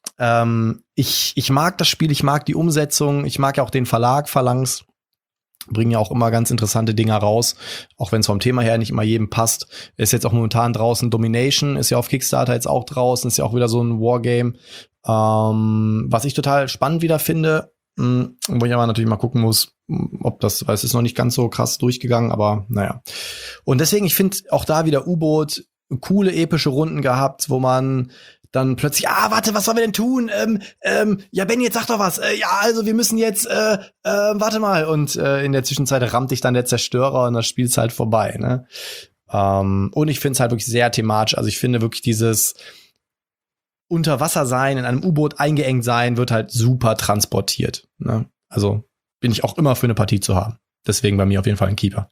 Speaker 2: ich mag das Spiel, ich mag die Umsetzung, ich mag ja auch den Verlag Phalanx. Bringen ja auch immer ganz interessante Dinger raus, auch wenn es vom Thema her nicht immer jedem passt. Ist jetzt auch momentan draußen Domination, ist ja auf Kickstarter jetzt auch draußen, ist ja auch wieder so ein Wargame. Was ich total spannend wieder finde, wo ich aber natürlich mal gucken muss, ob das, weil es ist noch nicht ganz so krass durchgegangen, aber naja. Und deswegen, ich finde auch da wieder U-Boot, coole epische Runden gehabt, wo man dann plötzlich, warte, was sollen wir denn tun? Ja, Benny, jetzt sag doch was. Ja, also wir müssen jetzt, warte mal. Und in der Zwischenzeit rammt dich dann der Zerstörer und das Spiel ist halt vorbei, ne? Und ich finde es halt wirklich sehr thematisch. Also ich finde wirklich dieses unter Wasser sein, in einem U-Boot eingeengt sein, wird halt super transportiert, ne? Also bin ich auch immer für eine Partie zu haben. Deswegen bei mir auf jeden Fall ein Keeper.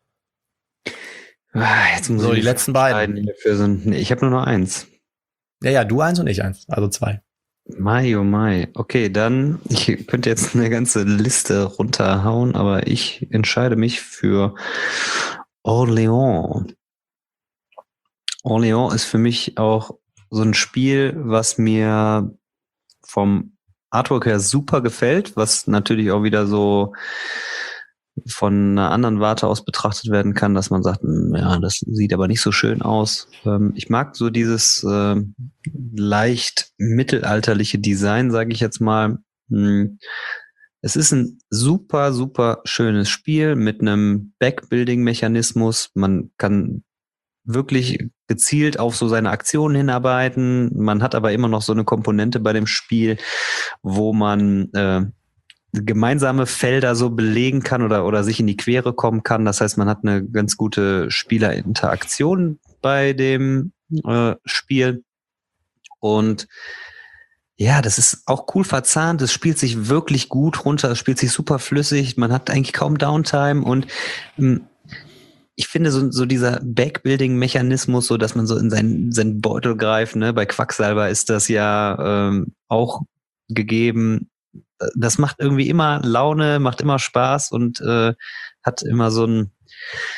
Speaker 3: Jetzt muss
Speaker 2: So,
Speaker 3: ich
Speaker 2: die letzten beiden.
Speaker 3: Ich habe nur noch eins.
Speaker 2: Ja, du eins und ich eins, also 2.
Speaker 3: Mai, oh Mai. Okay, dann, ich könnte jetzt eine ganze Liste runterhauen, aber ich entscheide mich für Orléans. Orléans ist für mich auch so ein Spiel, was mir vom Artwork her super gefällt, was natürlich auch wieder so von einer anderen Warte aus betrachtet werden kann, dass man sagt, ja, das sieht aber nicht so schön aus. Ich mag so dieses leicht mittelalterliche Design, sage ich jetzt mal. Es ist ein super, super schönes Spiel mit einem Backbuilding-Mechanismus. Man kann wirklich gezielt auf so seine Aktionen hinarbeiten. Man hat aber immer noch so eine Komponente bei dem Spiel, wo man gemeinsame Felder so belegen kann oder sich in die Quere kommen kann. Das heißt, man hat eine ganz gute Spielerinteraktion bei dem Spiel. Und ja, das ist auch cool verzahnt. Es spielt sich wirklich gut runter. Es spielt sich super flüssig. Man hat eigentlich kaum Downtime und ich finde so dieser Backbuilding-Mechanismus, so dass man so in seinen Beutel greift, ne? Bei Quacksalber ist das ja auch gegeben. Das macht irgendwie immer Laune, macht immer Spaß und hat immer so ein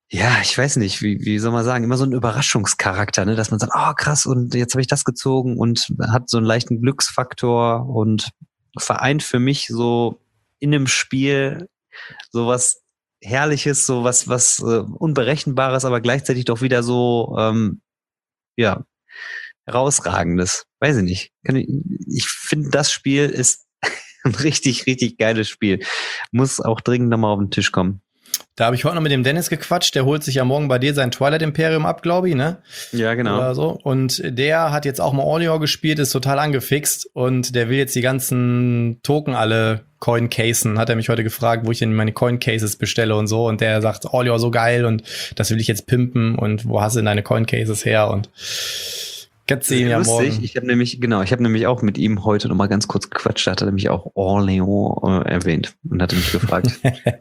Speaker 3: ja, ich weiß nicht, wie soll man sagen, immer so ein Überraschungscharakter, ne, dass man sagt, oh krass, und jetzt habe ich das gezogen und hat so einen leichten Glücksfaktor und vereint für mich so in einem Spiel sowas Herrliches, was Unberechenbares, aber gleichzeitig doch wieder so, ja, Herausragendes. Weiß ich nicht. Ich finde, das Spiel ist ein richtig, richtig geiles Spiel. Muss auch dringend nochmal auf den Tisch kommen.
Speaker 2: Da habe ich heute noch mit dem Dennis gequatscht. Der holt sich ja morgen bei dir sein Twilight Imperium ab, glaube ich, ne?
Speaker 3: Ja, genau.
Speaker 2: Oder so. Und der hat jetzt auch mal Orleans gespielt, ist total angefixt und der will jetzt die ganzen Token alle Coin-Casen. Hat er mich heute gefragt, wo ich denn meine Coin-Cases bestelle und so. Und der sagt, Orleans so geil und das will ich jetzt pimpen und wo hast du denn deine Coin-Cases her? Und kannst du ihn ja morgen.
Speaker 3: Ich habe nämlich auch mit ihm heute noch mal ganz kurz gequatscht. Da hat er nämlich auch Orleans erwähnt und hatte mich gefragt.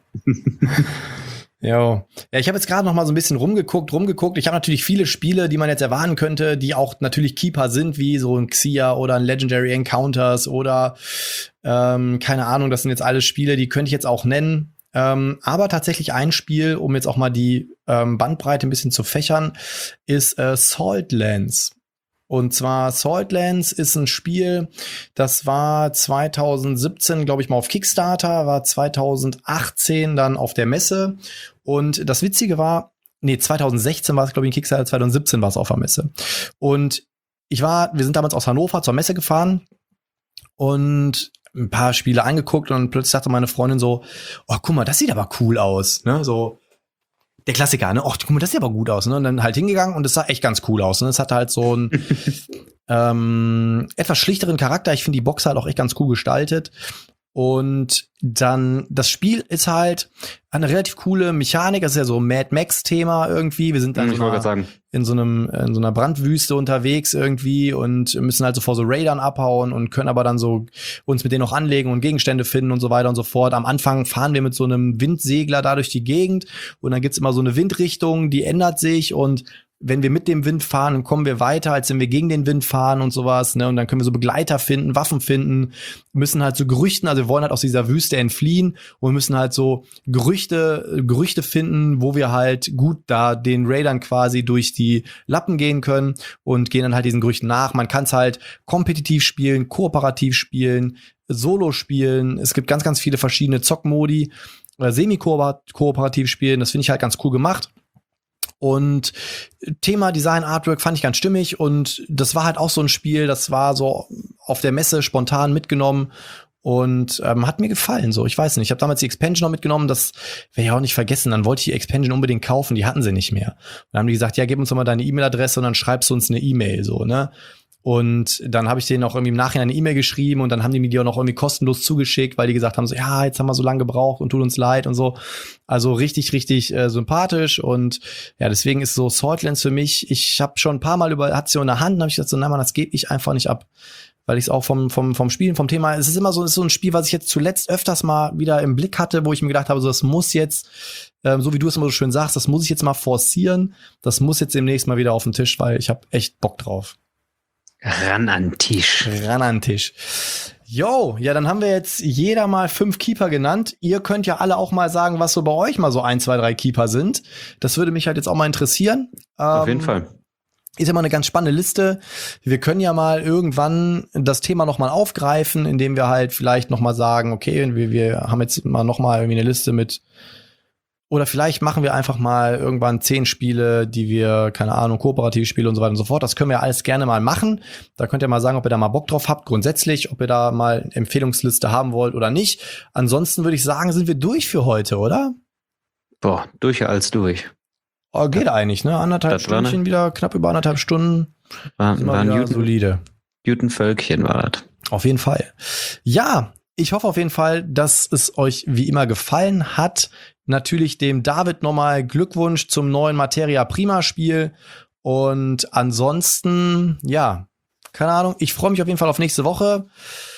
Speaker 2: Jo. Ja, ich habe jetzt gerade noch mal so ein bisschen rumgeguckt. Ich habe natürlich viele Spiele, die man jetzt erwarten könnte, die auch natürlich Keeper sind, wie so ein Xia oder ein Legendary Encounters oder keine Ahnung, das sind jetzt alles Spiele, die könnte ich jetzt auch nennen. Aber tatsächlich ein Spiel, um jetzt auch mal die Bandbreite ein bisschen zu fächern, ist Saltlands. Und zwar Saltlands ist ein Spiel, das war 2017, glaube ich, mal auf Kickstarter, war 2018 dann auf der Messe. Und das Witzige war, 2016 war es, glaube ich, in Kickstarter, 2017 war es auf der Messe. Und wir sind damals aus Hannover zur Messe gefahren und ein paar Spiele angeguckt und plötzlich sagte meine Freundin so, oh, guck mal, das sieht aber cool aus, ne, so. Der Klassiker, ne? Guck mal, das sieht aber gut aus, ne? Und dann halt hingegangen und es sah echt ganz cool aus, ne? Es hatte halt so einen etwas schlichteren Charakter. Ich finde die Box halt auch echt ganz cool gestaltet. Und dann, das Spiel ist halt eine relativ coole Mechanik. Das ist ja so ein Mad Max-Thema irgendwie. Wir sind dann in so einer Brandwüste unterwegs irgendwie und müssen halt so vor so Raidern abhauen und können aber dann so uns mit denen noch anlegen und Gegenstände finden und so weiter und so fort. Am Anfang fahren wir mit so einem Windsegler da durch die Gegend und dann gibt's immer so eine Windrichtung, die ändert sich und wenn wir mit dem Wind fahren, dann kommen wir weiter, als wenn wir gegen den Wind fahren und sowas, ne? Und dann können wir so Begleiter finden, Waffen finden, müssen halt so Gerüchten, also wir wollen halt aus dieser Wüste entfliehen und müssen halt so Gerüchte finden, wo wir halt gut da den Raidern quasi durch die Lappen gehen können und gehen dann halt diesen Gerüchten nach. Man kann es halt kompetitiv spielen, kooperativ spielen, Solo spielen. Es gibt ganz, ganz viele verschiedene Zockmodi, semi-kooperativ spielen. Das finde ich halt ganz cool gemacht. Und Thema Design, Artwork fand ich ganz stimmig und das war halt auch so ein Spiel, das war so auf der Messe spontan mitgenommen und hat mir gefallen. So, ich weiß nicht, ich habe damals die Expansion noch mitgenommen, das werde ich auch nicht vergessen. Dann wollte ich die Expansion unbedingt kaufen, die hatten sie nicht mehr. Und dann haben die gesagt, ja, gib uns doch mal deine E-Mail-Adresse und dann schreibst du uns eine E-Mail, so, ne? Und dann habe ich denen auch irgendwie im Nachhinein eine E-Mail geschrieben und dann haben die mir die auch noch irgendwie kostenlos zugeschickt, weil die gesagt haben so, ja, jetzt haben wir so lange gebraucht und tut uns leid und so. Also richtig, richtig sympathisch und ja, deswegen ist so Saltlands für mich, ich habe schon ein paar Mal hat's so in der Hand und habe ich gesagt so, nein, Mann, das gebe ich einfach nicht ab. Weil ich es auch vom Spielen, vom Thema, es ist immer so, es ist so ein Spiel, was ich jetzt zuletzt öfters mal wieder im Blick hatte, wo ich mir gedacht habe, so, das muss jetzt, so wie du es immer so schön sagst, das muss ich jetzt mal forcieren, das muss jetzt demnächst mal wieder auf den Tisch, weil ich habe echt Bock drauf.
Speaker 3: Ran an den Tisch.
Speaker 2: Jo, ja, dann haben wir jetzt jeder mal 5 Keeper genannt. Ihr könnt ja alle auch mal sagen, was so bei euch mal so 1, 2, 3 Keeper sind. Das würde mich halt jetzt auch mal interessieren.
Speaker 3: Auf jeden Fall.
Speaker 2: Ist ja mal eine ganz spannende Liste. Wir können ja mal irgendwann das Thema noch mal aufgreifen, indem wir halt vielleicht noch mal sagen, okay, wir haben jetzt mal noch mal irgendwie eine Liste mit. Oder vielleicht machen wir einfach mal irgendwann 10 Spiele, die wir, keine Ahnung, kooperative Spiele und so weiter und so fort. Das können wir alles gerne mal machen. Da könnt ihr mal sagen, ob ihr da mal Bock drauf habt, grundsätzlich, ob ihr da mal eine Empfehlungsliste haben wollt oder nicht. Ansonsten würde ich sagen, sind wir durch für heute, oder?
Speaker 3: Boah, durch als durch.
Speaker 2: Oh, geht eigentlich, ne? Anderthalb Stündchen wieder, knapp über 1,5 Stunden.
Speaker 3: War ein
Speaker 2: solide.
Speaker 3: Völkchen war das.
Speaker 2: Auf jeden Fall. Ja, ich hoffe auf jeden Fall, dass es euch wie immer gefallen hat. Natürlich dem David nochmal Glückwunsch zum neuen Materia Prima Spiel. Und ansonsten, ja, keine Ahnung. Ich freue mich auf jeden Fall auf nächste Woche.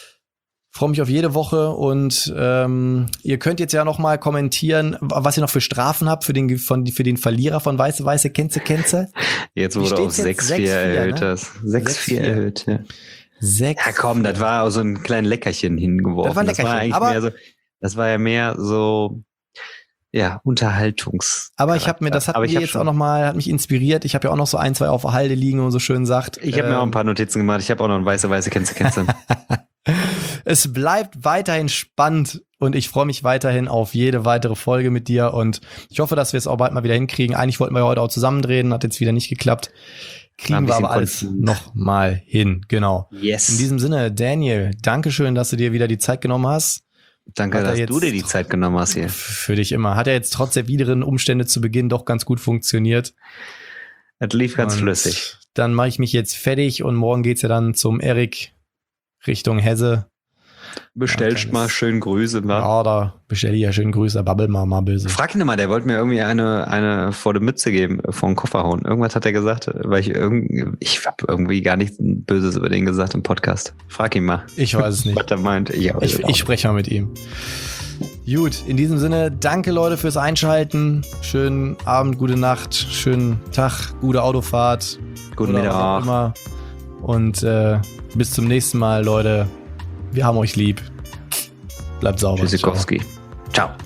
Speaker 2: Freue mich auf jede Woche. Und ihr könnt jetzt ja noch mal kommentieren, was ihr noch für Strafen habt für den Verlierer von Weiße Kenze.
Speaker 3: Jetzt wurde auf 6-4 erhöht, ne? 6-4 erhöht, ja.
Speaker 2: 6.
Speaker 3: Ja komm, das war auch so ein kleines Leckerchen hingeworfen.
Speaker 2: Das war ein Leckerchen,
Speaker 3: das war ja mehr so Unterhaltungs.
Speaker 2: Aber das hat mir jetzt auch nochmal, hat mich inspiriert. Ich habe ja auch noch so 1, 2 auf der Halde liegen, wo man so schön sagt.
Speaker 3: Ich habe mir auch ein paar Notizen gemacht. Ich habe auch noch ein weiße kennst du.
Speaker 2: Es bleibt weiterhin spannend und ich freue mich weiterhin auf jede weitere Folge mit dir und ich hoffe, dass wir es auch bald mal wieder hinkriegen. Eigentlich wollten wir heute auch zusammendrehen, hat jetzt wieder nicht geklappt. Kriegen wir aber alles noch mal hin, genau.
Speaker 3: Yes.
Speaker 2: In diesem Sinne, Daniel, Dankeschön, dass du dir wieder die Zeit genommen hast.
Speaker 3: Danke, dass du dir die Zeit genommen hast hier.
Speaker 2: Für dich immer. Hat ja jetzt trotz der widrigen Umstände zu Beginn doch ganz gut funktioniert.
Speaker 3: Das lief ganz flüssig.
Speaker 2: Dann mache ich mich jetzt fertig und morgen geht's ja dann zum Erik Richtung Hesse.
Speaker 3: Bestellst mal schön Grüße.
Speaker 2: Ja, da bestell ich ja schön Grüße, babbel mal böse.
Speaker 3: Frag ihn mal, der wollte mir irgendwie eine vor die Mütze geben, vor den Koffer hauen. Irgendwas hat er gesagt, weil ich habe irgendwie gar nichts Böses über den gesagt im Podcast. Frag ihn mal.
Speaker 2: Ich weiß es nicht.
Speaker 3: Was er meint.
Speaker 2: Ich spreche mal mit ihm. Gut, in diesem Sinne, danke Leute fürs Einschalten. Schönen Abend, gute Nacht, schönen Tag, gute Autofahrt.
Speaker 3: Guten Mittag.
Speaker 2: Und bis zum nächsten Mal, Leute. Wir haben euch lieb. Bleibt sauber.
Speaker 3: Tschüssikowski. Ciao.